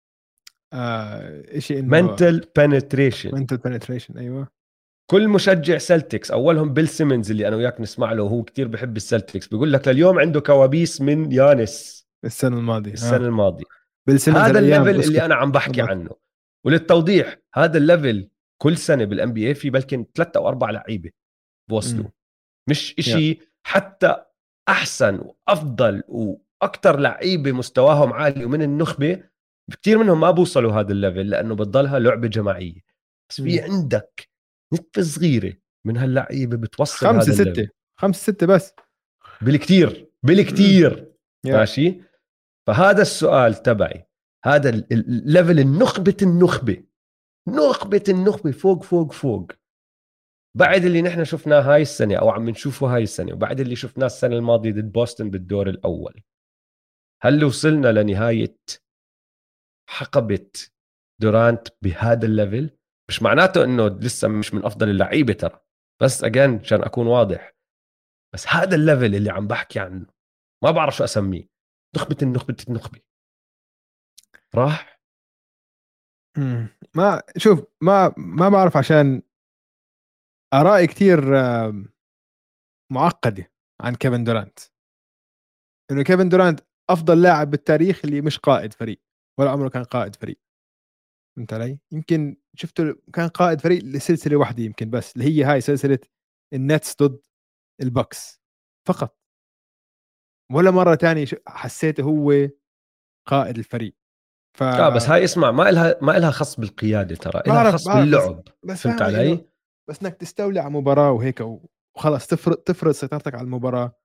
آه شيء انه mental penetration. mental penetration. ايوه. كل مشجع سلتكس اولهم بيل سيمنز اللي انا وياك نسمع له وهو كتير بحب السلتكس بيقول لك لليوم عنده كوابيس من يانس السنه الماضيه اه السنه الماضيه. بيل سيمنز هذا هالايام الليفل اللي اسكت. انا عم بحكي بالضبط. عنه. وللتوضيح هذا الليفل كل سنه بالان بي اي في بلكن ثلاثة او اربع لعيبه بوصلوا. امم مش يا إشي حتى احسن وافضل واكثر لعيبه مستواهم عالي ومن النخبه كثير منهم ما بوصلوا هذا الليفل لانه بتضلها لعبه جماعيه. بس في مم. عندك نسبه صغيره من هاللعيبه بتوصل خمسة هذا الليفل. ستة خمسة ستة بس. بالكثير امم بالكثير. يا ماشي. فهذا السؤال تبعي، هذا ال- ال- الليفل النخبه النخبه نخبه النخبه فوق فوق فوق، بعد اللي نحن شفناه هاي السنة أو عم نشوفه هاي السنة وبعد اللي شفناه السنة الماضية ضد بوسطن بالدور الأول، هل وصلنا لنهاية حقبة دورانت بهذا الليفل؟ مش معناته إنه لسه مش من أفضل اللعيبة ترى، بس أجان عشان أكون واضح، بس هذا الليفل اللي عم بحكي عنه ما بعرف شو أسميه، نخبة النخبة النخبة راح. امم ما شوف ما ما بعرف عشان آرائي كتير آه، معقدة عن كيفن دورانت. انه كيفن دورانت افضل لاعب بالتاريخ اللي مش قائد فريق ولا عمره كان قائد فريق. فهمت علي؟ يمكن شفته كان قائد فريق لسلسلة واحدة يمكن بس اللي هي هاي سلسلة النتس ضد البكس فقط. ولا مرة تانية ش- حسيته هو قائد الفريق. ف اه بس هاي اسمع ما إلها ما إلها خص بالقيادة، ترى إلها بعرف خص بعرف بس باللعب. بس فهمت فاهمك انه علي؟ بس انك تستولي على مباراة وهيك وخلص تفرض تفرض سيطرتك على المباراة.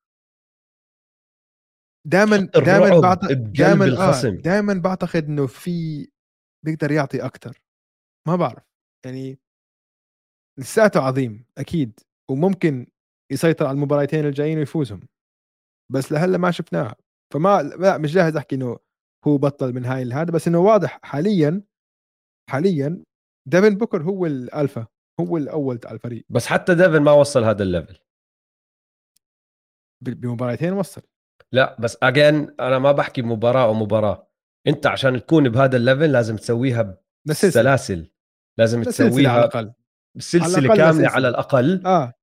دائما تحط دائما الرعب بعت بقلب دائما اه الخصم. دائما بعتقد انه في بيقدر يعطي اكثر. ما بعرف يعني لساته عظيم اكيد وممكن يسيطر على المباراتين الجايين ويفوزهم بس لهلا ما شفناها. فما لا مش جاهز احكي انه هو بطل من هاي لهذا بس انه واضح حاليا حاليا ديفن بوكر هو الالفا هو الاول تاع الفريق. بس حتى ديفن ما وصل هذا الليفل. ب- بمباراتين وصل. لا بس اجين انا ما بحكي مباراه او مباراه، انت عشان تكون بهذا الليفل لازم تسويها لسلسله بالسلاسل، لازم لسلسله على تسويها الاقل. على بسلسله الاقل كامله على لسلسله. الاقل. اه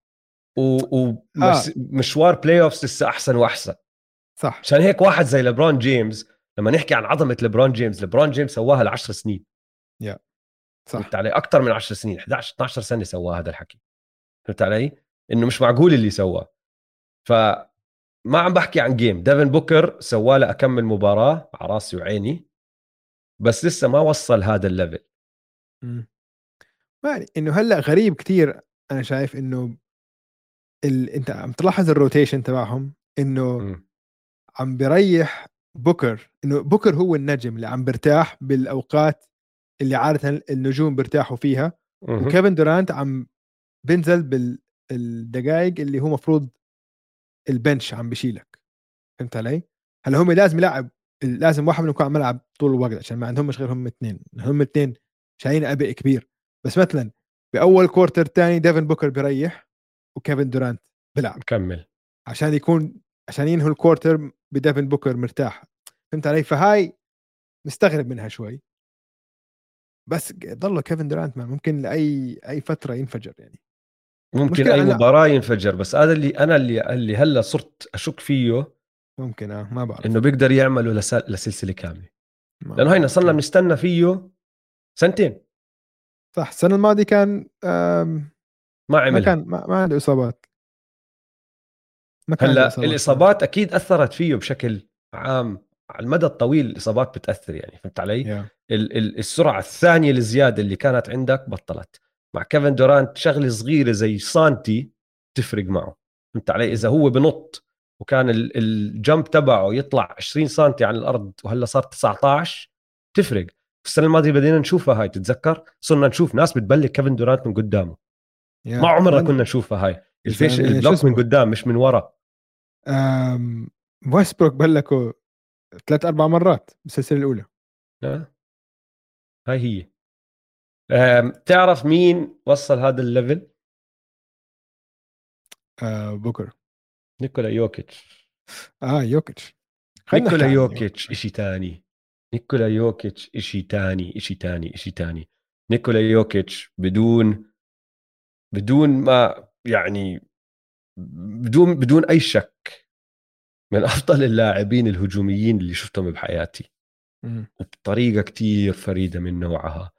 اه ومشوار بلاي اوفس لسه احسن واحسن. صح. عشان هيك واحد زي ليبرون جيمس، لما نحكي عن عظمه ليبرون جيمس، ليبرون جيمس سواها لعشر سنين. يا فهمت صح. علي؟ اكثر من عشر سنين، احد عشر اثناشر سنه سواه هذا الحكي. فهمت علي؟ انه مش معقول اللي سواه. ف ما عم بحكي عن جيم، ديفن بوكر سواله اكمل مباراه على راسي وعيني، بس لسه ما وصل هذا الليفل. مم. ما يعني انه هلا غريب كتير. انا شايف انه ال... انت عم تلاحظ الروتيشن تبعهم انه مم. عم بريح بوكر. انه بوكر هو النجم اللي عم برتاح بالاوقات اللي عاده النجوم بيرتاحوا فيها. مم. وكيفن دورانت عم بنزل بالدقائق اللي هو مفروض البنش عم بشيلك. فهمت علي؟ هلا هم لازم يلعب لازم واحد منهم يكون عم يلعب طول الوقت عشان ما عندهمش غير هم اثنين. هم اثنين شايلين ابء كبير. بس مثلا باول كورتر الثاني ديفن بوكر بيريح وكيفن دورانت بيلعب كمل. عشان يكون عشان ينهوا الكورتر بديفن بوكر مرتاح. فهمت علي؟ فهاي مستغرب منها شوي. بس ضله كيفن دورانت ما ممكن لاي اي فتره ينفجر يعني. ممكن مشكله اي انا مباراه ينفجر، بس هذا اللي انا اللي اللي هلا صرت اشك فيه ممكن اه ما بعرف. انه بيقدر يعمله لس... لسلسله كامله. ما لانه هينا بعرف صرنا ممكن. بنستنى فيه سنتين صح السنه الماضيه كان آم، ما ما عملها. كان ما, ما عنده اصابات. ما كان عنده هلا اصابات كثير. الاصابات اكيد اثرت فيه بشكل عام على المدى الطويل، الاصابات بتاثر يعني. فهمت علي؟ يا ال... ال... السرعه الثانيه الزياده اللي كانت عندك بطلت. مع كيفن دورانت شغله صغيره زي سانتي تفرق معه. فهمت علي؟ اذا هو بنط وكان ال- الجمب تبعه يطلع عشرين سنتي عن الارض وهلا صار تسعة عشر تفرق. السنه الماضيه بدينا نشوفها هاي، تتذكر صرنا نشوف ناس بتبلك كيفن دورانت من قدامه. ما يا عمرنا من كنا نشوفها هاي الفيش الزلمه شو البلوك من اسمه قدام مش من ورا. آم، ويستبروك بلكوا ثلاث اربع مرات بالسلسله الاولى. آه، هاي هي. آم، تعرف مين وصل هذا الليفل؟ آه بوكر. نيكولا يوكيتش. اه يوكيتش، خلينا نحكي نيكولا عن يوكيتش يوكيتش. إشي تاني. نيكولا يوكيتش إشي تاني إشي تاني إشي تاني. نيكولا يوكيتش بدون بدون ما يعني بدون بدون أي شك من أفضل اللاعبين الهجوميين اللي شفتهم بحياتي، مم. وبطريقة كتير فريدة من نوعها.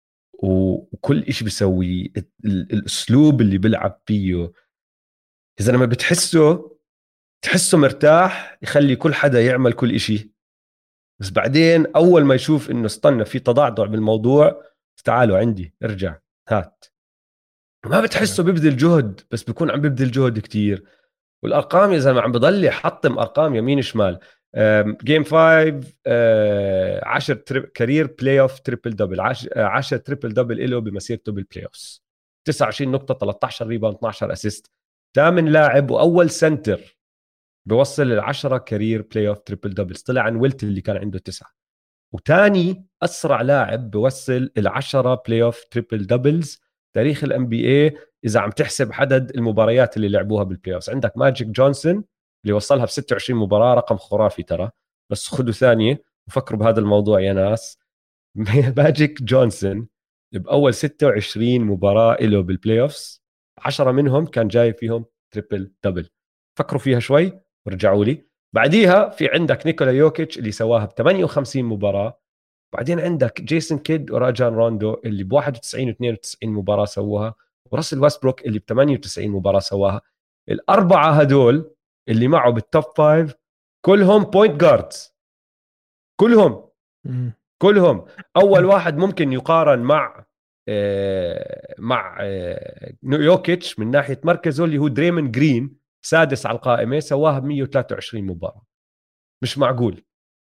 وكل إشي بيسويه، ال- الأسلوب اللي بيلعب فيه، إذا لما بتحسه تحسه مرتاح يخلي كل حدا يعمل كل إشي. بس بعدين أول ما يشوف إنه استنى في تضعضع بالموضوع، تعالوا عندي ارجع هات. ما آه. بتحسه بيبذل جهد، بس بيكون عم بيبذل جهد كتير. والارقام يا زلمه عم بضل يحطم ارقام يمين شمال. جيم خمسة عشرة تريب كارير بلاي اوف تريبل دبل، عشرة تريبل دبل له بمسيرته بالبلاي اوف. تسعة وعشرين نقطه، ثلاثة عشر ريباوند، اثناشر اسيست. ثامن لاعب واول سنتر بوصل العشرة كارير بلاي اوف تريبل دبلز، طلع عن ويلت اللي كان عنده تسعه. وتاني اسرع لاعب بوصل العشرة بلاي اوف تريبل دبلز تاريخ الام بي اي، اذا عم تحسب عدد المباريات اللي لعبوها بالبلاي اوف. عندك ماجيك جونسون اللي وصلها ب ستة وعشرين مباراه، رقم خرافي ترى. بس خذوا ثانيه وفكروا بهذا الموضوع يا ناس. ماجيك جونسون باول ستة وعشرين مباراه له بالبلاي اوف، عشرة منهم كان جاي فيهم تريبل دبل. فكروا فيها شوي ورجعوا لي. بعديها في عندك نيكولا يوكيتش اللي سواها ب ثمانية وخمسين مباراه. بعدين عندك جيسون كيد وراجان روندو اللي ب واحد وتسعين و92 مباراه سووها، وراسل ويستبروك اللي ب ثمانية وتسعين مباراه سواها. الاربعه هدول اللي معه بالتوب فايف كلهم بوينت جاردز، كلهم مم. كلهم. اول واحد ممكن يقارن مع آه، مع آه، يوكيتش من ناحيه مركزه اللي هو دريمن جرين، سادس على القائمه، سواها ب مية وثلاثة وعشرين مباراه. مش معقول.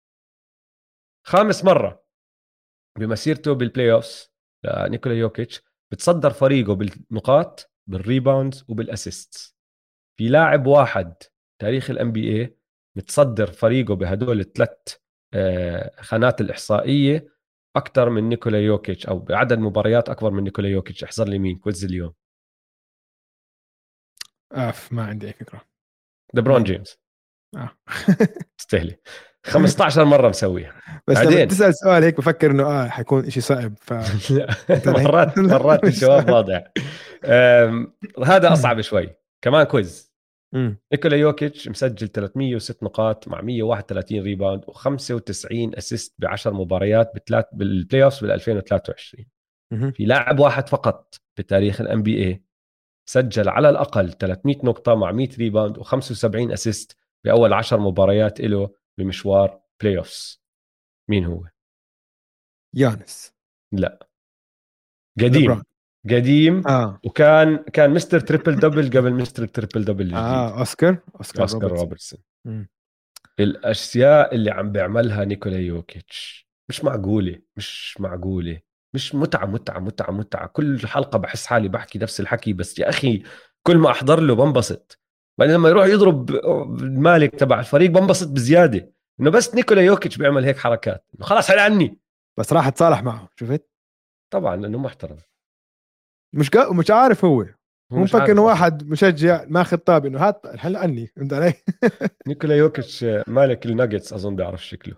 خامس مره بمسيرته بالبلاي اوفس نيكولا يوكيتش بتصدر فريقه بالنقاط، بالريباوندز، وبالاسيستس. في لاعب واحد تاريخ الام بي اي متصدر فريقه بهدول الثلاث خانات الاحصائيه اكثر من نيكولا يوكيتش، او بعدد مباريات اكبر من نيكولا يوكيتش. احذر لي مين كويز اليوم. اف ما عندي اي فكره. دبرون مين؟ جيمس. آه. استهلي. خمسة عشر مره مسويها. بس لما بعدين تسال سؤال هيك بفكر انه اه حيكون إشي صعب ف انت علي؟ مرات لا مرات مش الجواب صعب. واضح. أم، هذا اصعب شوي. كمان كويز. مم. نيكولا يوكيتش مسجل ثلاثمية وستة نقاط مع مية وواحد وثلاثين ريباوند و95 اسيست ب عشر مباريات بثلاث بالبلاي اوف بال ألفين وثلاثة وعشرين. مهم. في لاعب واحد فقط بتاريخ الام بي اي سجل على الاقل ثلاثمية نقطه مع مية ريباوند و75 اسيست باول عشر مباريات له بمشوار بلاي اوف. مين هو؟ يانس. لا، لبران. قديم قديم. اه وكان كان مستر تريبل دبل قبل مستر تريبل دبل الجديد. اه اوسكار اوسكار اوسكار روبرتسون. روبرتسون. مم. الاشياء اللي عم بيعملها نيكولا يوكيتش مش معقوله، مش معقوله. مش متعه متعه متعه متعه. كل حلقه بحس حالي بحكي نفس الحكي، بس يا اخي كل ما احضر له بنبسط. بعدين لما يروح يضرب المالك تبع الفريق بنبسط بزياده. انه بس نيكولا يوكيتش بيعمل هيك حركات، انه خلاص حل عني. بس راح اتصالح معه، شفت؟ طبعا لانه محترم. مش قا... مش عارف هو هو هو مش مفكر انه عارف اصلا. واحد مشجع ماخذ طاب انه هات الحل عني، فهمت علي؟ نيكولا يوكيتش مالك الناجتس اظن بيعرف شكله.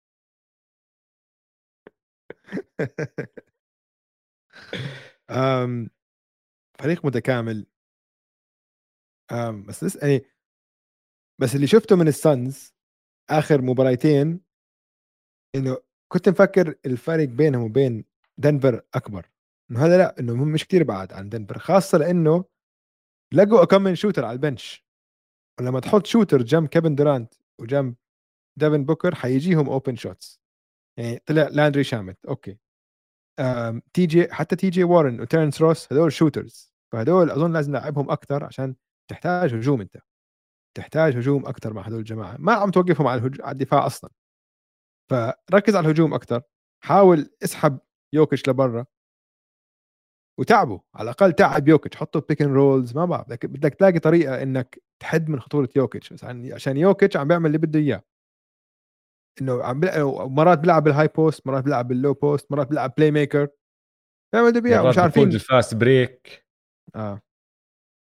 أم... فريق متكامل. أم... بس لسه يعني، بس اللي شفته من السانز اخر مباراتين انه كنت مفكر الفرق بينهم وبين دنفر اكبر، انه هذا لا، انه هم مش كتير بعاد عن دنفر، خاصه لانه لقوا كم من شوتر على البنش. ولما تحط شوتر جنب كيفن دورانت وجنب ديفن بوكر حيجيهم اوبن شوتس. يعني طلع لاندري شامت اوكي، أم، تي جي، حتى تي جي وارن وتيرنس روس هذول شوترز، فهذول اظن لازم نلعبهم اكثر عشان تحتاج هجوم. انت تحتاج هجوم اكثر مع هذول الجماعه، ما عم توقفهم على, الهج... على الدفاع اصلا. فركز على الهجوم اكثر، حاول اسحب يوكيتش لبرا وتعبه، على الاقل تعب يوكيتش، حطه بيك اند رولز، ما بعرف، بدك بدك تلاقي طريقه انك تحد من خطوره يوكيتش، عشان عشان يوكيتش عم بيعمل اللي بده اياه، انه عم بلعب مرات بيلعب بالهاي بوست، مرات بيلعب باللو بوست، مرات بيلعب بلاي ميكر، بيعمل اللي بده اياه مرات ومش بقود عارفين. الفاست بريك. اه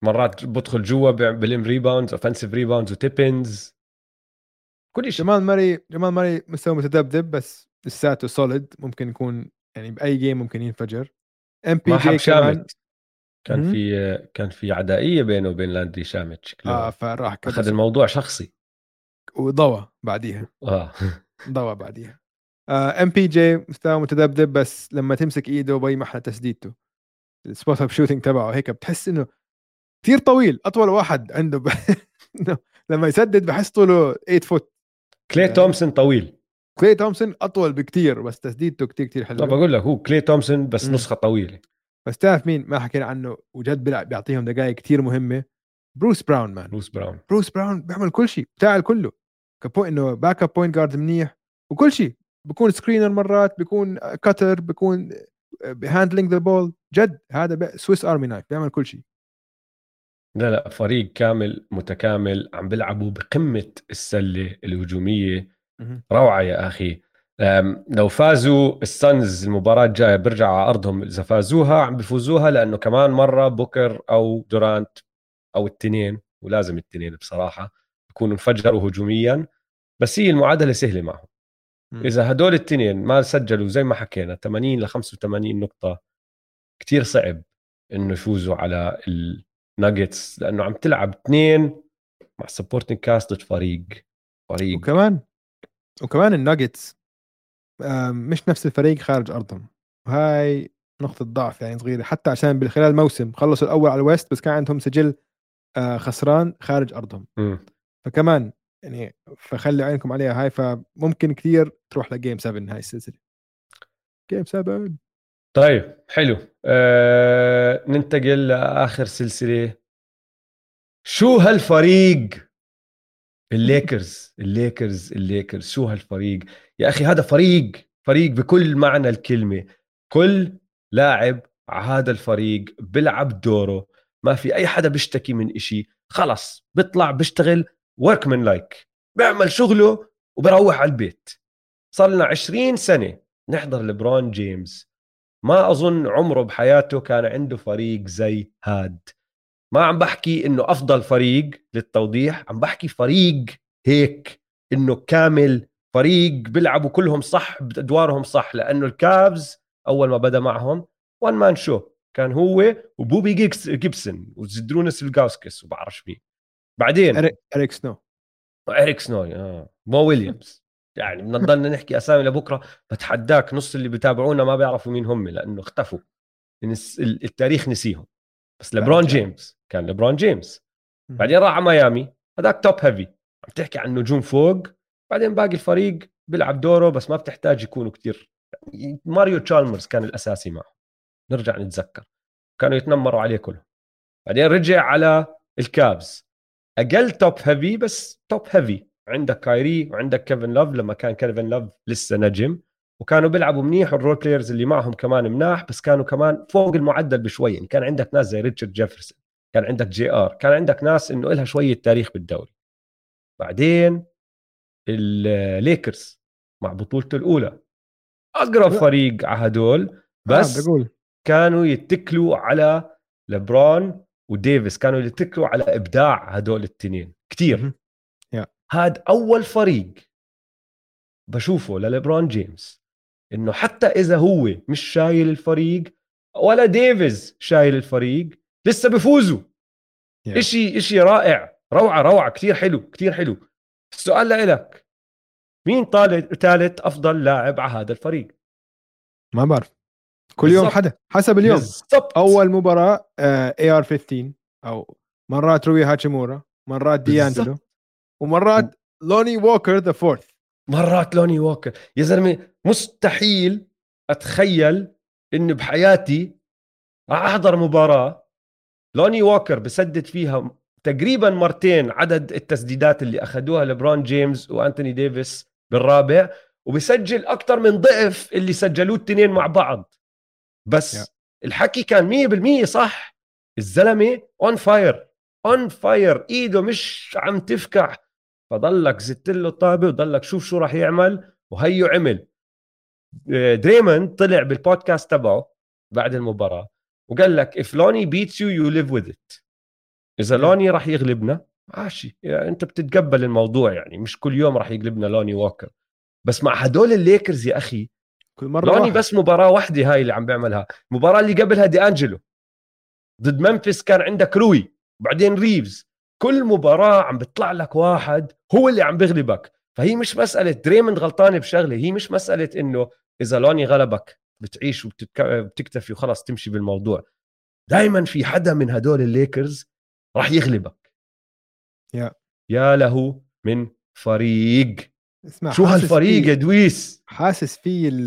مرات بدخل جوا بلم ريباوندز اوفنسيف ريباوندز وتيبنز كل شيء. جمال ماري جمال ماري مستوى متذبذب بس لساته سوليد، ممكن يكون يعني باي جيم ممكن ينفجر. ام بي ما جي حب كمان. شامت، كان مهم. في كان في عدائيه بينه وبين لاندري شامت اه شكله فراح اخذ كبسه الموضوع شخصي. وضوى بعديها. اه ضوى بعديها. ام بي جي مستوى متذبذب بس لما تمسك ايده بي محل تسديدته، السبوت اب شوتينج تبعه هيك بتحس انه كثير طويل، اطول واحد عنده ب... إنه لما يسدد بحس طوله ثمانية فوت. كلي تومسون طويل. كلي تومسون اطول بكثير بس تسديدته كثير كثير لا حلوه. بقول لك هو كلي تومسون بس مم. نسخه طويله. بس تعرف مين ما حكينا عنه وجد بيلعب بيعطيهم دقائق كثير مهمه؟ بروس براون مان. بروس براون. بروس براون بيعمل كل شيء، بتاع كله كبو انه باك اب بوينت جارد منيح وكل شيء، بيكون سكرينر مرات، بيكون كاتر، بيكون هاندلينج ذا بول. جد هذا سويس ارمي نايف، بيعمل كل شيء. لا لا فريق كامل متكامل عم بيلعبوا بقمه السله الهجوميه. روعه يا اخي. أم، لو فازوا السانز المباراة الجاية برجعوا على أرضهم، إذا فازوها عم بيفوزوها لأنه كمان مرة بوكر أو دورانت أو التنين، ولازم التنين بصراحة يكونوا انفجروا هجوميا. بس هي المعادلة سهلة معهم. مم. إذا هدول التنين ما سجلوا زي ما حكينا ثمانين ل خمسة وثمانين نقطة، كتير صعب إنه يفوزوا على الناجتس، لأنه عم تلعب اثنين مع سبورتنج كاست ضد فريق فريق وكمان وكمان الناجتس مش نفس الفريق خارج ارضهم، وهاي نقطة ضعف يعني صغيرة، حتى عشان بالخلال الموسم خلصوا الأول على الويست بس كان عندهم سجل آه، خسران خارج أرضهم. مم. فكمان يعني فخلي عينكم عليها هاي، فممكن كثير تروح لجيم سبعة هاي السلسلة. جيم سبعة. طيب حلو. أه... ننتقل لآخر سلسلة. شو هالفريق الليكرز الليكرز الليكرز شو هالفريق يا أخي. هذا فريق فريق بكل معنى الكلمة. كل لاعب على هذا الفريق بيلعب دوره. ما في أي حدا بيشتكي من إشي. خلص بيطلع بيشتغل workman like، بيعمل شغله وبروح على البيت. صار لنا عشرين سنة نحضر لبرون جيمس، ما أظن عمره بحياته كان عنده فريق زي هاد. ما عم بحكي إنه أفضل فريق للتوضيح، عم بحكي فريق هيك إنه كامل، فريق بيلعبوا كلهم صح بأدوارهم صح. لأنه الكابز أول ما بدأ معهم وان مان شو، كان هو وبوبي جيكس جيبسون وزدرونس الجاوسكس وبعرفش مين. بعدين إريك إريك سنو. إريك سنوي، آه. مو ويليامز. يعني بدنا نضلنا نحكي أسامي لبكرة. بتحداك نص اللي بتابعونا ما بيعرفوا مين هم لأنه اختفوا، التاريخ نسيهم. بس لا لبرون رجعوا. جيمس كان لبرون جيمس. مهم. بعدين راح على ميامي، هذاك توب هيفي، عم تحكي عن نجوم فوق. بعدين باقي الفريق بيلعب دوره بس ما بتحتاج يكونوا كتير. ماريو تشالمرز كان الأساسي معه، نرجع نتذكر، كانوا يتنمروا عليه كلهم. بعدين رجع على الكابز، أقل توب هيفي بس توب هيفي. عندك كايري وعندك كيفن لوف لما كان كيفن لوف لسه نجم، وكانوا بيلعبوا منيح، والرول بلايرز اللي معهم كمان مناح، بس كانوا كمان فوق المعدل بشوي. يعني كان عندك ناس زي ريتشارد جيفرسون، كان عندك جي ار، كان عندك ناس انه لها شويه تاريخ بالدوري. بعدين الليكرز مع بطولته الاولى اقرب لا فريق على هدول، اه بدي بس اقول. كانوا يتكلوا على لبرون وديفيس، كانوا يتكلوا على ابداع هدول التنين كتير. مهم. يا هاد اول فريق بشوفه لليبرون جيمس انه حتى اذا هو مش شايل الفريق ولا ديفيز شايل الفريق لسه بفوزوا. يا اشي اشي رائع، روعة روعة، كتير حلو كتير حلو. السؤال لإلك، مين طالع ثالث افضل لاعب على هذا الفريق؟ ما بعرف، كل يوم بالضبط حدا حسب اليوم. بالضبط اول مباراة اي ار خمستاشر، او مرات روي هاتشيمورا، مرات ديانجلو، بالضبط. ومرات لوني ووكر ذا فورث. مرات لوني ووكر. يا زلمة مستحيل اتخيل اني بحياتي راح احضر مباراة لوني ووكر بسدد فيها تقريبا مرتين عدد التسديدات اللي أخذوها لبرون جيمس وأنتوني ديفيس بالرابع، وبسجل أكتر من ضعف اللي سجلوه التنين مع بعض. يا بس الحكي كان مية بالمية صح. الزلمة on fire on fire، إيده مش عم تفكح. فضلك زدت له الطابة وضلك شوف شو راح يعمل، وهيو عمل. دريموند طلع بالبودكاست تبعه بعد المباراة وقال لك if Lonnie beats you you live with it. اذا yeah. لوني راح يغلبنا ماشي، يعني انت بتتقبل الموضوع، يعني مش كل يوم راح يغلبنا لوني ووكر. بس مع هدول الليكرز يا اخي كل مره لوني واحد. بس مباراه واحده هاي اللي عم بيعملها. المباراه اللي قبلها دي انجلو ضد ممفيس كان عندك روي وبعدين ريفز. كل مباراه عم بيطلع لك واحد هو اللي عم بيغلبك. فهي مش مساله دريموند غلطان بشغله، هي مش مساله انه اذا لوني غلبك بتعيش وبتكتفي وخلاص تمشي بالموضوع. دائما في حدا من هدول الليكرز راح يغلبك. yeah. يا له من فريق. اسمع، شو حاسس هالفريق في يا دويس. حاسس في ال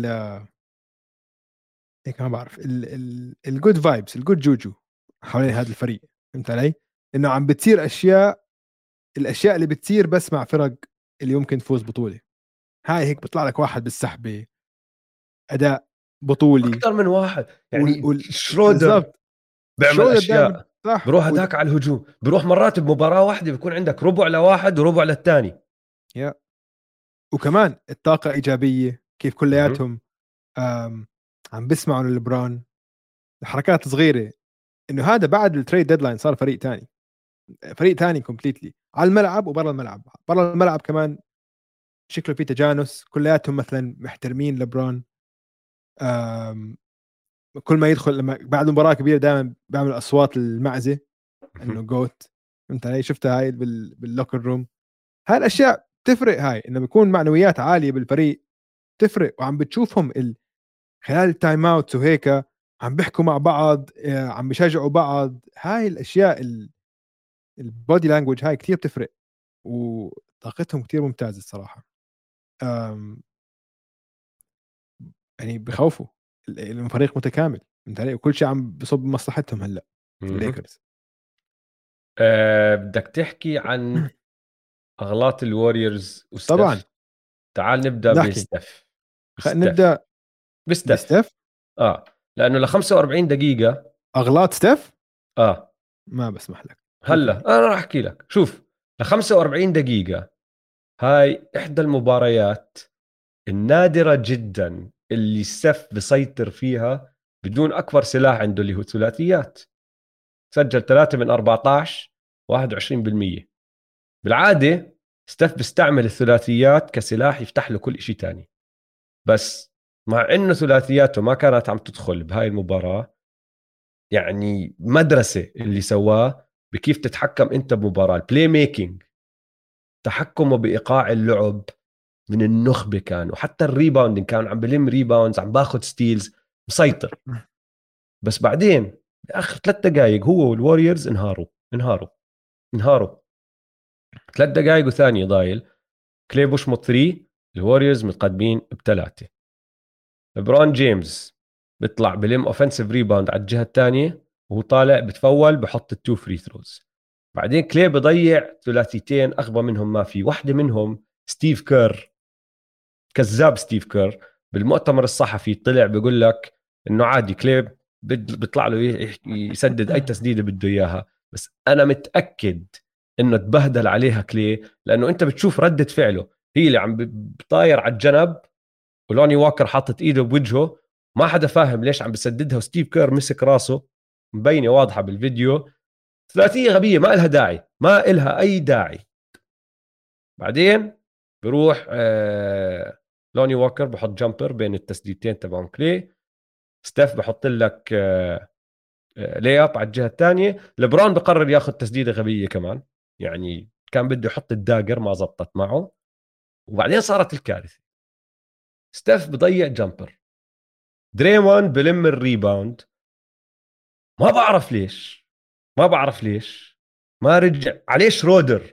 هيك ما بعرف الجود فايبس، الجود جوجو حوالين هذا الفريق. فهمت علي؟ انه عم بتصير اشياء، الاشياء اللي بتصير بس مع فرق اللي يمكن تفوز بطوله. هاي هيك بيطلع لك واحد بالسحبه، اداء بطولي. اكثر من واحد وال... يعني. وال... شرودر بالضبط. بيعمل شو دائما اشياء. صح. بروح وال... هداك على الهجوم، بروح مرات بمباراه واحده بيكون عندك ربع لواحد وربع للثاني. يا وكمان الطاقه ايجابيه، كيف كلياتهم أم... عم بيسمعوا للبران. الحركات صغيره، انه هذا بعد التريد ديدلاين صار فريق تاني، فريق تاني كومبليتلي على الملعب وبرا الملعب. برا الملعب كمان شكله في تجانس، كلياتهم مثلا محترمين لبران. كل ما يدخل لما بعد مباراه كبيره دائما بيعمل اصوات المعزه انه جوت. فهمت علي؟ شفتها هاي بال... باللوكر روم. هاي الاشياء تفرق، هاي انه بيكون معنويات عاليه بالفريق تفرق. وعم بتشوفهم ال... خلال التايم اوت وهيك عم بيحكوا مع بعض، عم بيشجعوا بعض. هاي الاشياء ال... البودي لانجوج هاي كثير بتفرق، وطاقتهم كثير ممتازه الصراحه. أم... يعني بخوفوا الفريق متكامل. فهمت علي؟ وكل شيء عم بصب بمصلحتهم هلا الليكرز. أه بدك تحكي عن اغلاط الوريورز طبعا. وستيف. تعال نبدا نحكي. بستيف. خلينا بستيف نبدا بستيف بستيف. اه لانه ل خمسة وأربعين دقيقه. اغلاط ستيف اه ما بسمح لك. هلا شوفني. انا راح احكي لك. شوف، ل خمسة وأربعين دقيقه هاي احدى المباريات النادره جدا اللي ستيف بيسيطر فيها بدون اكبر سلاح عنده اللي هو ثلاثيات. سجل ثلاثة من أربعة عشر، واحد وعشرين بالمية. بالعاده ستيف بيستعمل الثلاثيات كسلاح يفتح له كل شيء تاني. بس مع انه ثلاثياته ما كانت عم تدخل بهاي المباراه، يعني مدرسه اللي سواه بكيف تتحكم انت بمباراه. البلاي ميكينج، تحكمه بايقاع اللعب من النخبه كان. وحتى الريباوندين كان عم بلم ريباوندز، عم باخذ ستيلز، مسيطر. بس بعدين باخر ثلاث دقائق هو والوريورز انهاروا انهاروا انهاروا ثلاث دقائق وثانيه ضايل، كلي بوش مت ثلاثة، الوريورز متقدمين بثلاثه. لبرون جيمس بيطلع بلم اوفنسيف ريباوند على الجهه الثانيه، وهو طالع بتفول بحط التو فري ثروز. بعدين كلي بضيع ثلاثيتين اغبى منهم ما في. واحده منهم ستيف كير، كذاب ستيف كير، بالمؤتمر الصحفي طلع بيقول لك انه عادي كلي بيطلع له يسدد اي تسديده بده اياها. بس انا متاكد انه تبهدل عليها كلي، لانه انت بتشوف رده فعله. هي اللي عم بطاير على الجنب ولوني واكر حاطط ايده بوجهه، ما حدا فاهم ليش عم بسددها، وستيف كير مسك راسه، مبينه واضحه بالفيديو. ثلاثيه غبيه ما إلها داعي، ما إلها اي داعي. بعدين بروح آه لوني واكر بحط جامبر بين التسديدتين تبعهم كلي. ستيف بحط لك آه آه لي اب على الجهه الثانيه. لبرون بقرر ياخذ تسديده غبيه كمان، يعني كان بده يحط الداجر ما زبطت معه. وبعدين صارت الكارثه، ستيف بضيع جامبر، دريمون بلم الريباوند. ما بعرف ليش ما بعرف ليش ما رجع عليه شرودر.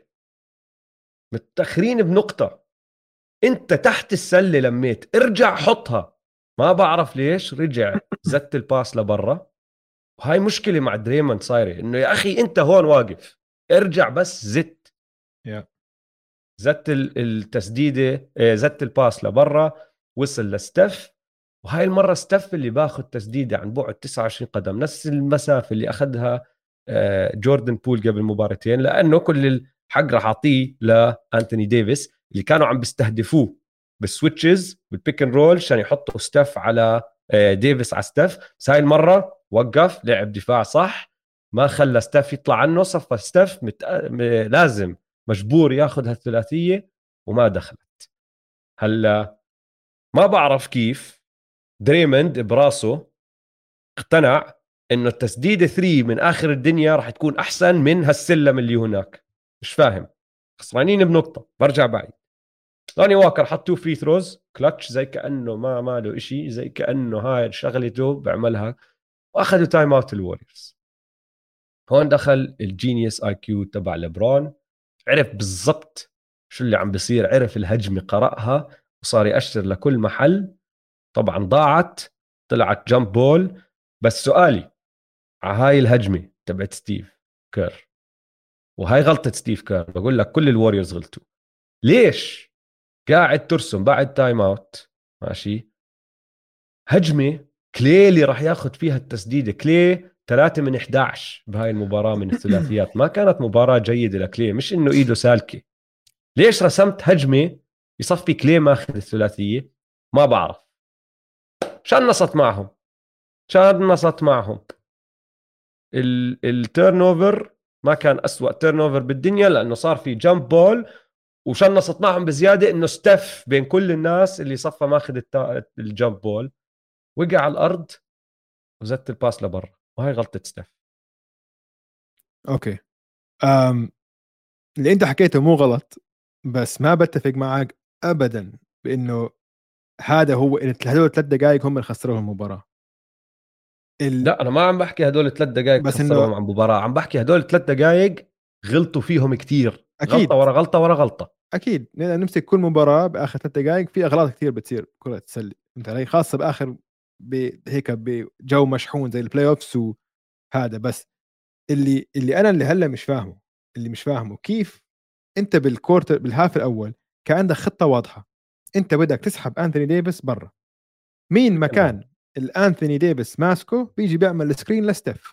متأخرين بنقطة، انت تحت السلة لميت، ارجع حطها. ما بعرف ليش رجع زت الباس لبرا. وهاي مشكلة مع دريموند صايرة، انه يا اخي انت هون واقف، ارجع بس زت. yeah. زت التسديدة، زت الباس لبرا، وصل لستف. وهاي المرة ستف اللي باخذ تسديدة عن بعد تسعة وعشرين قدم، نفس المسافة اللي أخذها جوردن بول قبل مباراتين، لأنه كل الحق راح أعطيه لأنتوني ديفيس اللي كانوا عم بيستهدفوه بالسويتشز بالبيك اند رول عشان يحطوا ستف على ديفيس على ستف. بس هاي المرة وقف، لعب دفاع صح، ما خلى ستاف يطلع عنه، صفى ستاف مت... م... لازم مجبور ياخذ هالثلاثيه وما دخلت. هلا ما بعرف كيف دريموند براسه اقتنع انه التسديده ثلاثة من اخر الدنيا راح تكون احسن من هالسلم اللي هناك. مش فاهم، خسرانين بنقطه، برجع بعيد. لوني واكر حط تو فري ثروز كلتش زي كانه ما ماله إشي، زي كانه هاي شغلته بعملها، واخذوا تايم اوت الوريورز. هون دخل الجينيوس اي كيو تبع لبرون، عرف بالضبط شو اللي عم بيصير، عرف الهجمه قرأها وصار يأشر لكل محل. طبعا ضاعت، طلعت جامب بول. بس سؤالي على هاي الهجمه تبعت ستيف كير، وهاي غلطه ستيف كير، بقول لك كل الوريورز غلطوا. ليش قاعد ترسم بعد تايم اوت ماشي هجمه كلي اللي راح ياخذ فيها التسديده؟ كلي ثلاثة من إحدى عشر بهاي المباراة من الثلاثيات، ما كانت مباراة جيدة لكلي، مش إنه إيده سالكة. ليش رسمت هجمة يصفي كلي ماخذ الثلاثية؟ ما بعرف. شان نصت معهم، شان نصت معهم. التيرن اوفر ما كان أسوأ تيرن اوفر بالدنيا، لأنه صار في جامب بول، وشان نصت معهم بزيادة إنه ستيف بين كل الناس اللي صفى ماخذ الجامب بول وقع على الأرض وزت الباس لبرا، وهي غلطة ستيف. اوكي، أم اللي انت حكيته مو غلط، بس ما بتفق معك ابدا بانه هذا هو هدول ثلاث دقائق هم اللي خسروا المباراه. ال... لا، انا ما عم بحكي هدول ثلاث دقائق بس انه خسروهم عن مباراة، عم بحكي هدول ثلاث دقائق غلطوا فيهم كتير، غلطة اكيد ورا غلطة ورا غلطة. اكيد نمسك كل مباراه باخر ثلاث دقائق في اغلاط كثير بتصير كره السله، فهمت علي؟ خاصه باخر هيك بجو مشحون زي البلاي اوفس وهذا. بس اللي اللي انا اللي هلا مش فاهمه اللي مش فاهمه كيف انت بالكورتر بالهاف الاول كان عندك خطه واضحه، انت بدك تسحب انثوني ديفيس برا، مين تمام. مكان الانثوني ديفيس ماسكه بيجي بيعمل سكرين لستيف.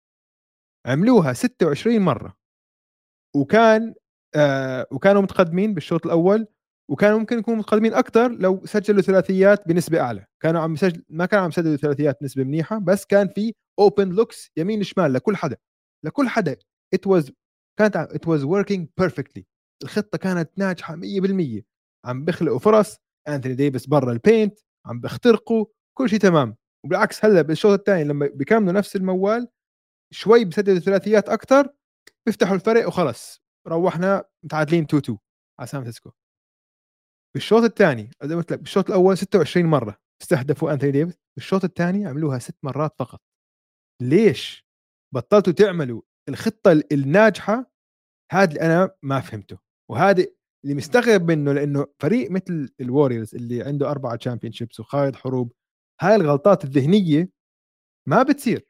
عملوها ستة وعشرين مره، وكان آه وكانوا متقدمين بالشوط الاول، وكانوا ممكن يكونوا متقدمين اكثر لو سجلوا ثلاثيات بنسبه اعلى. كانوا عم يسجل ما كانوا عم يسجلوا ثلاثيات بنسبه منيحه، بس كان في اوبن لوكس يمين شمال لكل حدا لكل حدا. it was كانت it was working perfectly. الخطه كانت ناجحه مية بالمية. عم بيخلقوا فرص، انثوني ديفيس برا البينت عم بيخترقوا، كل شيء تمام. وبالعكس هلا بالشوط الثاني لما بيكملوا نفس الموال شوي بسددوا ثلاثيات اكثر، بيفتحوا الفرق وخلص روحنا متعادلين اتنين اتنين على سان فرانسيسكو. بالشوط الثاني زي ما قلت لك بالشوط الاول ستة وعشرين مره استهدفوا انثوني ديفيس، بالشوط الثاني عملوها ست مرات فقط. ليش بطلتوا تعملوا الخطه الناجحه؟ هذا اللي انا ما فهمته، وهذا اللي مستغرب منه، لانه فريق مثل الواريورز اللي عنده اربعه تشامبيون شيبس وخايض حروب، هاي الغلطات الذهنيه ما بتصير.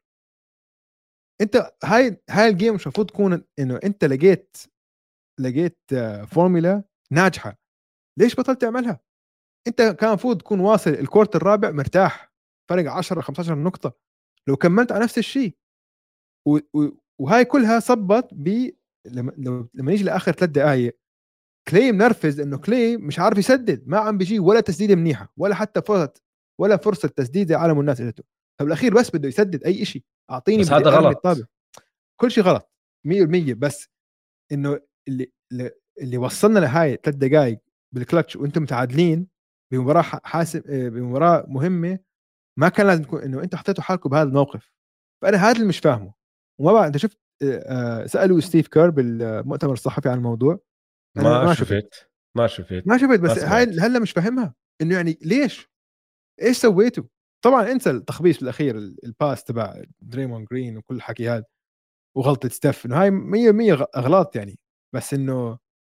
انت هاي هاي الجيم مش المفروض تكون انه انت لقيت لقيت فورمولا ناجحه، ليش بطلت تعملها؟ انت كان المفروض تكون واصل الكورت الرابع مرتاح، فرق عشرة خمسة عشر نقطه لو كملت على نفس الشيء. وهاي كلها صبت ب لما لما نيجي لاخر ثلاث دقائق كلي منرفز انه كلي مش عارف يسدد، ما عم بيجي ولا تسديده منيحه ولا حتى فرصه ولا فرصه تسديده عالم الناس قالته. فبالاخير بس بده يسدد اي شيء، اعطيني بس بدي هذا ارمي الطابه. غلط. كل شيء غلط مية بالمية. بس انه اللي اللي وصلنا لهاي ثلاث دقائق بالكلتش وانتم متعادلين بمباراه حاسم بمباراه مهمه، ما كان لازم تكون انه انتم حطيتوا حالكم بهذا الموقف. فانا هذا اللي مش فاهمه. وما بعد انت شفت سالوا ستيف كير بالمؤتمر الصحفي عن الموضوع؟ انا ما ما شفت شفت ما شفت ما شفت ما بس هاي سمعت. هلا مش فاهمها انه يعني ليش ايش سويتوا؟ طبعا انسى التخبيص بالاخير الباس تبع دريمون جرين وكل الحكي هذا وغلطه ستيف، انه هاي مية بالمية اغلاط يعني. بس انه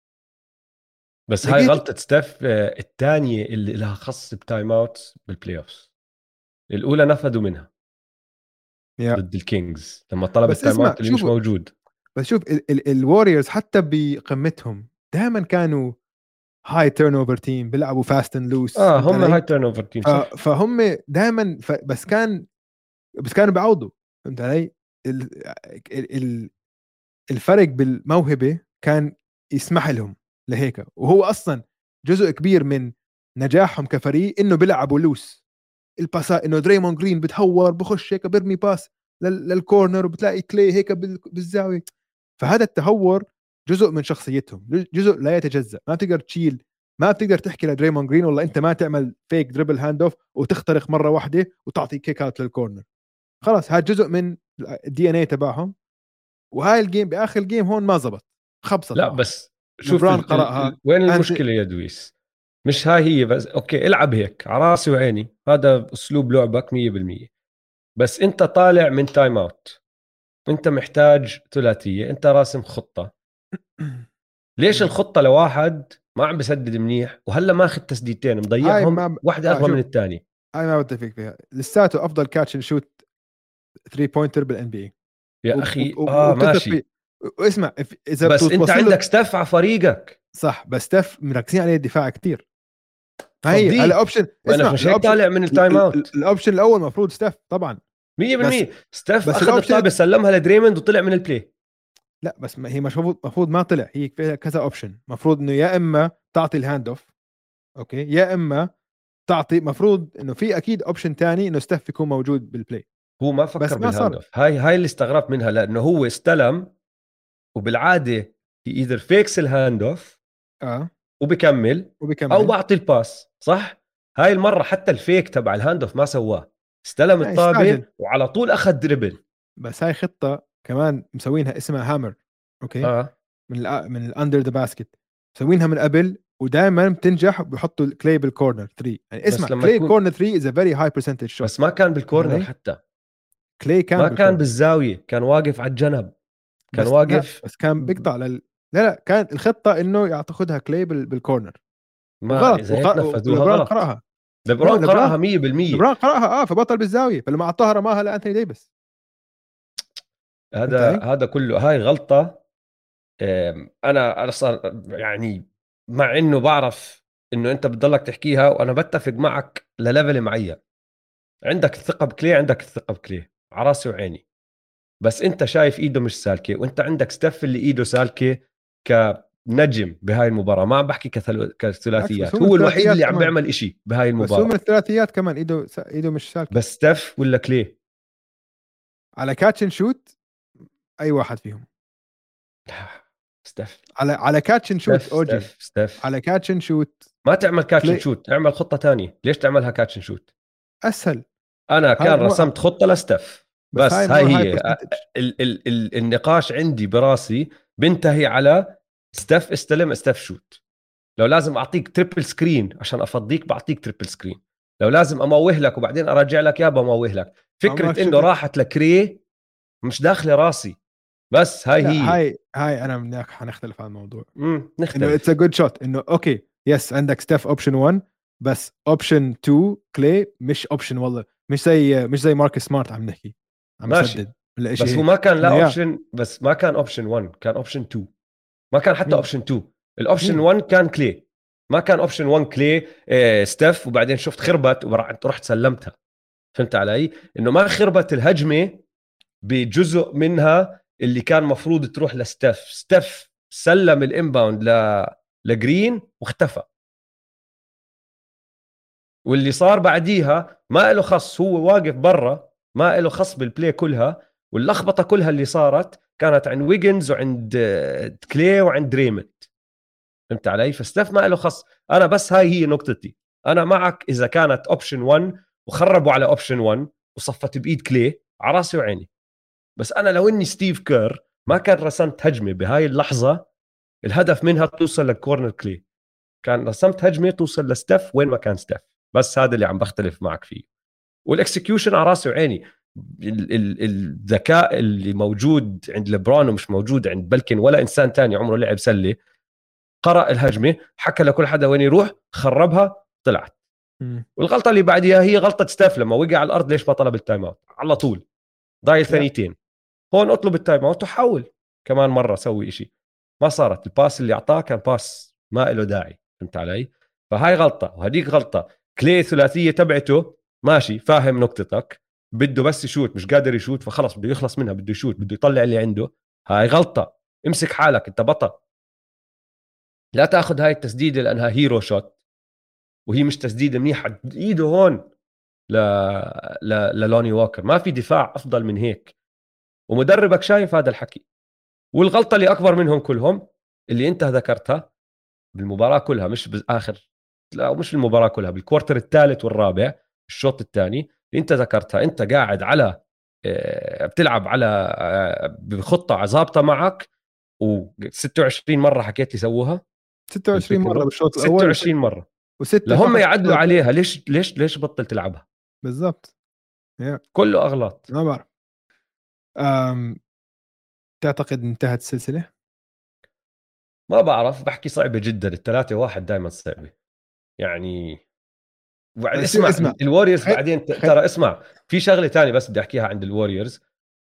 بس هاي لقيت غلطة ستيف الثانية اللي لها خص بتايم اوت بالبلاي اوفز. الأولى نفذوا منها يا ضد الكينجز لما طلب بس التايم اسمع اوت اللي مش شوفوا، موجود. بس شوف الوريورز حتى بقمتهم دائما كانوا هاي تيرن اوفر تيم، بيلعبوا فاست اند لوس، اه، فهمت هم هاي علي؟ تيرن اوفر تيم صح. فهم دائما ف... بس كان بس كانوا بيعوضوا، فهمت علي؟ ال... ال... الفرق بالموهبه كان يسمح لهم لهيك. وهو اصلا جزء كبير من نجاحهم كفريق انه بيلعبوا لوس الباس، انه دريمون جرين بتهور بخش هيك بيرمي باس، للكورنر وبتلاقي كلي هيك بالزاويه. فهذا التهور جزء من شخصيتهم، جزء لا يتجزأ. ما تقدر تشيل، ما بتقدر تحكي لدريمون جرين والله انت ما تعمل فيك دريبل هاند اوف وتخترق مره واحده وتعطي كيك اوت للكورنر. خلاص هذا جزء من الدي ان اي تبعهم. وهاي الجيم باخر الجيم هون ما زبط، خبصت لا معهم. بس شوف لبران ال... ال... قرأها ال... وين أنت... المشكله يا دويس؟ مش هاي هي بس. اوكي العب هيك على راسي وعيني، هذا اسلوب لعبك مية بالمية. بس انت طالع من تايم اوت، انت محتاج ثلاثيه، انت راسم خطه. ليش الخطه لواحد ما عم بسدد منيح وهلا ماخذ تسديدتين هاي مضيعهم، ما ب... واحده آه اغبى من شوف، الثاني؟ هاي ما بتفق فيها. لساته افضل كاتش شوت ثري بوينتر بالان بي اي، يا اخي اه وبتثق ماشي، فيه. واسمع اذا بس انت بتوصل له عندك ستاف على فريقك. صح، بس تف مركزين عليه الدفاع كتير. ما هي على فضيه، اوبشن، وانا اسمع مش هيك الاوبشن، طالع من التايم اوت. الاوبشن الاول المفروض ستاف طبعا. بس مية بالمية ستاف بس اخذ الاوبشن الطابه سلمها لدريموند وطلع من البلاي. لا بس ما هي مش المفروض المفروض ما طلع. هي فيها كذا اوبشن، المفروض انه يا اما تعطي الهاند اوف اوكي، يا اما تعطي، مفروض انه في اكيد اوبشن تاني انه ستاف يكون موجود بالبلاي. هو ما بس فكر ما بالهاند صار. اوف. هاي هاي اللي استغربت منها، لانه هو استلم وبالعاده ايذر فيكس الهاند اوف اه وبكمل، او وبكمل. بعطي الباس صح. هاي المره حتى الفيك تبع الهاند اوف ما سواه، استلم يعني الطابه استعجل. وعلى طول اخذ دربل. بس هاي خطه كمان مسوينها اسمها هامر اوكي، اه من ال من الاندر ذا باسكت، مسوينها من قبل ودائما بتنجح. بحطوا كلي بالكورنر ثري. يعني اسمع بس لما كلي يكون، كورنر ثري از ا فيري هاي برسنتج شوت. بس ما كان بالكورنر حتى، كلي كان ما كان بالكورنر. بالزاويه، كان واقف على الجنب، كان بس لا واقف. بس كان بيقطع لل... لا لا كانت الخطه انه ياخذها كلي بال... بالكورنر. ما وغلط اذا وخ... هيك نفذوها ولبران غلط. قراها. نو لبرون لبران قراها مية بالمية. لبران قراها اه، فبطل بالزاويه، فلما اعطاها رماها لانتوني ديفيس. فهمت هذا علي؟ هذا كله هاي غلطه. أم، انا انا صار يعني، مع انه بعرف انه انت بتضلك تحكيها وانا بتفق معك لليفل معين. عندك الثقه بكلي، عندك الثقه بكلي على راسي وعيني. بس انت شايف ايده مش سالكه، وانت عندك ستيف اللي ايده سالكه كنجم بهاي المباراه. ما عم بحكي كثل... بالعكس بس كثلاثيات، هو من هو الوحيد الثلاثيات اللي عم كمان. بيعمل إشي بهاي بس هو من المباراه. الثلاثيات كمان ايده س... ايده مش سالكه. بس ستيف ولا كلي؟ على كاتش اند شوت اي واحد فيهم. ستيف على على كاتش اند شوت ستيف اوجي. ستيف ستيف على كاتش اند شوت ما تعمل كاتش كلي شوت، اعمل خطه تانية. ليش تعملها كاتش شوت؟ اسهل. انا هاي كان مو... رسمت خطه لستف. بس هاي بس هاي مور هاي هي برسنتج. ال ال ال النقاش عندي براسي بنتهي على ستف استلم ستف شوت. لو لازم اعطيك تريبل سكرين عشان افضيك بعطيك تريبل سكرين. لو لازم اموه لك وبعدين ارجع لك يا بموه لك. عمرك فكره انه شفت؟ راحت لكري مش داخله راسي. بس هاي لا هي. هاي هاي انا منك حنختلف عن الموضوع. امم انه اتس ا نختلف. جود شوت، انه اوكي يس عندك ستيف اوبشن واحد، بس اوبشن تو كلي مش اوبشن. والله مش زي مش زي ماركس سمارت عم نحكي عم ماشي يسدد ولا شيء بس هو ما هيك. كان لا انه يا اوبشن، بس ما كان اوبشن واحد، كان اوبشن اثنين. ما كان حتى مين اوبشن اثنين. الاوبشن مين واحد كان كلي. ما كان اوبشن واحد كلي اه ستيف وبعدين شفت خربت ورحت سلمتها. فهمت علي؟ انه ما خربت الهجمه بجزء منها اللي كان مفروض تروح لستيف. ستيف سلم الانباوند ل لجرين واختفى. واللي صار بعديها ما له خص، هو واقف برا ما له خص بالبلاي كلها. واللخبطه كلها اللي صارت كانت عند ويجنز وعند كلي وعند دريموند. فهمت علي؟ فستيف ما له خص. انا بس هاي هي نقطتي. انا معك اذا كانت اوبشن واحد وخربوا على اوبشن واحد وصفت بايد كلي على راسي وعيني. بس انا لو اني ستيف كير ما كان رسمت هجمه بهاي اللحظه الهدف منها توصل للكورنر كلي. كان رسمت هجمه توصل لستيف وين ما كان ستيف. بس هذا اللي عم بختلف معك فيه. والاكسكيوشن على راسي وعيني. ال- ال- الذكاء اللي موجود عند لبران ومش موجود عند بلكن ولا انسان تاني عمره لعب سله. قرأ الهجمه، حكى لكل حدا وين يروح، خربها، طلعت. مم. والغلطه اللي بعديها هي غلطه ستيف لما وقع على الارض. ليش ما طلب التايم اوت على طول؟ ضايل يا ثانيتين. هون اطلب التايم اوت وحاول كمان مره سوي إشي. ما صارت. الباس اللي اعطاه كان باس ما له داعي. فهمت علي؟ فهاي غلطه وهديك غلطه. كلي ثلاثيه تبعته ماشي، فاهم نقطتك، بده بس يشوت مش قادر يشوت فخلص بده يخلص منها، بده يشوت بده يطلع اللي عنده. هاي غلطه. امسك حالك، انت بطل. لا تاخذ هاي التسديده لانها هيرو شوت وهي مش تسديده منيحه. ايده هون ل... ل... للوني ووكر، ما في دفاع افضل من هيك، ومدربك شايف هذا الحكي. والغلطه اللي اكبر منهم كلهم اللي انت ذكرتها بالمباراه كلها، مش باخر، لا مش المباراه كلها، بالكوارتر الثالث والرابع الشوط الثاني اللي انت ذكرتها، انت قاعد على بتلعب على بخطه ظابطه معك، و26 مره حكيت لي سووها ستة وعشرين مره بالشوط الاول، ستة وعشرين مره وستة لهم فقط يعدلوا عليها. ليش ليش ليش بطل تلعبها؟ بالضبط. yeah. كله اغلاط. ما بعرف. أم... تعتقد انتهت السلسله؟ ما بعرف، بحكي صعبه جدا. الثلاثة واحد دائما صعبه يعني. وبعد اسمع, اسمع. الوريورز خي... بعدين خي... ترى اسمع، في شغله تانية بس بدي احكيها عند الوريورز،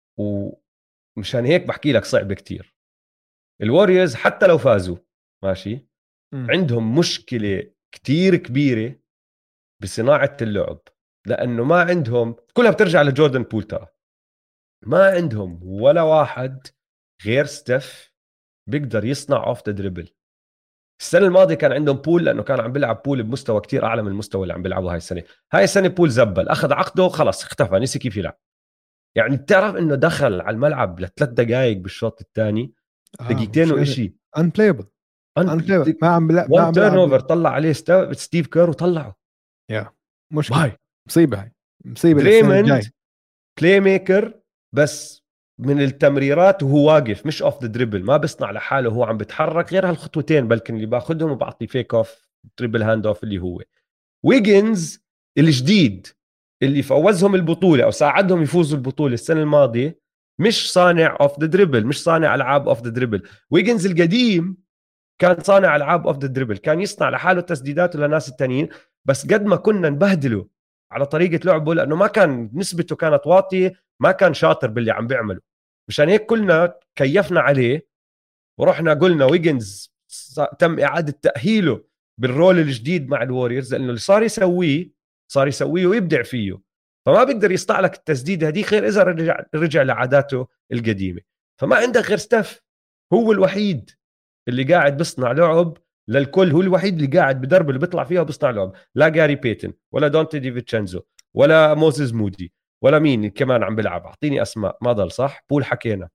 ومشان هيك بحكي لك صعبه كتير. الوريورز حتى لو فازوا ماشي، م. عندهم مشكله كتير كبيره بصناعه اللعب، لانه ما عندهم، كلها بترجع لجوردن بول. ترى ما عندهم ولا واحد غير ستيف بيقدر يصنع اوف ذا دريبل. السنه الماضيه كان عندهم بول، لانه كان عم بيلعب بول بمستوى كتير اعلى من المستوى اللي عم بيلعبه هاي السنه. هاي السنه بول زبل، اخذ عقده خلص اختفى، نسي كيف يلعب. يعني بتعرف انه دخل على الملعب لثلاث دقائق بالشوط الثاني، آه دقيقتين وإشي، unplayable unplayable. ما عم بلا... ما وان عم تيرن اوفر بلعب. طلع عليه ستيف كير وطلعه. يا مشكله، باي مصيبه، هاي مصيبه للسنه دريموند الجاي. بلاي ميكر بس من التمريرات وهو واقف، مش اوف ذا دريبل، ما بيصنع لحاله، هو عم بيتحرك غير هالخطوتين بلكن اللي باخذهم وبعطي فيك اوف دريبل هاند اوف اللي هو ويجنز الجديد اللي فوزهم البطوله او ساعدهم يفوزوا البطوله السنه الماضيه، مش صانع اوف ذا دريبل، مش صانع العاب اوف ذا دريبل. ويجنز القديم كان صانع العاب اوف ذا دريبل، كان يصنع لحاله تسديدات للناس التانيين، بس قد ما كنا نبهدله على طريقه لعبه لانه ما كان نسبته كانت واطيه، ما كان شاطر باللي عم بيعمله. مشان هيك كلنا كيفنا عليه ورحنا قلنا ويجنز تم اعاده تاهيله بالرول الجديد مع الوريورز، لانه اللي صار يسويه صار يسويه ويبدع فيه، فما بيقدر يصنع لك التسديد هذه غير اذا رجع رجع لعاداته القديمه. فما عندك غير ستيف، هو الوحيد اللي قاعد بيصنع لعب للكل، هو الوحيد اللي قاعد بدرب اللي بيطلع فيها وبيصنع لعب. لا جاري بيتن ولا دونتي ديفيتشنزو ولا موسيس مودي ولا مين كمان عم بيلعب، اعطيني اسماء ما ضل. صح بول حكينا،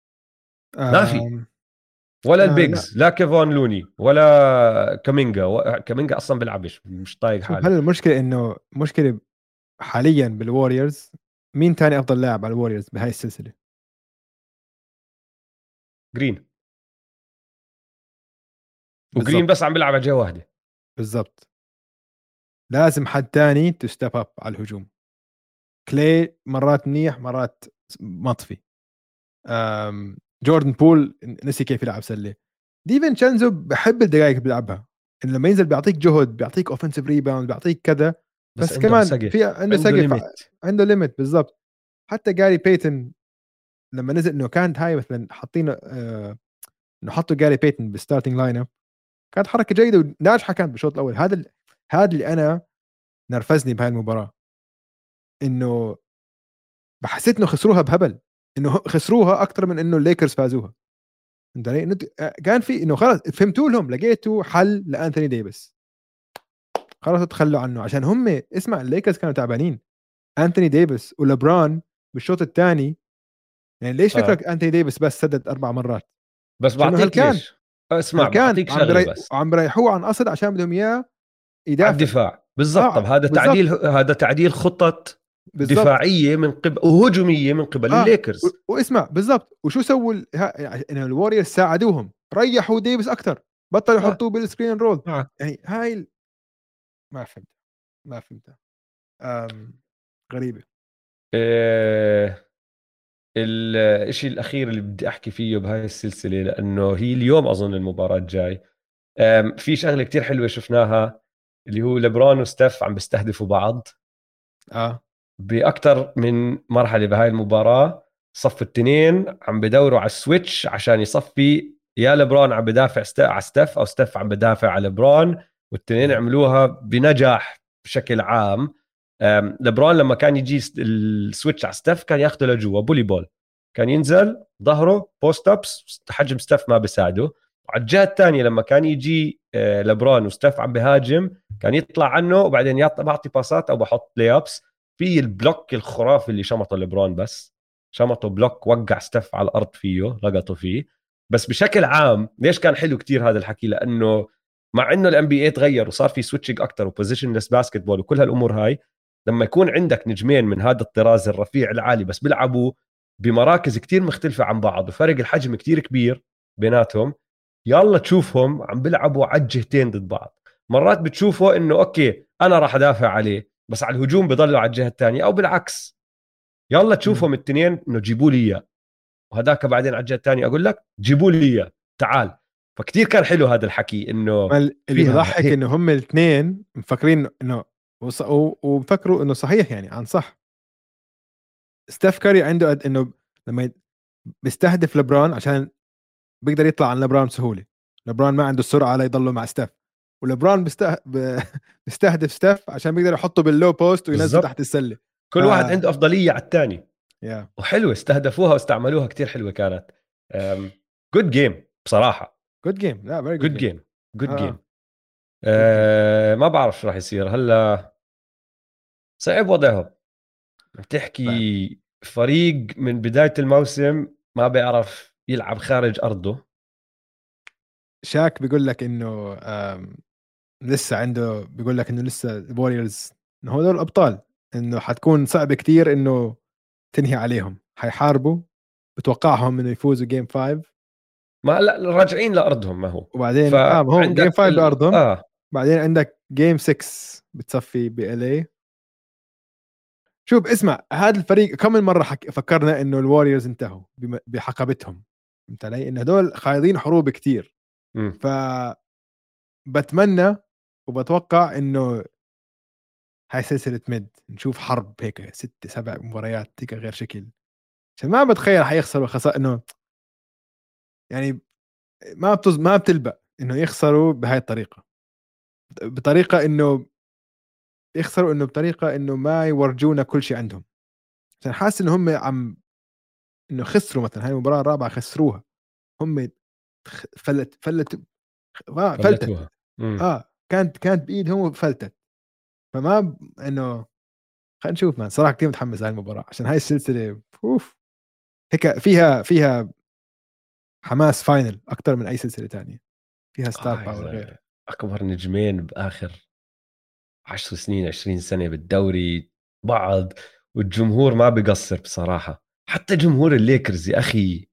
ما في آه. ولا آه لا. البيجز، لا كيفون لوني ولا كامينجا و... كامينجا اصلا بيلعبش، مش طايق شوف، حاله. هلا المشكله انه مشكله حاليا بالواريورز، مين تاني افضل لاعب على الواريورز بهاي السلسله؟ جرين، وجرين بالضبط بس عم بيلعب على جهه واحده. بالضبط. لازم حد تاني تستep اب على الهجوم. كلي مرات منيح مرات مطفي. أم جوردن بول نسي كيف يلعب سله. ديفينشينزو بحب الدقائق اللي بيلعبها، إن لما ينزل بيعطيك جهد، بيعطيك اوفنسيف ريباوند، بيعطيك كذا، بس بس عنده كمان سقف، في عنده عنده سقف، ليميت. عنده ليميت بالضبط. حتى جاري بيتن لما نزل انه كانت هاي مثلا حاطين آه انه حطوا جاري بيتن بالستارتنج لاين اب، كانت حركه جيده وناجحه كانت بالشوط الاول. هذا ال... هذا اللي انا نرفزني بهاي المباراه، انه بحسيت انه خسروها بهبل، انه خسروها اكثر من انه الليكرز فازوها. انت علي؟ كان في انه خلاص فهمتوا لهم، لقيتوا حل لانثوني ديفيس، خلاص تخلوا عنه عشان هم اسمع الليكرز كانوا تعبانين. انثوني ديفيس ولبران بالشوط الثاني، يعني ليش آه. فكرك انثوني ديفيس بس سدد اربع مرات؟ بس عشان بعطيك هلكان، ليش، اسمع هلكان بعطيك عم شغله بري... بس عم بريحوه عن قصد عشان بدهم اياه على يدافع. الدفاع بالضبط. طب اه هذا بالضبط تعديل، هذا تعديل خطط بالضبط. دفاعيه من قبل وهجوميه من قبل اه و... الليكرز. واسمع بالضبط وشو سووا ال... ها... يعني الوريورز ساعدوهم، ريحوا ديفيس اكثر، بطلوا آه. يحطوه بالسكرين رول. آه. يعني هاي ال... ما فهمت ما فهمتها. أم... غريبه. إيه... الشيء الاخير اللي بدي احكي فيه بهاي السلسله، لانه هي اليوم اظن المباراه الجاي، أم، في شغله كتير حلوه شفناها، اللي هو لبران وستيف عم بيستهدفوا بعض اه باكثر من مرحله بهاي المباراه. صف التنين عم بدوروا على السويتش عشان يصفي، يا لبران عم بدافع ست... على ستيف او ستيف عم بدافع على لبران، والتنين عملوها بنجاح بشكل عام. أم، لبران لما كان يجي السويتش على ستيف كان ياخده لجوا بولي بول، كان ينزل ظهره بوست ابس، حجم ستيف ما بيساعده. وعلى الجهه الثانيه لما كان يجي لبران وستيف عم بهاجم كان يطلع عنه وبعدين بعطي باسات او بحط بلاي ابس، في البلوك الخرافي اللي شمطه لبرون، بس شمطه بلوك وقع ستيف على الارض فيه، لقطه فيه. بس بشكل عام ليش كان حلو كتير هذا الحكي؟ لانه مع انه الام بي اي تغير وصار في سويتشنج اكثر وبوزيشنلس باسكتبول وكل هالامور هاي، لما يكون عندك نجمين من هذا الطراز الرفيع العالي بس بيلعبوا بمراكز كتير مختلفة عن بعض وفرق الحجم كتير كبير بيناتهم، يلا تشوفهم عم بيلعبوا على الجهتين ضد بعض. مرات بتشوفه انه اوكي انا راح ادافع عليه، بس على الهجوم بضلوا على الجهة الثانية، او بالعكس يلا تشوفهم الاثنين انه جيبوا لي اياه، وهداك بعدين على الجهة الثانية اقول لك جيبوا لي اياه تعال. فكتير كان حلو هذا الحكي انه اللي فيها بضحك هيك. انه هم الاثنين مفكرين انه وص... و- وبفكروا انه صحيح، يعني عن صح. ستيف كاري عنده قد انه لما ي- بيستهدف لبران عشان بيقدر يطلع عن لبران بسهوله. لبران ما عنده السرعه ليضله مع ستيف، ولبران بيسته... ب- بيستهدف ستيف عشان بيقدر يحطه باللو بوست وينزله تحت بالضبط، السله. ف كل واحد عنده افضلية على الثاني، يا وحلوة استهدفوها واستعملوها كتير حلوة كانت. جود جيم بصراحة، جود جيم، لا فيري جود جود جيم. جيم جود اه جيم. اه جود جيم. ما بعرف شو راح يصير هلا، صعب وضعهم. بتحكي فريق من بداية الموسم ما بيعرف يلعب خارج أرضه. شاك بيقول لك انه آم، لسه عنده، بيقول لك انه لسه الوريورز انه هو دول الابطال، انه حتكون صعب كتير انه تنهي عليهم، حيحاربوا. بتوقعهم انه يفوزوا جيم خمسة، ما لا راجعين لأرضهم ما هو. وبعدين اه ما هو جيم فعندك خمسة ال... بارضهم. آه بعدين عندك جيم ستة بتصفي ب ال اي. شوف اسمع، هذا الفريق كم من مره حك... فكرنا انه الوريورز انتهوا بم... بحقبتهم. فهمت علي؟ انه هدول خايضين حروب كتير. م. ف بتمنى وبتوقع انه هاي سلسله ميد نشوف حرب هيك ست سبع مباريات هيك غير شكل، عشان ما بتخيل حيخسروا خسارة انه يعني ما بتز... ما بتلبق انه يخسروا بهاي الطريقه، بطريقه انه يخسروا انه بطريقه انه ما يورجونا كل شيء عندهم. عشان حاسس انه هم عم انه خسروا مثلا هاي المباراه الرابعه خسروها هم. خ- فلت فلت آه فلتت. فلتوها. م. اه كانت كانت بايدهم وفلتت. فما ب... انه خلينا نشوف. مان صراحه كثير متحمس على المباراه عشان هاي السلسله اوف هيك فيها فيها حماس فاينل اكثر من اي سلسله تانية، فيها ستار آه يا باور زلمة، غير. أكبر نجمين بآخر عشر سنين عشرين سنة بالدوري بعض، والجمهور ما بيقصر بصراحة. حتى جمهور الليكرز يا أخي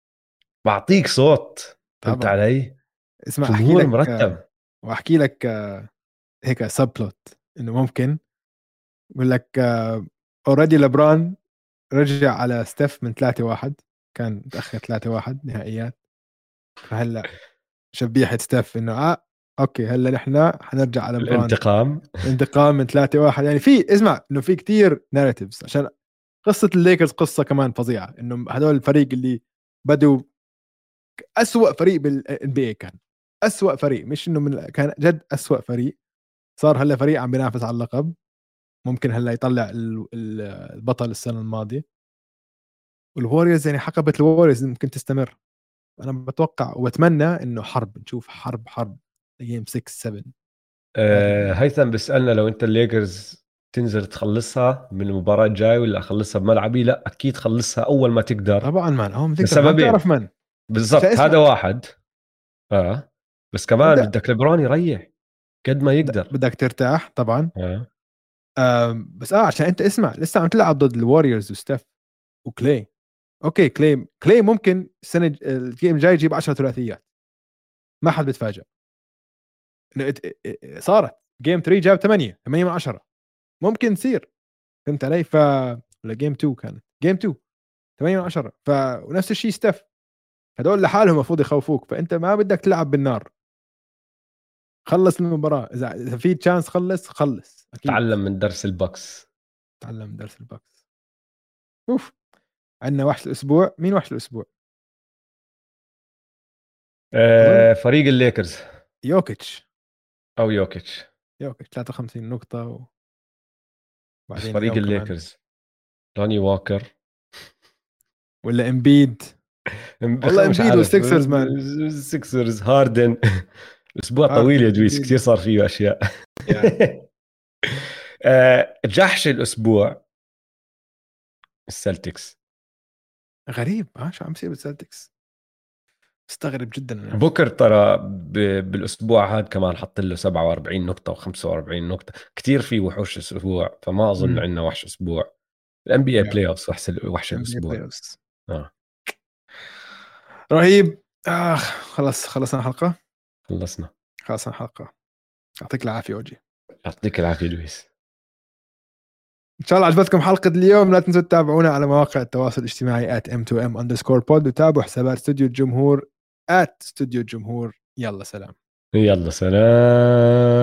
بعطيك صوت، فهمت طبعا. علي؟ اسمع احكي جمهور لك آه، مرتب. واحكي لك آه، هيك سب بلوت انه ممكن بقول لك اوريدي لبران رجع على ستيف من ثلاثة واحد، كان متاخر ثلاثة واحد نهائيات. فهلا شبيحه ستيف انه اه اوكي هلا نحن حنرجع على لبران الانتقام. انتقام من ثلاثة واحد. يعني في اسمع انه في كتير ناريتيفز عشان قصه الليكرز، قصه كمان فظيعه انه هدول الفريق اللي بدوا أسوأ فريق بالان بي اي، كان أسوأ فريق، مش انه من كان جد أسوأ فريق. صار هلا فريق عم بينافس على اللقب، ممكن هلا يطلع ال- ال- البطل السنه الماضيه. والوريوز يعني حقبه الوريوز ممكن تستمر. انا بتوقع وبتمنى انه حرب، نشوف حرب حرب جيم ستة سبعة. آه هيثم بيسألنا لو انت الليكرز تنزل تخلصها من المباراة الجاي ولا اخلصها بملعبي؟ لا اكيد خلصها اول ما تقدر، طبعا مان هو بتقدر ما لسببين. بتعرف من. عشان بالضبط اسمع هذا واحد. اه بس كمان بدك بدك ليبرون يريح قد ما يقدر. بدك ترتاح طبعا. آه. آم، بس اه عشان انت اسمع لسه عم تلعب ضد الوريورز وستيف وكلاي. اوكي كلاي كلاي ممكن السنه الج- الجيم الجاي يجيب عشرة ثلاثيات، ما حد بيتفاجئ. إنه ات- ات- ات- صارت جيم ثلاثة جاب ثمانية ثمانية من عشرة، ممكن تصير. فهمت علي؟ ف ولا جيم اثنين كانت جيم اثنين ثمانية من عشرة. ف ونفس الشيء ستيف، هدول لحالهم المفروض يخوفوك. فانت ما بدك تلعب بالنار، خلص المباراه. اذا اذا في تشانس خلص خلص اكيد. تعلم من درس البكس. تعلم درس الباكس. اوف. عندنا وحش الاسبوع. مين وحش الاسبوع؟ اظن آه فريق الليكرز يوكيتش. او يوكيتش. يوكيتش ثلاثة وخمسين نقطه، مش وبعدين فريق اليوم كمان. الليكرز، لوني ووكر. ولا امبيد. والله مش امبيد عارف، والسكسرز مان. سيكسرز هاردن. اسبوع طويل يا هاردن دويس، امبيد. كثير صار فيه اشياء. يا آه جحش الاسبوع السلتكس. غريب ها شو عم يصير بالسلتكس، مستغرب جدا انا. بوكر ترى ب- بالاسبوع هذا كمان حط له سبعة وأربعين نقطه و45 نقطه، كتير في وحوش اسبوع، فما اظن امم عندنا وحش اسبوع. الان بي اي بلاي اوف وحش وحش ام بي الاسبوع. بلاي اوفز اه رهيب. اخ خلص خلصنا الحلقه. خلصنا. خلصنا الحلقه. يعطيك العافيه اوجي. يعطيك العافيه لويس. ان شاء الله عجبتكم حلقه اليوم. لا تنسوا تتابعونا على مواقع التواصل الاجتماعي آت إم تو إم underscore pod وتابعوا حسابات استوديو الجمهور آت استوديو الجمهور. يلا سلام. يلا سلام.